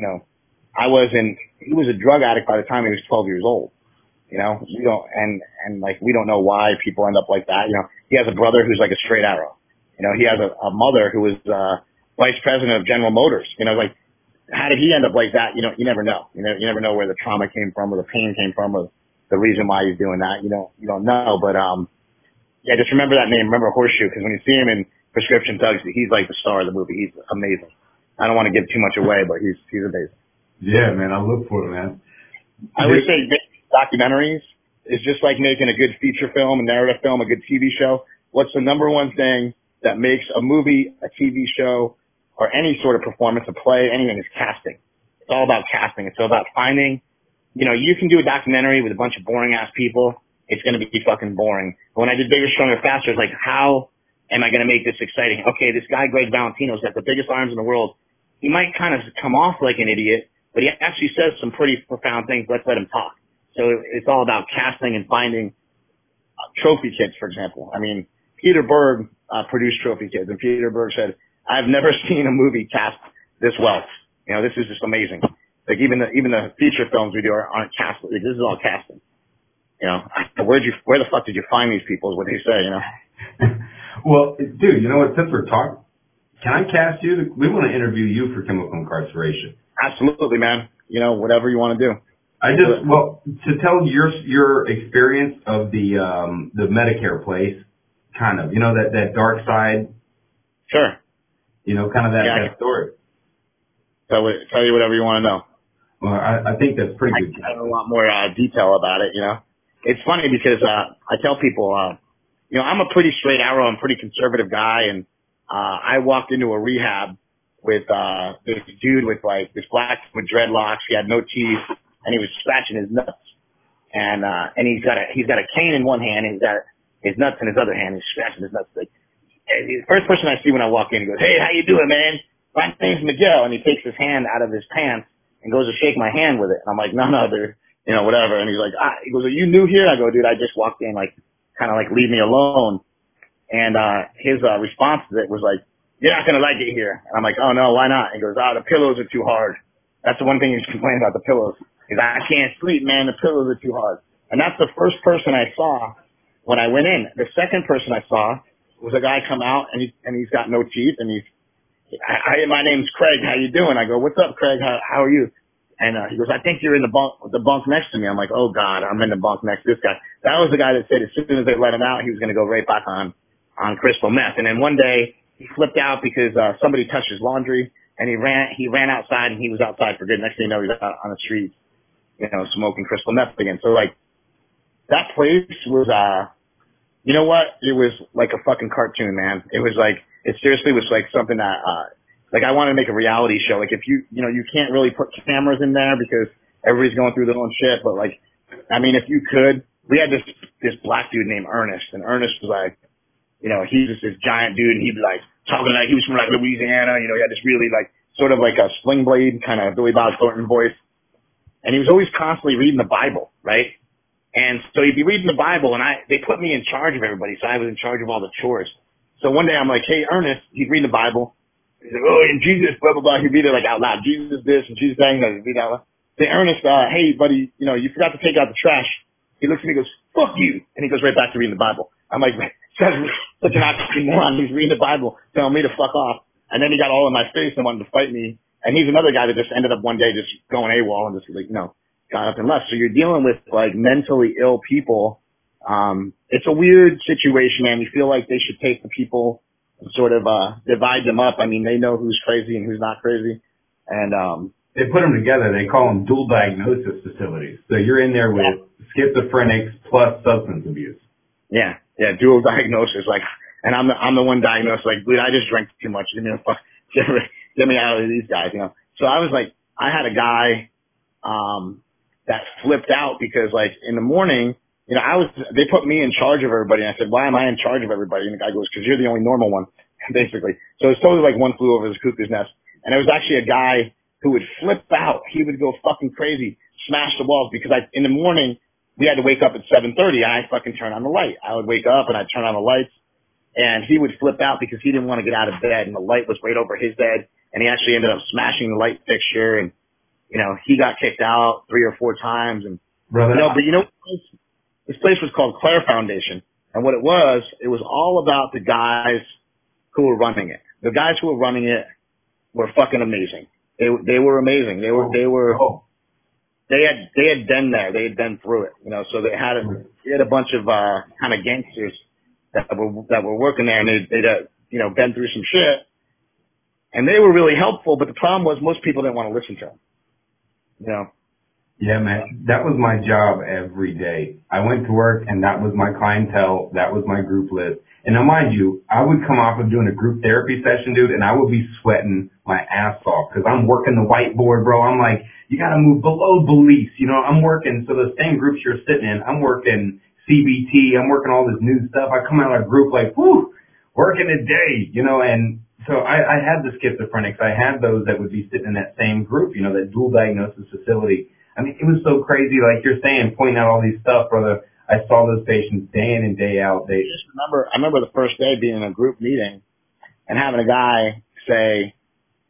was a drug addict by the time he was 12 years old. You know, we don't know why people end up like that. You know, he has a brother who's like a straight arrow. You know, he has a mother who was, vice president of General Motors. You know, like, how did he end up like that? You know, you never know. You never know where the trauma came from, or the pain came from, or the reason why he's doing that. You don't know. But, yeah, just remember that name. Remember Horseshoe, because when you see him in Prescription Thugs, he's like the star of the movie. He's amazing. I don't want to give too much away, but he's amazing. Yeah, man, I'll look for it, man. I would say documentaries is just like making a good feature film, a narrative film, a good TV show. What's the number one thing that makes a movie, a TV show, or any sort of performance, a play, anything, is casting. It's all about casting. It's all about finding, you know, you can do a documentary with a bunch of boring ass people. It's going to be fucking boring. But when I did Bigger, Stronger, Faster, it's like, how am I going to make this exciting? Okay, this guy, Greg Valentino's got the biggest arms in the world. He might kind of come off like an idiot, but he actually says some pretty profound things. Let's let him talk. So it's all about casting and finding Trophy Kids, for example. I mean, Peter Berg produced Trophy Kids, and Peter Berg said, I've never seen a movie cast this well. You know, this is just amazing. Like, even the feature films we do aren't cast. Like, this is all casting. You know, where the fuck did you find these people, is what they say, you know? Well, dude, you know what, since we're talking, can I cast you? We want to interview you for Chemical Incarceration. Absolutely, man. You know, whatever you want to do. To tell your experience of the Medicare place, kind of, you know, that dark side. Sure. You know, kind of that story. Tell you whatever you want to know. Well, I think that's pretty good. I have a lot more detail about it, you know. It's funny because I tell people, you know, I'm a pretty straight arrow and pretty conservative guy, and I walked into a rehab with this dude with like this black with dreadlocks. He had no teeth, and he was scratching his nuts. And he's got a cane in one hand, and he's got his nuts in his other hand. He's scratching his nuts. Like, the first person I see when I walk in, he goes, "Hey, how you doing, man? My name's Miguel." And he takes his hand out of his pants and goes to shake my hand with it. And I'm like, no, dude, you know, whatever. And he's like, he goes, "Are you new here?" I go, "Dude, I just walked in, like, kind of like, leave me alone." And his response to it was like, "You're not gonna like it here." And I'm like, "Oh no, why not?" He goes, "The pillows are too hard." That's the one thing he's complaining about, the pillows. He's like, I can't sleep, man. The pillows are too hard. And that's the first person I saw when I went in. The second person I saw was a guy come out and he's got no teeth and my name's Craig. How you doing? I go, what's up, Craig? How are you? And he goes, I think you're in the bunk next to me. I'm like, oh God, I'm in the bunk next to this guy. That was the guy that said as soon as they let him out, he was going to go right back on crystal meth. And then one day he flipped out because somebody touched his laundry, and he ran outside, and he was outside for good. Next thing you know, he's out on the streets, smoking crystal meth again. So like that place was, you know what? It was like a fucking cartoon, man. It was like, it seriously was like something that, like I wanted to make a reality show. Like if you can't really put cameras in there because everybody's going through their own shit. But like, I mean, if you could, we had this black dude named Ernest, and Ernest was like, he's just this giant dude, and he'd be like talking like he was from like Louisiana. He had this really like sort of like a Sling Blade kind of Billy Bob Thornton voice, and he was always constantly reading the Bible, right? And so he'd be reading the Bible, and they put me in charge of everybody, so I was in charge of all the chores. So one day I'm like, hey Ernest, he'd read the Bible. He's like, oh, in Jesus, blah, blah, blah. He'd read it like out loud. Jesus this and Jesus that. He'd read it out loud. Say, Ernest, hey, buddy, you forgot to take out the trash. He looks at me and goes, fuck you. And he goes right back to reading the Bible. I'm like, this guy's such an oxymoron. He's reading the Bible, telling me to fuck off. And then he got all in my face and wanted to fight me. And he's another guy that just ended up one day just going AWOL and just like, got up and left. So you're dealing with like mentally ill people. It's a weird situation, and you feel like they should take the people and sort of divide them up. I mean, they know who's crazy and who's not crazy. And they put them together. They call them dual diagnosis facilities. So you're in there with schizophrenics plus substance abuse. Yeah, dual diagnosis. Like, and I'm the one diagnosed. Like, dude, I just drank too much. Get me out of these guys. So I was like, I had a guy that flipped out because like in the morning, they put me in charge of everybody, and I said, why am I in charge of everybody? And the guy goes, because you're the only normal one, basically. So it's totally like one flew over his cuckoo's nest. And it was actually a guy who would flip out. He would go fucking crazy, smash the walls, because in the morning, we had to wake up at 7:30, and I'd fucking turn on the light. I would wake up, and I'd turn on the lights, and he would flip out because he didn't want to get out of bed, and the light was right over his bed, and he actually ended up smashing the light fixture, and, he got kicked out 3 or 4 times, and, Brother, this place was called Claire Foundation, and what it was all about the guys who were running it. The guys who were running it were fucking amazing. They were amazing. They had been there. They had been through it, so they had a bunch of kind of gangsters that were working there, and they'd been through some shit, and they were really helpful. But the problem was most people didn't want to listen to them. Yeah, man, that was my job every day. I went to work, and that was my clientele. That was my group list. And now, mind you, I would come off of doing a group therapy session, dude, and I would be sweating my ass off because I'm working the whiteboard, bro. I'm like, you got to move below beliefs. I'm working, so the same groups you're sitting in, I'm working CBT. I'm working all this new stuff. I come out of a group like, whoo, working a day, and so I had the schizophrenics. I had those that would be sitting in that same group, that dual diagnosis facility. I mean, it was so crazy, like you're saying, pointing out all these stuff, brother. I saw those patients day in and day out. I remember the first day being in a group meeting and having a guy say,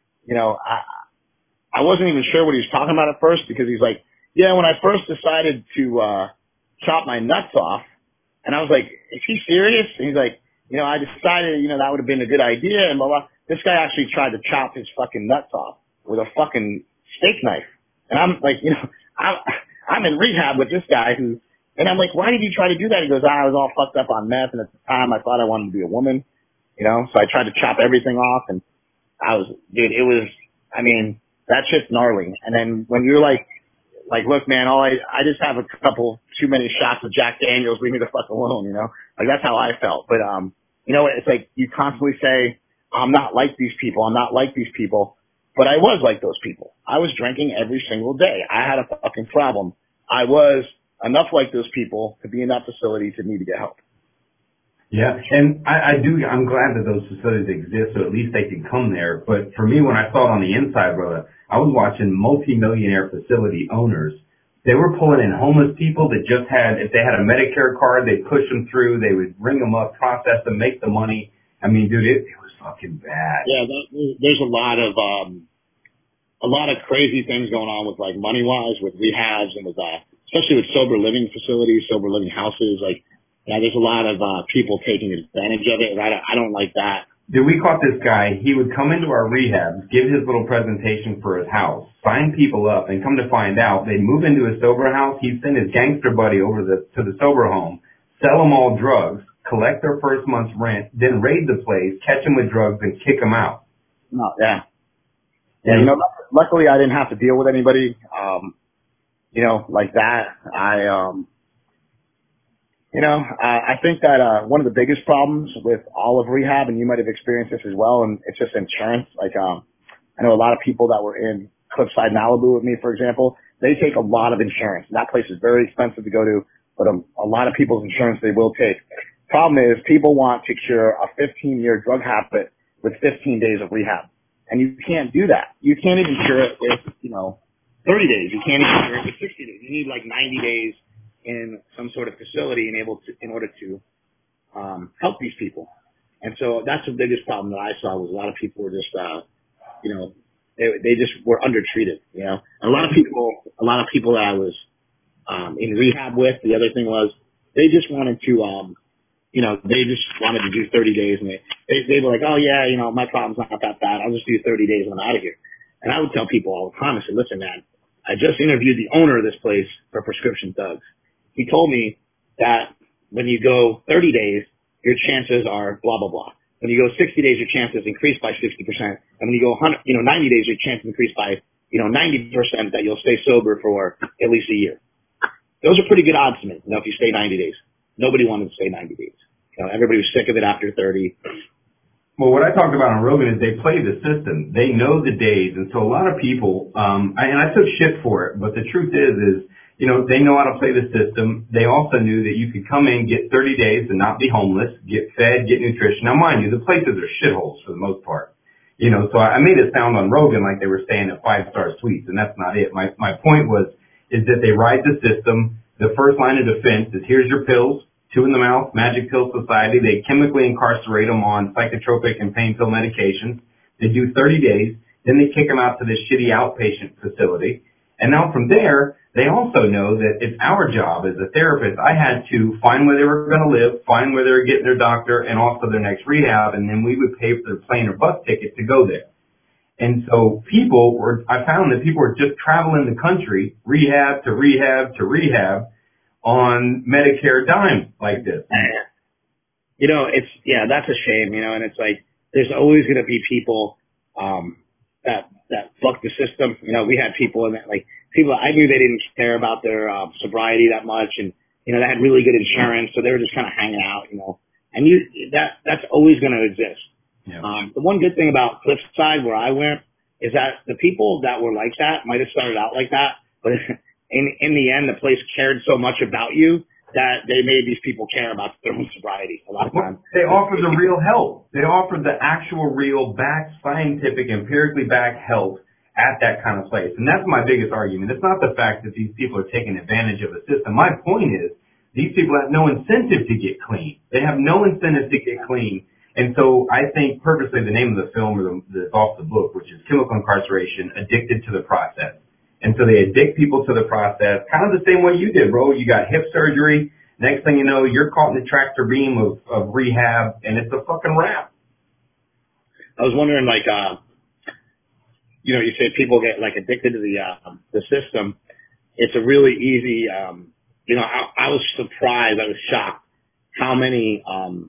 I wasn't even sure what he was talking about at first because he's like, yeah, when I first decided to chop my nuts off, and I was like, is he serious? And he's like, I decided, that would have been a good idea, and blah, blah. This guy actually tried to chop his fucking nuts off with a fucking steak knife. And I'm like, I'm in rehab with this guy and I'm like, why did you try to do that? He goes, I was all fucked up on meth, and at the time I thought I wanted to be a woman, so I tried to chop everything off, and that shit's gnarly. And then when you're like, look, man, I just have a couple too many shots of Jack Daniels, leave me the fuck alone, like that's how I felt. But, it's like you constantly say, I'm not like these people. But I was like those people. I was drinking every single day. I had a fucking problem. I was enough like those people to be in that facility to need to get help. Yeah, and I'm glad that those facilities exist, so at least they can come there. But for me, when I saw it on the inside, brother, I was watching multi-millionaire facility owners. They were pulling in homeless people that just if they had a Medicare card, they'd push them through, they would ring them up, process them, make the money. I mean, dude, it was fucking bad. Yeah, there's a lot of, a lot of crazy things going on with like money wise, with rehabs and with, especially with sober living facilities, sober living houses. Like, yeah, there's a lot of, people taking advantage of it. And I don't like that. Dude, we caught this guy. He would come into our rehabs, give his little presentation for his house, sign people up, and come to find out they'd move into his sober house. He'd send his gangster buddy over to the sober home, sell them all drugs, collect their first month's rent, then raid the place, catch them with drugs, and kick them out. No, yeah. Yeah, you know, luckily I didn't have to deal with anybody, you know, like that. I think that one of the biggest problems with all of rehab, and you might have experienced this as well, and it's just insurance. Like, I know a lot of people that were in Cliffside Malibu with me, for example, they take a lot of insurance. That place is very expensive to go to, but a lot of people's insurance they will take. Problem is, people want to cure a 15-year drug habit with 15 days of rehab. And you can't do that. You can't even cure it with, 30 days. You can't even cure it with 60 days. You need like 90 days in some sort of facility in order to help these people. And so that's the biggest problem that I saw was a lot of people were just, they just were undertreated, And a lot of people that I was in rehab with, the other thing was they just wanted to, they just wanted to do 30 days and they were like, oh yeah, my problem's not that bad. I'll just do 30 days and I'm out of here. And I would tell people all the time, I said, listen, man, I just interviewed the owner of this place for Prescription Thugs. He told me that when you go 30 days, your chances are blah, blah, blah. When you go 60 days, your chances increase by 60%. And when you go 90 days, your chances increase by, 90% that you'll stay sober for at least a year. Those are pretty good odds to me, if you stay 90 days. Nobody wanted to stay 90 days. Everybody was sick of it after 30. Well, what I talked about on Rogan is they play the system. They know the days. And so a lot of people, and I took shit for it, but the truth is, they know how to play the system. They also knew that you could come in, get 30 days and not be homeless, get fed, get nutrition. Now, mind you, the places are shitholes for the most part. So I made it sound on Rogan like they were staying at 5-star suites, and that's not it. My point is that they ride the system. The first line of defense is here's your pills, 2 in the mouth, Magic Pill Society. They chemically incarcerate them on psychotropic and pain pill medications. They do 30 days. Then they kick them out to this shitty outpatient facility. And now from there, they also know that it's our job as a therapist. I had to find where they were going to live, find where they were getting their doctor, and also their next rehab, and then we would pay for their plane or bus ticket to go there. And so I found that people were just traveling the country, rehab to rehab to rehab, on Medicare dime like this. That's a shame, and it's like, there's always going to be people, that fuck the system. We had people in that, like, people, I knew they didn't care about their, sobriety that much and, they had really good insurance, so they were just kind of hanging out, and that's always going to exist. Yeah. The one good thing about Cliffside where I went is that the people that were like that might have started out like that, but in the end, the place cared so much about you that they made these people care about their own sobriety a lot of times. They offered the real help. They offered the actual real scientific, empirically backed help at that kind of place. And that's my biggest argument. It's not the fact that these people are taking advantage of a system. My point is these people have no incentive to get clean. They have no incentive to get clean. And so I think purposely the name of the film or the off the book, which is Chemical Incarceration, Addicted to the Process. And so they addict people to the process, kind of the same way you did, bro. You got hip surgery. Next thing you know, you're caught in the tractor beam of rehab, and it's a fucking wrap. I was wondering, like, you said people get, like, addicted to the system. It's a really easy, I was surprised, I was shocked how many,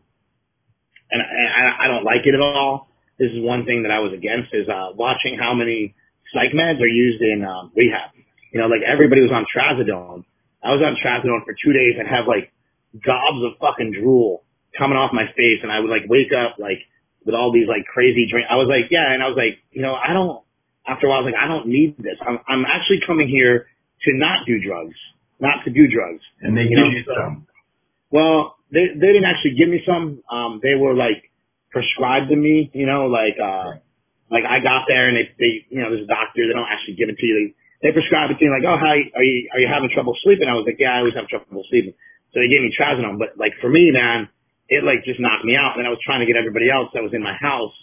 and I don't like it at all. This is one thing that I was against is watching how many psych meds are used in rehab. Like everybody was on trazodone. I was on trazodone for 2 days and have like gobs of fucking drool coming off my face, and I would like wake up like with all these like crazy drink. I was like, yeah, and I was like, I don't. After a while, I was like, I don't need this. I'm actually coming here to not do drugs, not to do drugs. And they give you some. Well, they didn't actually give me some. They were like prescribed to me, like I got there and they there's a doctor, they don't actually give it to you. They prescribe it to you like, oh, how are you having trouble sleeping? I was like, yeah, I always have trouble sleeping. So they gave me trazodone, but like for me, man, it like just knocked me out. And then I was trying to get everybody else that was in my house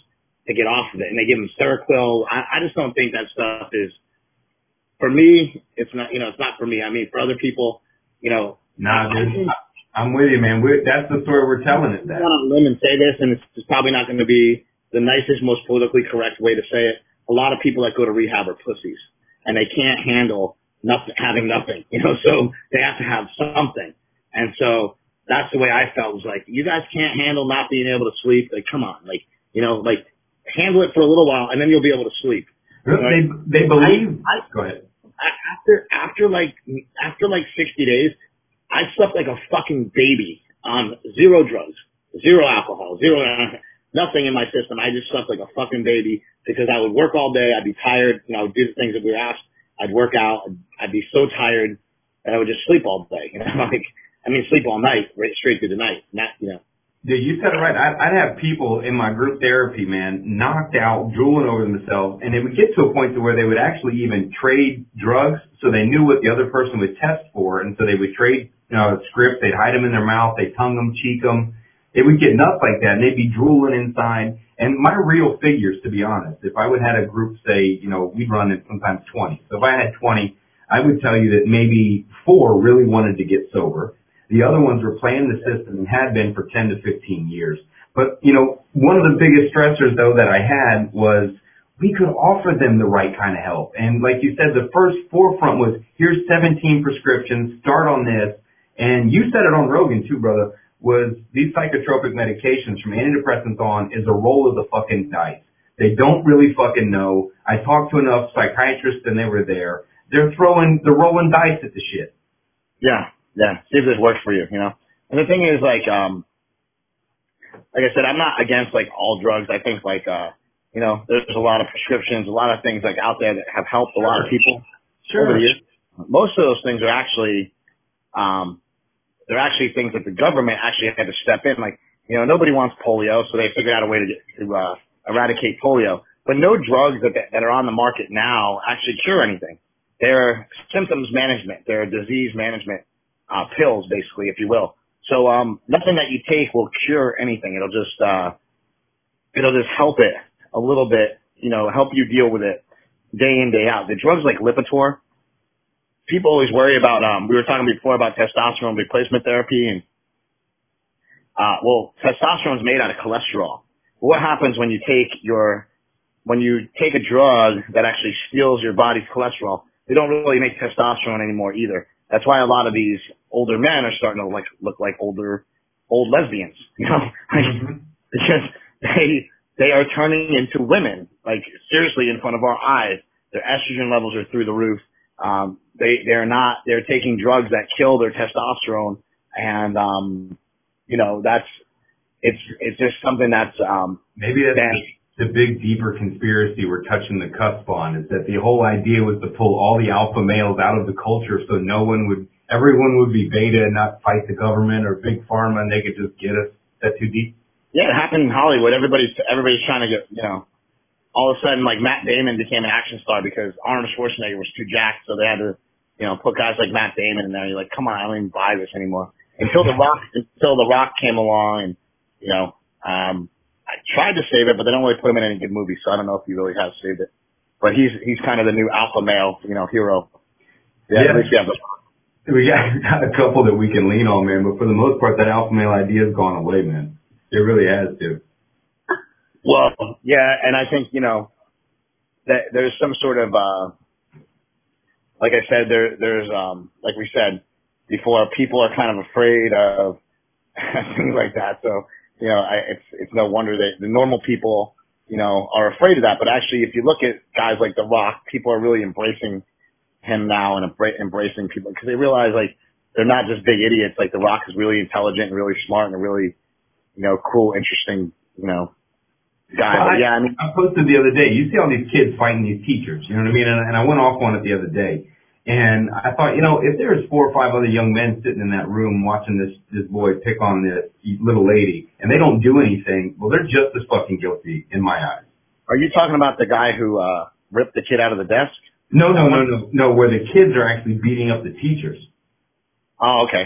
to get off of it, and they give them Seroquel. I just don't think that stuff is, for me, it's not, you know, it's not for me. I mean, for other people, you know. Nah, dude. I'm with you, man. That's the story we're telling it. I want to limb and say this, and it's probably not going to be the nicest, most politically correct way to say it. A lot of people that go to rehab are pussies, and they can't handle having nothing, you know, so they have to have something. And so that's the way I felt, was like, you guys can't handle not being able to sleep. Like, come on, like, you know, like, handle it for a little while, and then you'll be able to sleep. They believe. Go ahead. After like 60 days, I slept like a fucking baby on zero drugs, zero alcohol, nothing in my system. I just slept like a fucking baby because I would work all day. I'd be tired. You know, I would do the things that we were asked. I'd work out. I'd be so tired that I would just sleep all day. You know, sleep all night, right straight through the night. Not, you know. Dude, you said it right. I'd have people in my group therapy, man, knocked out, drooling over themselves, and they would get to a point to where they would actually even trade drugs, so they knew what the other person would test for, and so they would trade, you know, scripts. They'd hide them in their mouth, they'd tongue them, cheek them. They would get nuts like that, and they'd be drooling inside. And my real figures, to be honest, if I would have had a group, say, you know, we'd run it sometimes 20. So if I had 20, I would tell you that maybe 4 really wanted to get sober. The other ones were playing the system and had been for 10 to 15 years. But, you know, one of the biggest stressors, though, that I had was we could offer them the right kind of help. And like you said, the first forefront was, here's 17 prescriptions, start on this. And you said it on Rogan, too, brother, was these psychotropic medications from antidepressants on is a roll of the fucking dice. They don't really fucking know. I talked to enough psychiatrists and they were there. They're rolling dice at the shit. Yeah. Yeah, see if this works for you, you know. And the thing is, like I said, I'm not against like all drugs. I think like, you know, there's a lot of prescriptions, a lot of things like out there that have helped a lot of people over the years. Most of those things are actually, they're actually things that the government actually had to step in. Like, you know, nobody wants polio, so they figured out a way to eradicate polio. But no drugs that are on the market now actually cure anything. They're symptoms management. They're disease management. Pills, basically, if you will. So, nothing that you take will cure anything. It'll just help it a little bit, you know, help you deal with it day in, day out. The drugs like Lipitor, people always worry about, we were talking before about testosterone replacement therapy, and, testosterone is made out of cholesterol. What happens when you take a drug that actually steals your body's cholesterol? They don't really make testosterone anymore either. That's why a lot of these older men are starting to look like old lesbians, you know, because they are turning into women, like seriously in front of our eyes. Their estrogen levels are through the roof. They're taking drugs that kill their testosterone, and you know, it's just something that's maybe that's the big, deeper conspiracy we're touching the cusp on, is that the whole idea was to pull all the alpha males out of the culture so everyone would be beta and not fight the government or big pharma, and they could just get us. Is that too deep? Yeah, it happened in Hollywood. Everybody's trying to get, you know, all of a sudden, like, Matt Damon became an action star because Arnold Schwarzenegger was too jacked, so they had to, you know, put guys like Matt Damon in there. You're like, come on, I don't even buy this anymore. Until The Rock came along, and, you know, I tried to save it, but they don't really put him in any good movies, so I don't know if he really has saved it. But he's kind of the new alpha male, you know, hero. Yeah. We got a couple that we can lean on, man, but for the most part, that alpha male idea has gone away, man. It really has, dude. Well, yeah, and I think, you know, that there's some sort of, like I said, there's like we said before, people are kind of afraid of things like that, so, you know, it's no wonder that the normal people, you know, are afraid of that. But actually, if you look at guys like The Rock, people are really embracing him now and embracing people because they realize, like, they're not just big idiots. Like, The Rock is really intelligent and really smart and a really, you know, cool, interesting, you know, guy. Well, yeah, I mean, I posted the other day. You see all these kids fighting these teachers. You know what I mean? And I went off on it the other day. And I thought, you know, if there's 4 or 5 other young men sitting in that room watching this boy pick on this little lady, and they don't do anything, well, they're just as fucking guilty in my eyes. Are you talking about the guy who ripped the kid out of the desk? No. Where the kids are actually beating up the teachers. Oh, okay.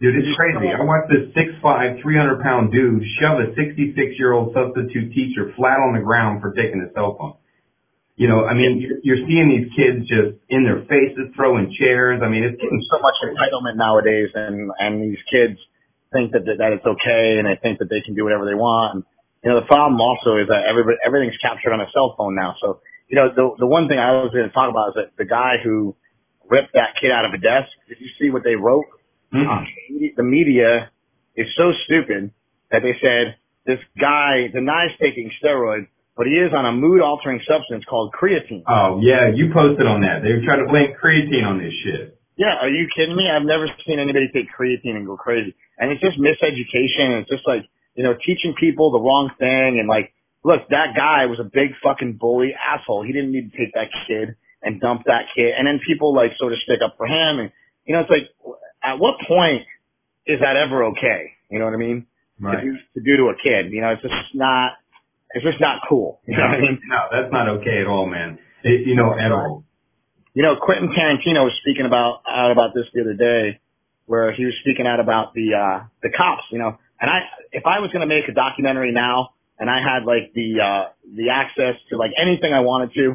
Dude, it's crazy. I watched this 6'5", 300-pound dude shove a 66-year-old substitute teacher flat on the ground for taking a cell phone. You know, I mean, you're seeing these kids just in their faces throwing chairs. I mean, it's getting so much entitlement nowadays, and these kids think that it's okay, and they think that they can do whatever they want. And, you know, the problem also is that everything's captured on a cell phone now. So, you know, the one thing I was going to talk about is that the guy who ripped that kid out of a desk, did you see what they wrote? Mm-hmm. The media is so stupid that they said this guy denies taking steroids, but he is on a mood-altering substance called creatine. Oh, yeah, you posted on that. They were trying to blame creatine on this shit. Yeah, are you kidding me? I've never seen anybody take creatine and go crazy. And it's just miseducation, and it's just like, you know, teaching people the wrong thing. And like, look, that guy was a big fucking bully asshole. He didn't need to take that kid and dump that kid. And then people like sort of stick up for him. And, you know, it's like, at what point is that ever okay? You know what I mean? Right. To do to a kid. You know, it's just not cool. You know what I mean? No, that's not okay at all, man. You know, at all. You know, Quentin Tarantino was speaking out about this the other day, where he was speaking out about the cops, you know. And if I was going to make a documentary now, and I had like the access to like anything I wanted to,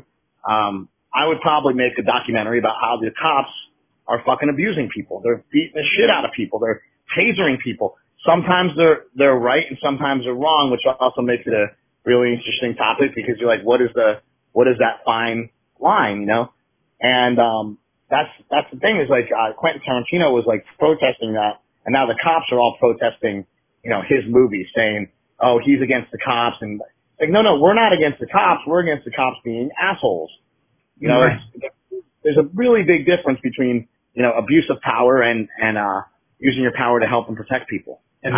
I would probably make a documentary about how the cops are fucking abusing people. They're beating the shit out of people. They're tasering people. Sometimes they're right and sometimes they're wrong, which also makes it a really interesting topic, because you're like, what is that fine line, you know? And that's the thing is like Quentin Tarantino was like protesting that, and now the cops are all protesting, you know, his movie, saying, oh, he's against the cops, and like, no, we're not against the cops. We're against the cops being assholes. You know, right. There's a really big difference between, you know, abuse of power and using your power to help and protect people. And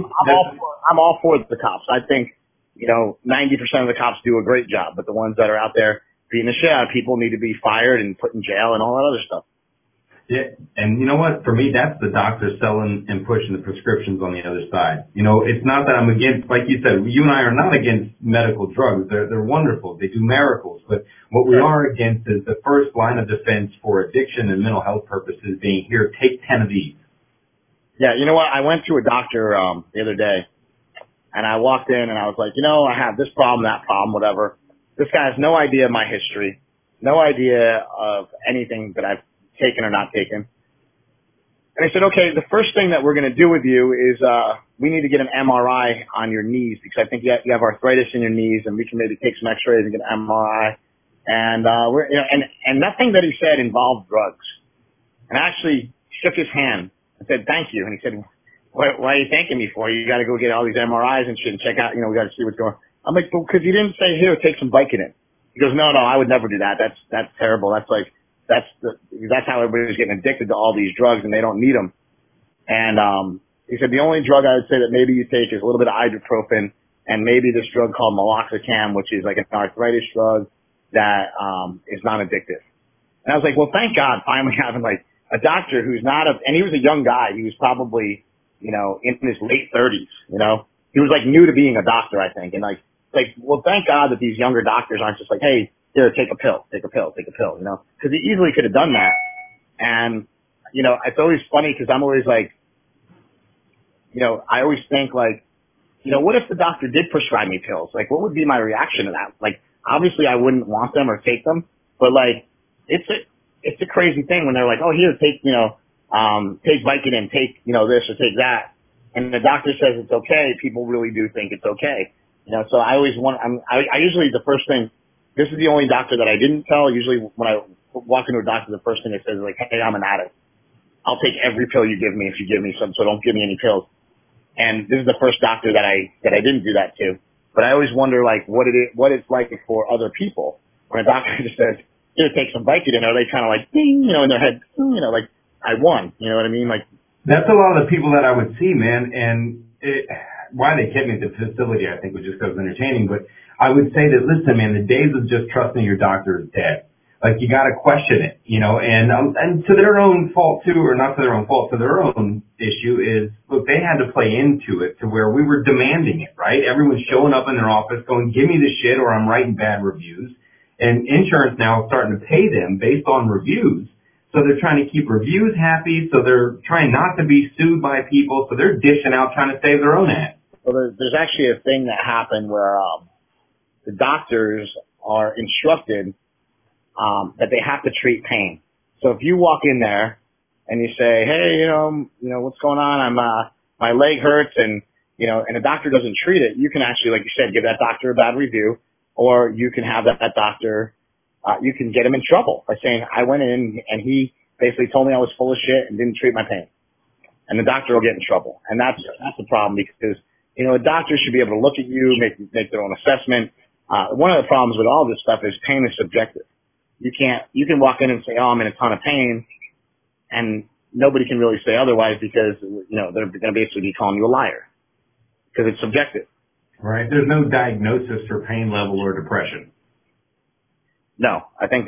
I'm all for the cops. I think, you know, 90% of the cops do a great job, but the ones that are out there beating the shit out of people need to be fired and put in jail and all that other stuff. Yeah, and you know what? For me, that's the doctor selling and pushing the prescriptions on the other side. You know, it's not that I'm against, like you said, you and I are not against medical drugs. They're wonderful. They do miracles. But what we are against is the first line of defense for addiction and mental health purposes being, here, take 10 of these. Yeah, you know what? I went to a doctor the other day, and I walked in and I was like, you know, I have this problem, that problem, whatever. This guy has no idea of my history, no idea of anything that I've taken or not taken. And I said, okay, the first thing that we're going to do with you is we need to get an MRI on your knees, because I think you have arthritis in your knees, and we can maybe take some x-rays and get an MRI. And and nothing that he said involved drugs. And I actually shook his hand and said, thank you. And he said, why are you thanking me for? You got to go get all these MRIs and shit and check out, you know, we got to see what's going on. I'm like, well, because you didn't say, here, take some Vicodin. He goes, no, I would never do that. That's terrible. That's how everybody's getting addicted to all these drugs, and they don't need them. And he said the only drug I would say that maybe you take is a little bit of ibuprofen, and maybe this drug called meloxicam, which is like an arthritis drug that is non-addictive. And I was like, well, thank God finally having like a doctor who's not and he was a young guy. He was probably, you know, in his late 30s, you know. He was like new to being a doctor, I think. And like, well, thank God that these younger doctors aren't just like, hey, here, take a pill, you know, because he easily could have done that. And, you know, it's always funny because I'm always like, you know, I always think like, you know, what if the doctor did prescribe me pills? Like, what would be my reaction to that? Like, obviously I wouldn't want them or take them, but like, it's a crazy thing when they're like, oh, here, take, you know, take Vicodin, take, you know, this or take that. And the doctor says it's okay. People really do think it's okay. You know, so I always I usually the first thing, this is the only doctor that I didn't tell. Usually when I walk into a doctor, the first thing it says is like, hey, I'm an addict. I'll take every pill you give me if you give me some, so don't give me any pills. And this is the first doctor that I didn't do that to. But I always wonder like what it's like for other people. When a doctor just says, here, take some Vicodin, are they kind of like, ding, you know, in their head, you know, like, I won. You know what I mean? Like, that's a lot of the people that I would see, man. And why they kept me at the facility, I think, was just because it was entertaining. But I would say that, listen, man, the days of just trusting your doctor is dead. Like, you got to question it, you know. And to their own fault too, or not to their own fault, to their own issue is, look, they had to play into it to where we were demanding it, right? Everyone's showing up in their office going, give me this shit, or I'm writing bad reviews. And insurance now is starting to pay them based on reviews. So they're trying to keep reviews happy. So they're trying not to be sued by people. So they're dishing out trying to save their own ass. So there's actually a thing that happened where the doctors are instructed that they have to treat pain. So if you walk in there and you say, hey, what's going on? My leg hurts, and the doctor doesn't treat it, you can actually, like you said, give that doctor a bad review, or you can have that doctor, you can get him in trouble by saying, I went in and he basically told me I was full of shit and didn't treat my pain. And the doctor will get in trouble. And that's the problem, because, a doctor should be able to look at you, make their own assessment. One of the problems with all this stuff is pain is subjective. You can walk in and say, oh, I'm in a ton of pain, and nobody can really say otherwise, because, they're going to basically be calling you a liar, because it's subjective. Right. There's no diagnosis for pain level or depression. No, I think,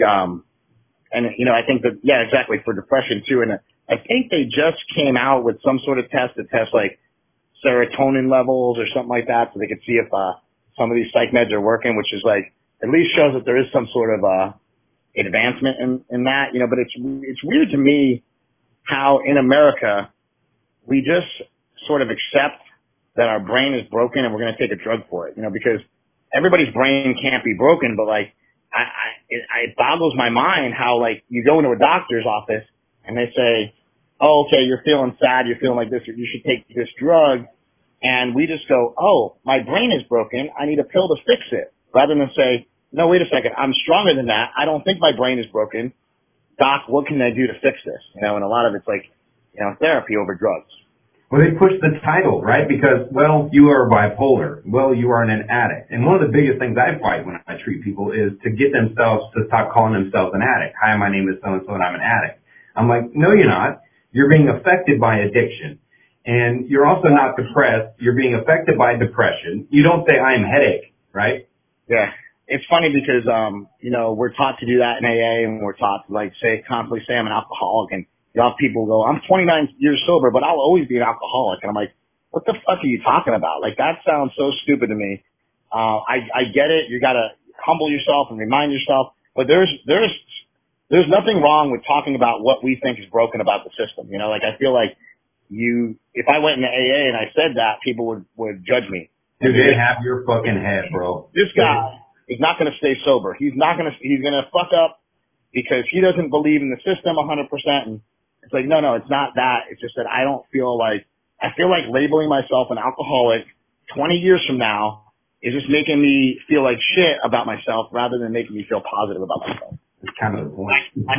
I think that, yeah, exactly, for depression too. And I think they just came out with some sort of test that tests like serotonin levels or something like that, so they could see if, some of these psych meds are working, which is like, at least shows that there is some sort of, advancement in that, but it's weird to me how in America we just sort of accept that our brain is broken and we're going to take a drug for it, because everybody's brain can't be broken, but like, it boggles my mind how like you go into a doctor's office and they say, oh, okay, you're feeling sad, you're feeling like this, you should take this drug. And we just go, oh, my brain is broken, I need a pill to fix it. Rather than say, no, wait a second, I'm stronger than that. I don't think my brain is broken. Doc, what can I do to fix this? And a lot of it's like, therapy over drugs. Well, they push the title, right? Because, well, you are bipolar. Well, you are an addict. And one of the biggest things I fight when I treat people is to get themselves to stop calling themselves an addict. Hi, my name is so-and-so and I'm an addict. I'm like, no, you're not. You're being affected by addiction. And you're also not depressed. You're being affected by depression. You don't say, I am headache, right? Yeah. It's funny because, we're taught to do that in AA, and we're taught to constantly say I'm an alcoholic, and you have people go, I'm 29 years sober, but I'll always be an alcoholic. And I'm like, what the fuck are you talking about? Like, that sounds so stupid to me. I get it. You gotta humble yourself and remind yourself, but there's nothing wrong with talking about what we think is broken about the system. I feel like if I went into AA and I said that, people would judge me. Dude, they have your fucking head, bro. This guy is not going to stay sober. He's going to fuck up because he doesn't believe in the system 100%. And it's like, no, it's not that. It's just that I feel like labeling myself an alcoholic 20 years from now is just making me feel like shit about myself rather than making me feel positive about myself. It's kind of the point. My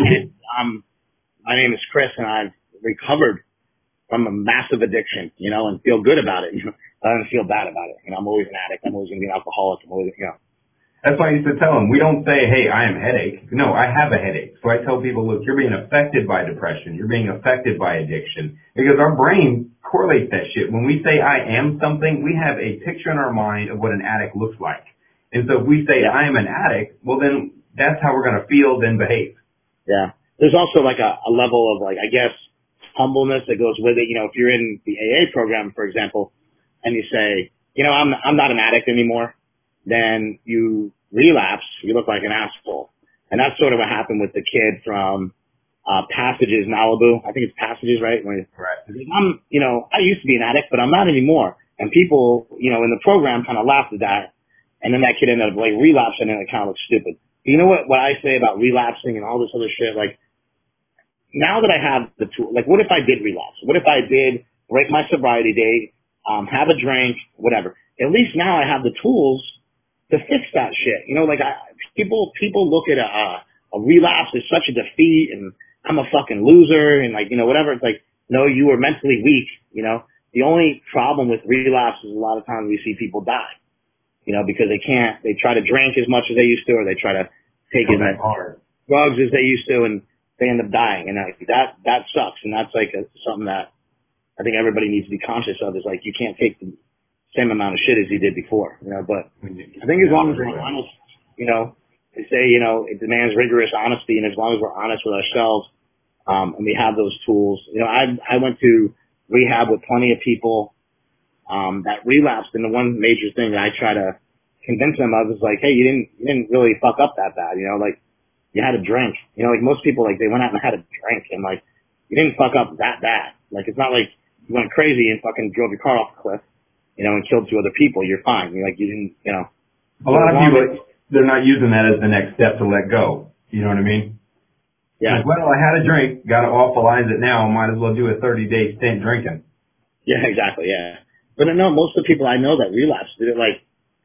name is Chris, and I've recovered from a massive addiction, and feel good about it. I don't feel bad about it. I'm always an addict. I'm always going to be an alcoholic. I'm always, That's why I used to tell them, we don't say, hey, I am headache. No, I have a headache. So I tell people, look, you're being affected by depression. You're being affected by addiction. Because our brain correlates that shit. When we say I am something, we have a picture in our mind of what an addict looks like. And so if we say I am an addict, well, then that's how we're going to feel, then behave. Yeah. There's also like a level of I guess, humbleness that goes with it. If you're in the AA program, for example, and you say, I'm not an addict anymore, then you relapse, you look like an asshole. And that's sort of what happened with the kid from Passages, Malibu. I think it's Passages, right? Right. I used to be an addict, but I'm not anymore. And people, in the program kind of laughed at that. And then that kid ended up relapsing, and it kind of looked stupid. But you know what I say about relapsing and all this other shit? Now that I have the tool, what if I did relapse? What if I did break my sobriety date, have a drink, whatever? At least now I have the tools to fix that shit. People look at a relapse as such a defeat, and I'm a fucking loser, and whatever. It's like, no, you were mentally weak. The only problem with relapse is a lot of times we see people die, because they try to drink as much as they used to, or they try to take as many drugs as they used to, and they end up dying. And that sucks. And that's something that I think everybody needs to be conscious of, is you can't take the same amount of shit as you did before, but I think as long as we're honest, they say, it demands rigorous honesty, and as long as we're honest with ourselves, and we have those tools, I went to rehab with plenty of people, that relapsed, and the one major thing that I try to convince them of is hey, you didn't really fuck up that bad, you had a drink. You know, like most people, like they went out and had a drink, and like you didn't fuck up that bad. Like it's not like you went crazy and fucking drove your car off a cliff, you know, and killed 2 other people. You're fine. You're like you didn't, you know. A lot of people, they're not using that as the next step to let go. You know what I mean? Yeah. Like, well, I had a drink, got to awfulize it now. Might as well do a 30-day stint drinking. Yeah, exactly. Yeah. But no, most of the people I know that relapsed did it. Like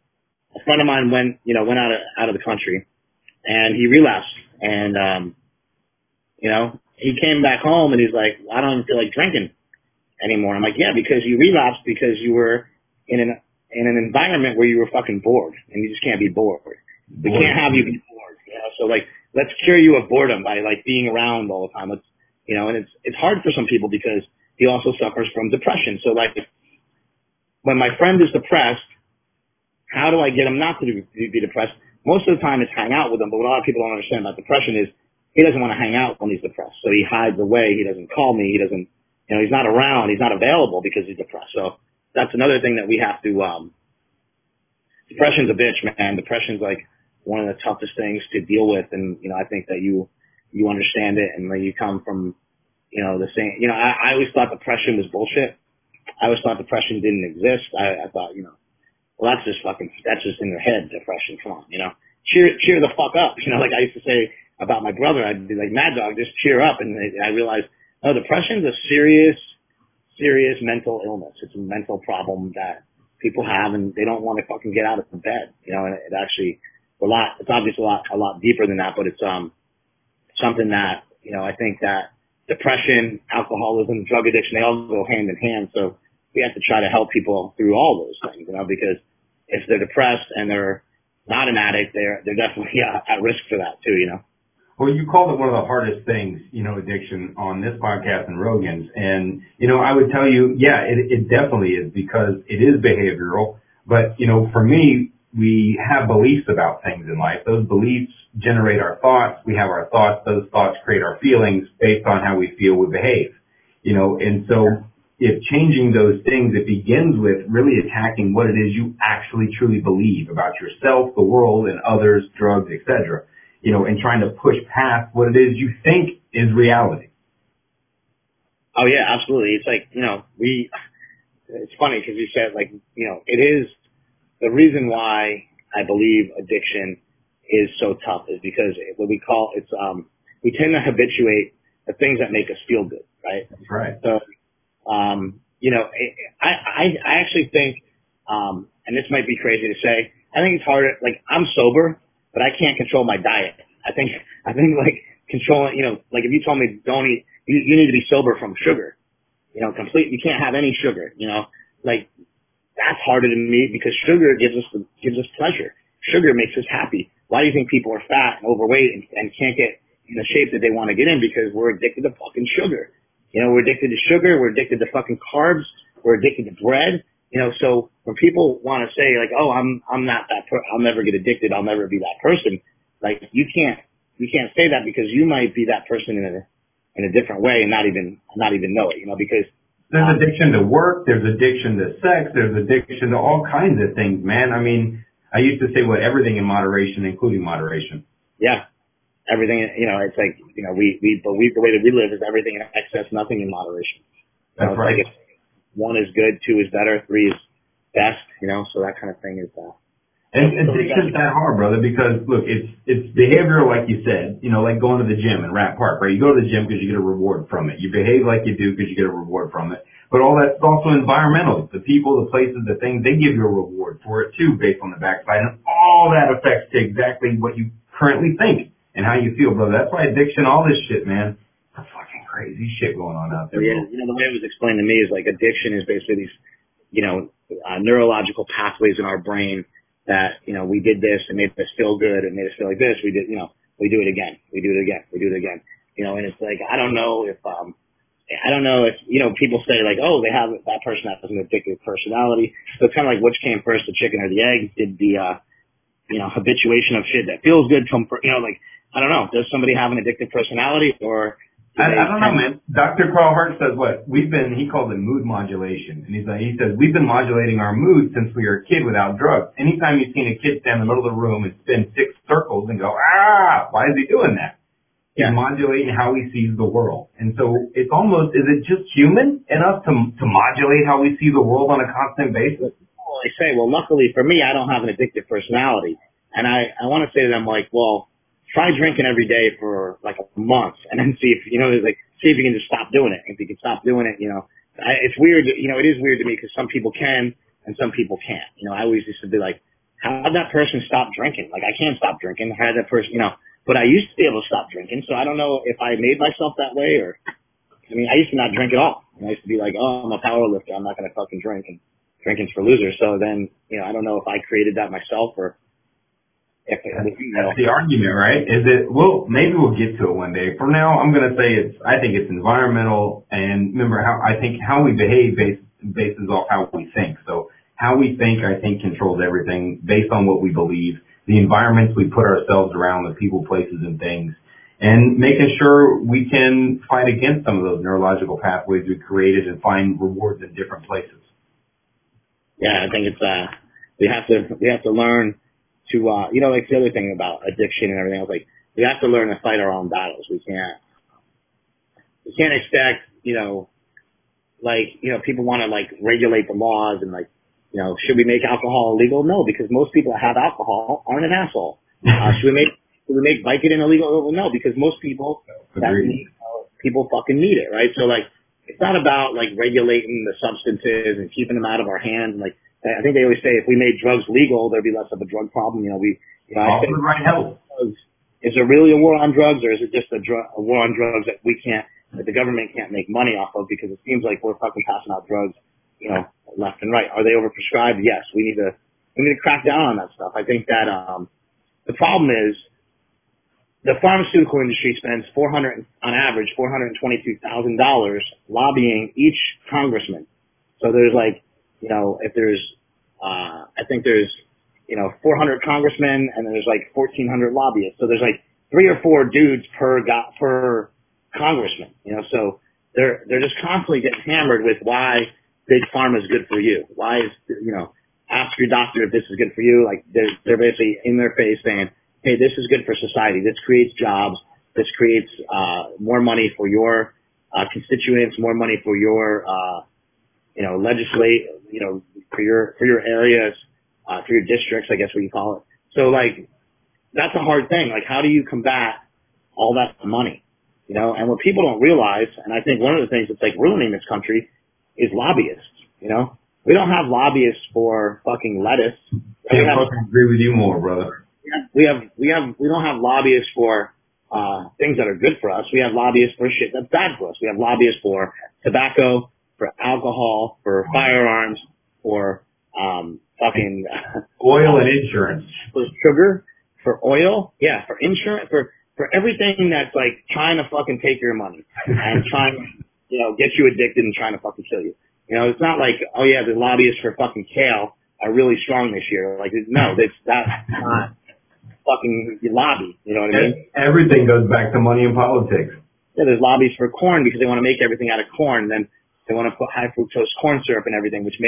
a friend of mine went out of the country, and he relapsed, and you know, he came back home and he's like, I don't even feel like drinking anymore. I'm like, yeah, because you relapsed because you were in an environment where you were fucking bored, and you just can't be bored. We can't have you be bored, you know. So like, let's cure you of boredom by like being around all the time. Let's, you know, and it's hard for some people because he also suffers from depression. So like, when my friend is depressed, how do I get him not to be depressed? Most of the time it's hang out with him, but what a lot of people don't understand about depression is he doesn't want to hang out when he's depressed. So he hides away. He doesn't call me. He doesn't, you know, he's not around. He's not available because he's depressed. So that's another thing that we have to, depression's a bitch, man. Depression's like one of the toughest things to deal with. And, you know, I think that you understand it, and when you come from, you know, the same, you know, I always thought depression was bullshit. I always thought depression didn't exist. I thought, you know, well, that's just in your head, depression. Come on, you know, cheer the fuck up. You know, like I used to say about my brother, I'd be like, Mad Dog, just cheer up. And I realized, no, depression's a serious mental illness. It's a mental problem that people have, and they don't want to fucking get out of bed, you know, and it actually, it's obviously a lot deeper than that, but it's, something that, you know, I think that depression, alcoholism, drug addiction, they all go hand in hand. So we have to try to help people through all those things, you know, because if they're depressed and they're not an addict, they're definitely at risk for that too, you know. Well, you called it one of the hardest things, you know, addiction on this podcast and Rogan's. And, you know, I would tell you, yeah, it definitely is, because it is behavioral. But, you know, for me, we have beliefs about things in life. Those beliefs generate our thoughts. We have our thoughts. Those thoughts create our feelings based on how we feel we behave, you know. And so if changing those things, it begins with really attacking what it is you actually truly believe about yourself, the world, and others, drugs, etc., you know, and trying to push past what it is you think is reality. Oh yeah, absolutely. It's like, you know, it's funny because you said, like, you know, it is the reason why I believe addiction is so tough is because what we call we tend to habituate the things that make us feel good, right? That's right. So, you know, I actually think, and this might be crazy to say, I think it's harder, like I'm sober, but I can't control my diet. I think like controlling, you know, like if you told me don't eat, you need to be sober from sugar, you know, you can't have any sugar, you know, like that's harder to me because sugar gives us pleasure. Sugar makes us happy. Why do you think people are fat and overweight and can't get in the shape that they want to get in? Because we're addicted to fucking sugar. You know, we're addicted to sugar. We're addicted to fucking carbs. We're addicted to bread. You know, so when people want to say like, oh, I'm not that, I'll never get addicted. I'll never be that person. Like you can't say that because you might be that person in a different way and not even know it, you know, because there's addiction to work. There's addiction to sex. There's addiction to all kinds of things, man. I mean, I used to say everything in moderation, including moderation. Yeah. Everything, you know, it's like, you know, we believe the way that we live is everything in excess, nothing in moderation. That's right. Like 1 is good, 2 is better, 3 is best, you know, so that kind of thing is, and addiction's that hard, brother, because look, it's behavioral, like you said, you know, like going to the gym in Rat Park, right? You go to the gym because you get a reward from it. You behave like you do because you get a reward from it. But all that's also environmental. The people, the places, the things, they give you a reward for it too, based on the backside. And all that affects to exactly what you currently think and how you feel, brother. That's why addiction, all this shit, man, it's fucking crazy shit going on out there. Yeah, you know, the way it was explained to me is like addiction is basically these, you know, neurological pathways in our brain that, you know, we did this, it made us feel good, it made us feel like this, we did, you know, we do it again, we do it again, we do it again, you know, and it's like, I don't know if, you know, people say like, oh, that person has an addictive personality. So it's kind of like which came first, the chicken or the egg? Did the, you know, habituation of shit that feels good come first? You know, like, I don't know. Does somebody have an addictive personality, or I don't know, man. Dr. Carl Hart says what? He calls it mood modulation. And he says, we've been modulating our mood since we were a kid without drugs. Anytime you've seen a kid stand in the middle of the room and spin 6 circles and go, why is he doing that? He's modulating how he sees the world. And so it's almost, is it just human in us to modulate how we see the world on a constant basis? Well, I say, well, luckily for me, I don't have an addictive personality. And I want to say to them, like, well, try drinking every day for like a month and then see if, see if you can just stop doing it. If you can stop doing it, it's weird, it is weird to me because some people can and some people can't. I always used to be like, how did that person stop drinking? Like, I can't stop drinking. How did that person, but I used to be able to stop drinking. So I don't know if I made myself that way or, I used to not drink at all. I used to be like, oh, I'm a power lifter. I'm not going to fucking drink and drinking's for losers. So then, I don't know if I created that myself or, that's the argument, right? Is it, well, maybe we'll get to it one day. For now, I'm going to say I think it's environmental, and remember I think how we behave bases off how we think. So how we think, I think, controls everything based on what we believe, the environments we put ourselves around, the people, places, and things, and making sure we can fight against some of those neurological pathways we created and find rewards in different places. Yeah, I think it's, we have to learn to, like the other thing about addiction and everything else, like, we have to learn to fight our own battles. We can't expect, people want to, like, regulate the laws and, like, should we make alcohol illegal? No, because most people that have alcohol aren't an asshole. Should we make Vicodin illegal? No, because most people people fucking need it, right? So, like, it's not about, like, regulating the substances and keeping them out of our hands. Like, I think they always say if we made drugs legal, there'd be less of a drug problem. I think, right help. Is there really a war on drugs, or is it just a war on drugs that the government can't make money off of? Because it seems like we're fucking passing out drugs, left and right. Are they overprescribed? Yes. We need to crack down on that stuff. I think that the problem is the pharmaceutical industry spends on average $422,000 lobbying each congressman. So there's like, if there's, I think there's, 400 congressmen and there's like 1,400 lobbyists. So there's like 3 or 4 dudes per congressman, so they're just constantly getting hammered with why big pharma is good for you. Why is, ask your doctor if this is good for you. Like they're basically in their face saying, hey, this is good for society. This creates jobs. This creates, more money for your, constituents, more money for your, legislate, for your areas, for your districts, I guess what you call it. So like, that's a hard thing. Like, how do you combat all that money? And what people don't realize, and I think one of the things that's like ruining this country is lobbyists. We don't have lobbyists for fucking lettuce. I fucking agree with you more, brother. We don't have lobbyists for, things that are good for us. We have lobbyists for shit that's bad for us. We have lobbyists for tobacco, for alcohol, for firearms, for fucking oil and insurance, for sugar, for oil, for insurance, for everything that's like trying to fucking take your money and trying to get you addicted and trying to fucking kill you. It's not like, oh yeah, the lobbyists for fucking kale are really strong this year. Like, no, that's not fucking lobby. You know what I mean? Everything goes back to money and politics. Yeah, there's lobbies for corn because they want to make everything out of corn. Then they want to put high fructose corn syrup and everything, which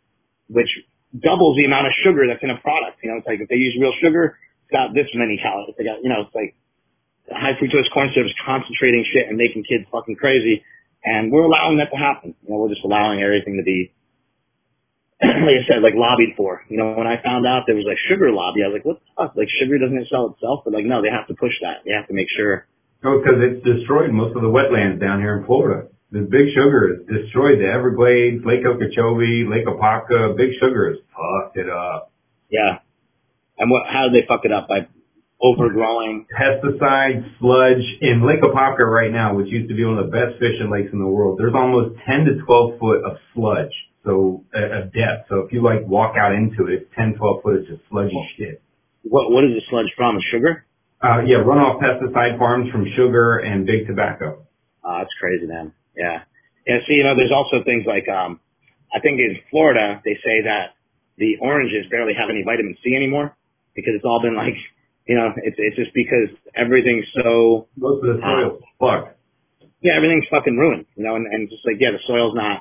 doubles the amount of sugar that's in a product. It's like if they use real sugar, it's got this many calories. They got, it's like high fructose corn syrup is concentrating shit and making kids fucking crazy. And we're allowing that to happen. We're just allowing everything to be, like I said, like lobbied for. When I found out there was like sugar lobby, I was like, what the fuck? Like sugar doesn't it sell itself? But like, no, they have to push that. They have to make sure. Oh, because it's destroyed most of the wetlands down here in Florida. The Big Sugar has destroyed the Everglades, Lake Okeechobee, Lake Apopka. Big Sugar has fucked it up. Yeah. And how did they fuck it up? By overgrowing? Pesticides, sludge. In Lake Apopka right now, which used to be one of the best fishing lakes in the world, there's almost 10 to 12 foot of sludge. So, of depth. So if you like walk out into it, 10, 12 foot is just sludgy shit. What is the sludge from? Sugar? Yeah, runoff pesticide farms from sugar and big tobacco. That's crazy, man. Yeah. Yeah, see, there's also things like, I think in Florida, they say that the oranges barely have any vitamin C anymore because it's all been like, it's just because everything's so. Most of the soil's fucked. yeah, everything's fucking ruined, you know, and just like, yeah, the soil's not,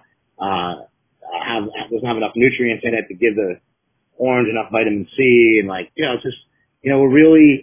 doesn't have enough nutrients in it to give the orange enough vitamin C, and like, you know, it's just, you know, we're really,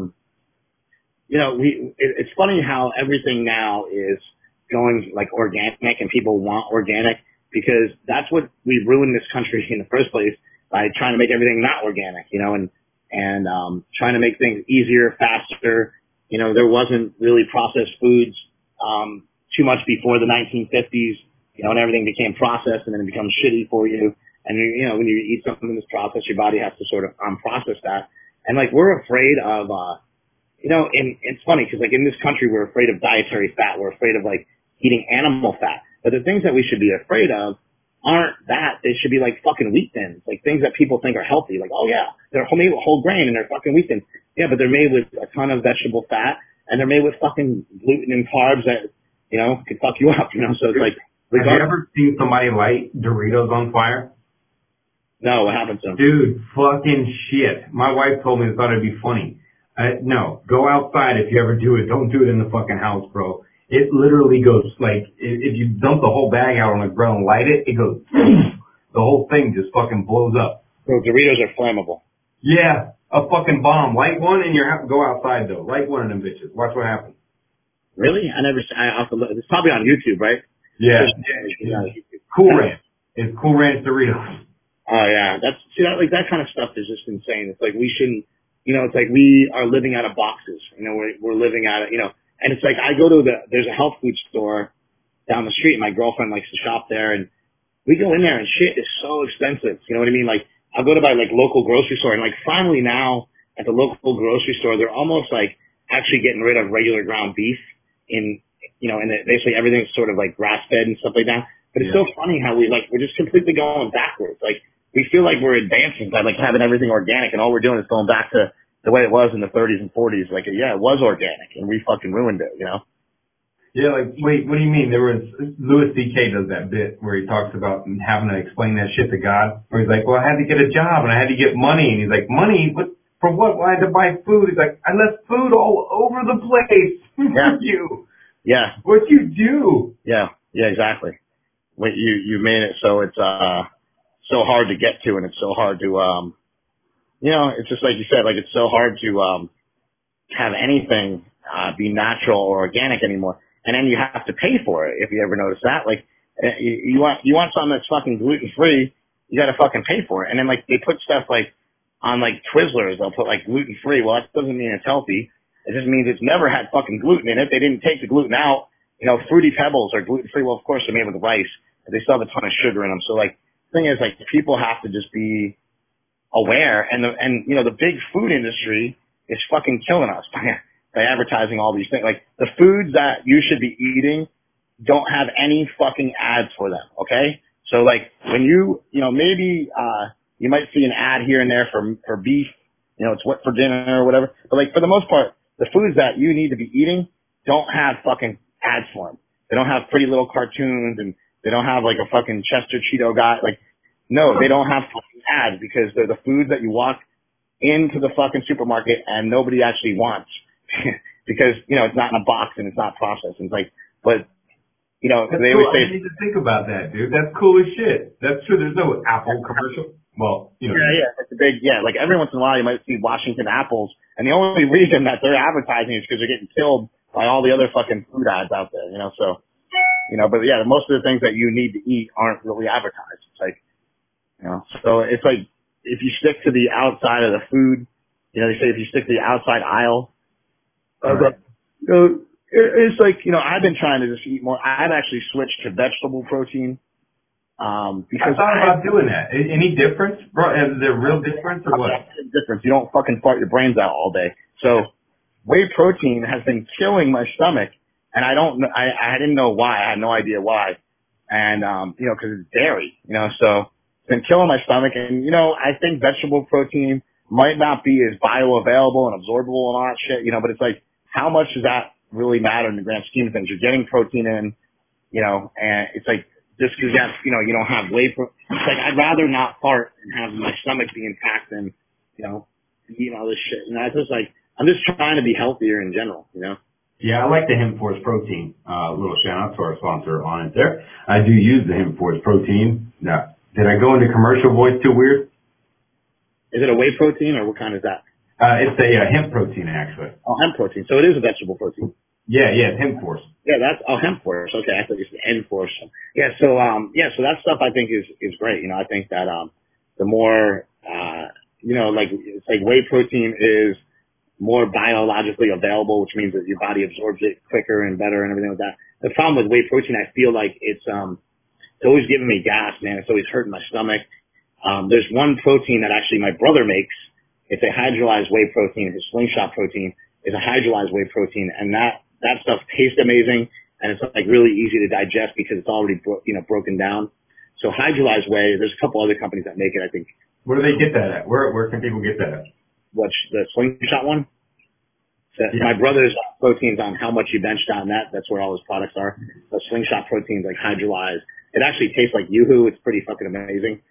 you know, it's funny how everything now is going like organic, and people want organic because that's what we ruined this country in the first place by trying to make everything not organic, you know, and trying to make things easier, faster. You know, there wasn't really processed foods, too much before the 1950s, you know, and everything became processed and then it becomes shitty for you. And you know, when you eat something that's processed, your body has to sort of unprocess that. And like, we're afraid of, you know, and it's funny because like in this country, we're afraid of dietary fat. We're afraid of like eating animal fat. But the things that we should be afraid of aren't that. They should be like fucking wheat thins, like things that people think are healthy. Like, oh yeah, they're made with whole grain and they're fucking wheat thins. Yeah, but they're made with a ton of vegetable fat and they're made with fucking gluten and carbs that, you know, could fuck you up, you know? So it's like, have you ever seen somebody light Doritos on fire? No, what happened to them? Dude, fucking shit. My wife told me I thought it'd be funny. No, go outside if you ever do it. Don't do it in the fucking house, bro. It literally goes like, if you dump the whole bag out on the grill and light it, it goes, the whole thing just fucking blows up. So Doritos are flammable. Yeah, a fucking bomb. Light one and go outside though. Light one of them bitches. Watch what happens. Really? I'll have to look. It's probably on YouTube, right? Yeah. Cool Ranch. It's Cool Ranch Doritos. Oh yeah, like that kind of stuff is just insane. It's like we shouldn't, you know, it's like we are living out of boxes. You know, we're living out of, you know, and it's like I go to there's a health food store down the street. My girlfriend likes to shop there, and we go in there and shit is so expensive. You know what I mean? Like I'll go to my like local grocery store, and like finally now at the local grocery store, they're almost like actually getting rid of regular ground beef in, you know, and basically everything's sort of like grass fed and stuff like that. But it's so funny how we're just completely going backwards. Like we feel like we're advancing by like having everything organic, and all we're doing is going back to the way it was in the 30s and 40s. Like, yeah, it was organic, and we fucking ruined it, you know? Yeah, like, wait, what do you mean? Louis C.K. does that bit where he talks about having to explain that shit to God, where he's like, well, I had to get a job, and I had to get money, and he's like, money? What? For what? Well, I had to buy food. He's like, I left food all over the place for you. Yeah. What'd you do? Yeah, exactly. You made it so it's so hard to get to, and it's so hard to you know, it's just like you said, like it's so hard to have anything be natural or organic anymore, and then you have to pay for it. If you ever notice that, like you want something that's fucking gluten free, you got to fucking pay for it. And then like they put stuff like on like Twizzlers, they'll put like gluten free. Well, that doesn't mean it's healthy. It just means it's never had fucking gluten in it. They didn't take the gluten out. You know, Fruity Pebbles are gluten free. Well, of course they're made with rice, but they still have a ton of sugar in them. So like the thing is, like people have to just be aware, and you know, the big food industry is fucking killing us by advertising all these things. Like the foods that you should be eating don't have any fucking ads for them. Okay. So like when you know, maybe, you might see an ad here and there for beef, you know, it's what for dinner or whatever. But like for the most part, the foods that you need to be eating don't have fucking ads for them. They don't have pretty little cartoons, and they don't have like a fucking Chester Cheeto guy. Like, no, they don't have fucking ads because they're the foods that you walk into the fucking supermarket and nobody actually wants because, you know, it's not in a box and it's not processed. And it's like, but, you know, that's they cool. always say, I need to think about that, dude. That's cool as shit. That's true. There's no Apple commercial. Well, you know. Yeah. It's a big, like every once in a while you might see Washington apples, and the only reason that they're advertising is because they're getting killed by all the other fucking food ads out there, you know, so, you know, but yeah, most of the things that you need to eat aren't really advertised. It's like, you know, so it's like, if you stick to the outside of the food, you know, they say if you stick to the outside aisle, right. You know, it's like, you know, I've been trying to just eat more. I've actually switched to vegetable protein. Because I thought about doing that. Any difference, bro? Is there a real difference or what? Difference. You don't fucking fart your brains out all day. So whey protein has been killing my stomach, and I didn't know why. I had no idea why. And, you know, cause it's dairy, you know, so it's been killing my stomach. And, you know, I think vegetable protein might not be as bioavailable and absorbable and all that shit, you know, but it's like, how much does that really matter in the grand scheme of things? You're getting protein in, you know, and it's like, just because you know, you don't have whey protein. It's like, I'd rather not fart and have my stomach be intact than, you know, eating all this shit. And that's just like, I'm just trying to be healthier in general, you know? Yeah, I like the Hemp Force protein. Little shout out to our sponsor on it there. I do use the Hemp Force protein. Now, did I go into commercial voice too weird? Is it a whey protein or what kind is that? It's a hemp protein actually. Oh, hemp protein. So it is a vegetable protein. Yeah, it's Hemp Force. Yeah, Hemp Force. Okay, I thought you said N Force. Yeah, so that stuff I think is great. You know, I think that the more like it's like whey protein is more biologically available, which means that your body absorbs it quicker and better and everything like that. The problem with whey protein, I feel like it's always giving me gas, man. It's always hurting my stomach. There's one protein that actually my brother makes. It's a hydrolyzed whey protein. His Slingshot protein is a hydrolyzed whey protein, and that stuff tastes amazing, and it's like really easy to digest because it's already broken down. So hydrolyzed whey, there's a couple other companies that make it, I think. Where do they get that at? Where can people get that at? What's the Slingshot one? So yeah. My brother's protein's on How Much You Benched on that. That's where all his products are. The Slingshot protein's like hydrolyzed. It actually tastes like Yoo-hoo. It's pretty fucking amazing.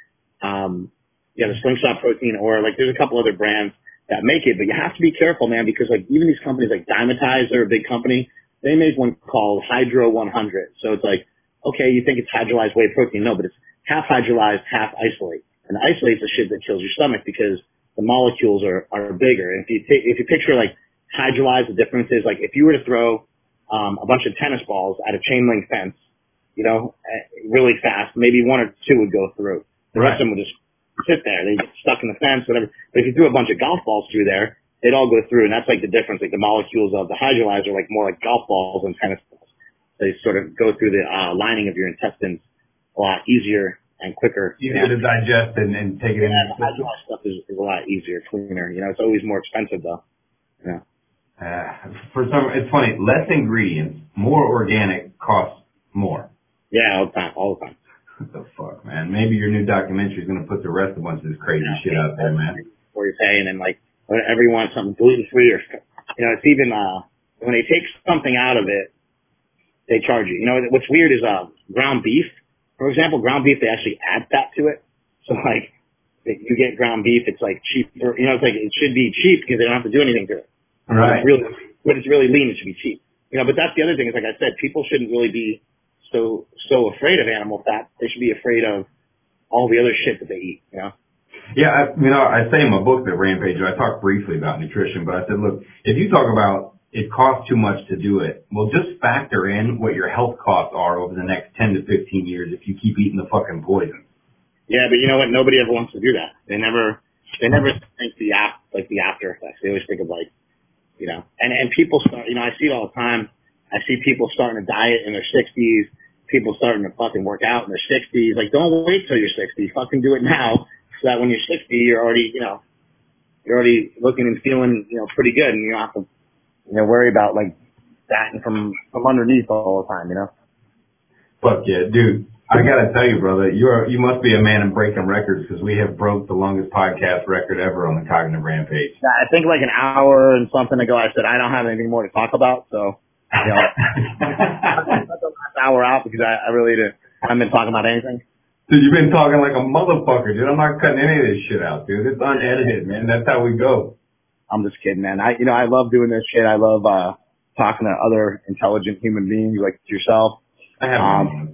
The Slingshot protein, or like there's a couple other brands that make it, but you have to be careful, man, because like even these companies like Dymatize, they're a big company. They make one called Hydro 100. So it's like, okay, you think it's hydrolyzed whey protein. No, but it's half hydrolyzed, half isolate. And the isolate's the shit that kills your stomach because the molecules are bigger. And if you picture like hydrolyzed, the difference is like if you were to throw a bunch of tennis balls at a chain link fence, really fast, maybe one or two would go through. The rest of them would just sit there. They get stuck in the fence, whatever. But if you threw a bunch of golf balls through there, they'd all go through. And that's like the difference. Like the molecules of the hydrolyzed are like more like golf balls and tennis balls. They sort of go through the lining of your intestines a lot easier and quicker. Easier to digest and take it in. The hydrolyzed stuff is a lot easier, cleaner. It's always more expensive though. Yeah. It's funny. Less ingredients, more organic costs more. Yeah, all the time. What the fuck, man? Maybe your new documentary is going to put the rest of a bunch of this crazy shit out there, man. Before you pay, and then like whenever you want something gluten free or it's even when they take something out of it, they charge you. What's weird is ground beef, for example. Ground beef, they actually add fat to it. So like if you get ground beef, it's like cheaper. It's like it should be cheap because they don't have to do anything to it. Right. When it's really lean, it should be cheap. But that's the other thing is, like I said, people shouldn't really be so afraid of animal fat. They should be afraid of all the other shit that they eat, Yeah, I say in my book that Rampage, I talked briefly about nutrition, but I said, look, if you talk about it costs too much to do it, well, just factor in what your health costs are over the next 10 to 15 years if you keep eating the fucking poison. Yeah, but you know what? Nobody ever wants to do that. They never think the after effects. They always think of like, and people start, I see it all the time. I see people starting to diet in their 60s. People starting to fucking work out in their 60s. Like, don't wait till you're 60. Fucking do it now, so that when you're 60, you're already looking and feeling, pretty good, and you don't have to, worry about like that from underneath all the time, Fuck yeah, dude. I gotta tell you, brother, you must be a man in breaking records because we have broke the longest podcast record ever on the Cognitive Rampage. I think like an hour and something ago, I said I don't have anything more to talk about, so. I cut the last hour out because I really haven't been talking about anything. Dude, you've been talking like a motherfucker, dude. I'm not cutting any of this shit out, dude. It's unedited, man. That's how we go. I'm just kidding, man. I love doing this shit. I love talking to other intelligent human beings like yourself. I have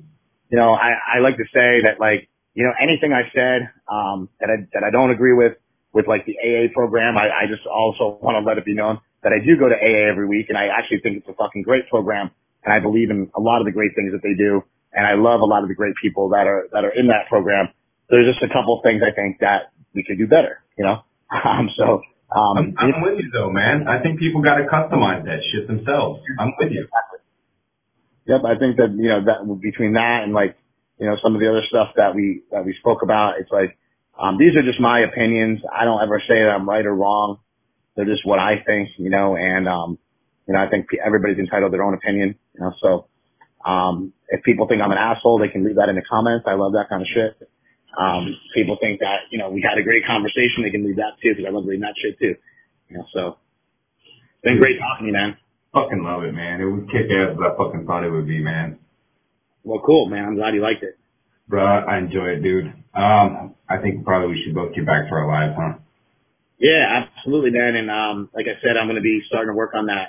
I like to say that like, anything I said that I don't agree with like the AA program, I just also want to let it be known that I do go to AA every week, and I actually think it's a fucking great program, and I believe in a lot of the great things that they do, and I love a lot of the great people that are in that program. There's just a couple of things I think that we could do better, I'm with you though, man. I think people got to customize that shit themselves. I'm with you. Exactly. Yep, I think that that between that and like some of the other stuff that we spoke about, it's like these are just my opinions. I don't ever say that I'm right or wrong. They're just what I think, and, I think everybody's entitled to their own opinion, so, if people think I'm an asshole, they can leave that in the comments. I love that kind of shit. People think that, we had a great conversation. They can leave that too, because I love reading that shit too, so it's been great talking to you, man. Fucking love it, man. It would kick ass as I fucking thought it would be, man. Well, cool, man. I'm glad you liked it. Bruh, I enjoy it, dude. I think probably we should both get back to our lives, huh? Yeah, absolutely, man. And like I said, I'm going to be starting to work on that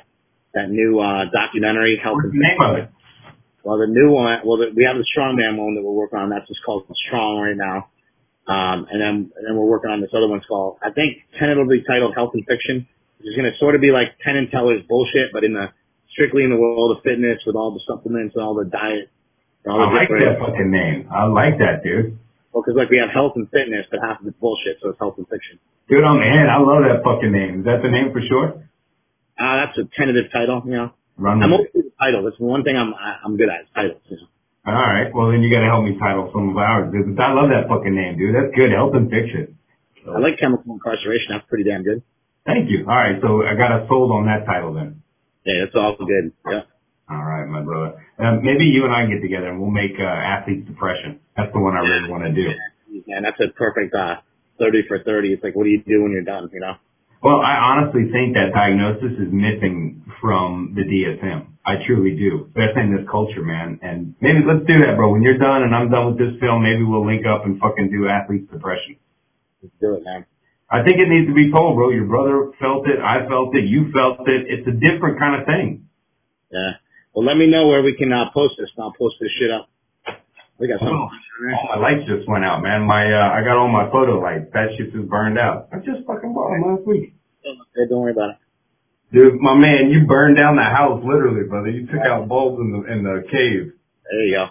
that new documentary, Health What's and the name of it? Well, the new one, we have the Strongman one that we're working on. That's just called Strong right now. And then we're working on this other one. It's called, I think, tentatively titled Health and Fiction, which is going to sort of be like Penn and Teller's bullshit, but strictly in the world of fitness with all the supplements and all the diet. And all the I like that fucking name. I like that, dude. Well, because like we have health and fitness, but half of it's bullshit, so it's health and fiction. Dude, I'm in. I love that fucking name. Is that the name for sure? That's a tentative title, you know. Run I'm with it. okay with the title. That's one thing I'm good at, is titles, you know. All right. Well, then you got to help me title some of ours, dude. I love that fucking name, dude. That's good. Health and Fiction. I like chemical incarceration. That's pretty damn good. Thank you. All right. So I got us sold on that title then. Yeah, that's all good. Yeah. All right, my brother. Maybe you and I get together and we'll make Athlete's Depression. That's the one I really want to do. And that's a perfect 30 for 30. It's like, what do you do when you're done, you know? Well, I honestly think that diagnosis is missing from the DSM. I truly do, especially in this culture, man. And maybe let's do that, bro. When you're done and I'm done with this film, maybe we'll link up and fucking do Athlete's Depression. Let's do it, man. I think it needs to be told, bro. Your brother felt it. I felt it. You felt it. It's a different kind of thing. Yeah. Well, let me know where we can post this, and I'll post this shit up. We got something. All my lights just went out, man. I got all my photo lights. That shit just burned out. I just fucking bought them last week. Okay, don't worry about it. Dude, my man, you burned down the house, literally, brother. You took out bulbs in the cave. There you go.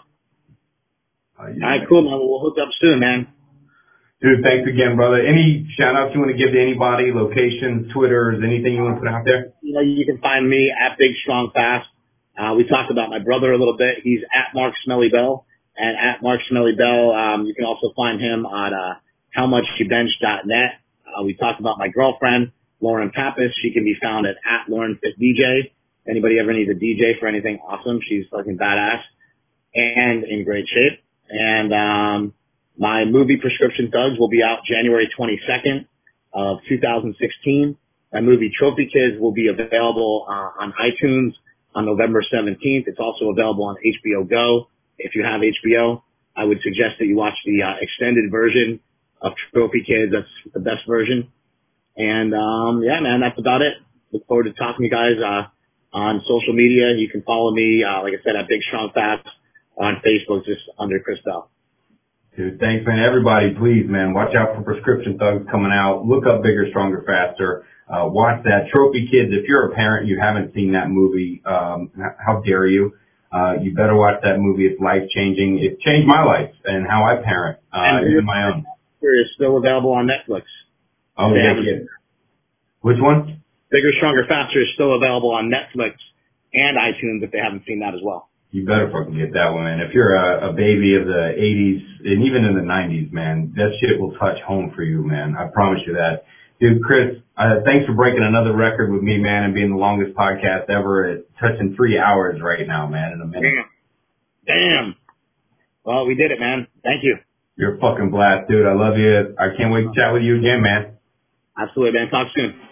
All right, cool, man. We'll hook up soon, man. Dude, thanks again, brother. Any shout outs you want to give to anybody, locations, Twitters, anything you want to put out there? You know, you can find me at Big Strong Fast. We talked about my brother a little bit. He's at Mark Smelly Bell, and at Mark Smelly Bell, you can also find him on howmuchyoubench.net. We talked about my girlfriend, Lauren Pappas. She can be found at LaurenFitDJ. Anybody ever needs a DJ for anything awesome, she's fucking badass and in great shape. And my movie Prescription Thugs will be out January 22nd of 2016. My movie Trophy Kids will be available on iTunes on November 17th. It's also available on HBO Go. If you have HBO, I would suggest that you watch the extended version of Trophy Kids. That's the best version. And yeah, man, that's about it. Look forward to talking to you guys on social media. You can follow me, like I said, at Big Strong Fast on Facebook, just under Chris Bell. Dude, thanks, man. Everybody, please, man, watch out for Prescription Thugs coming out. Look up Bigger, Stronger, Faster. Watch that. Trophy Kids, if you're a parent, you haven't seen that movie, how dare you? You better watch that movie. It's life-changing. It changed my life and how I parent, even my own. It's still available on Netflix. Oh, yeah. Which one? Bigger, Stronger, Faster is still available on Netflix and iTunes if they haven't seen that as well. You better fucking get that one, man. If you're a baby of the 80s and even in the 90s, man, that shit will touch home for you, man. I promise you that. Dude, Chris, thanks for breaking another record with me, man, and being the longest podcast ever. It's touching 3 hours right now, man, in a minute. Damn. Well, we did it, man. Thank you. You're a fucking blast, dude. I love you. I can't wait to chat with you again, man. Absolutely, man. Talk soon.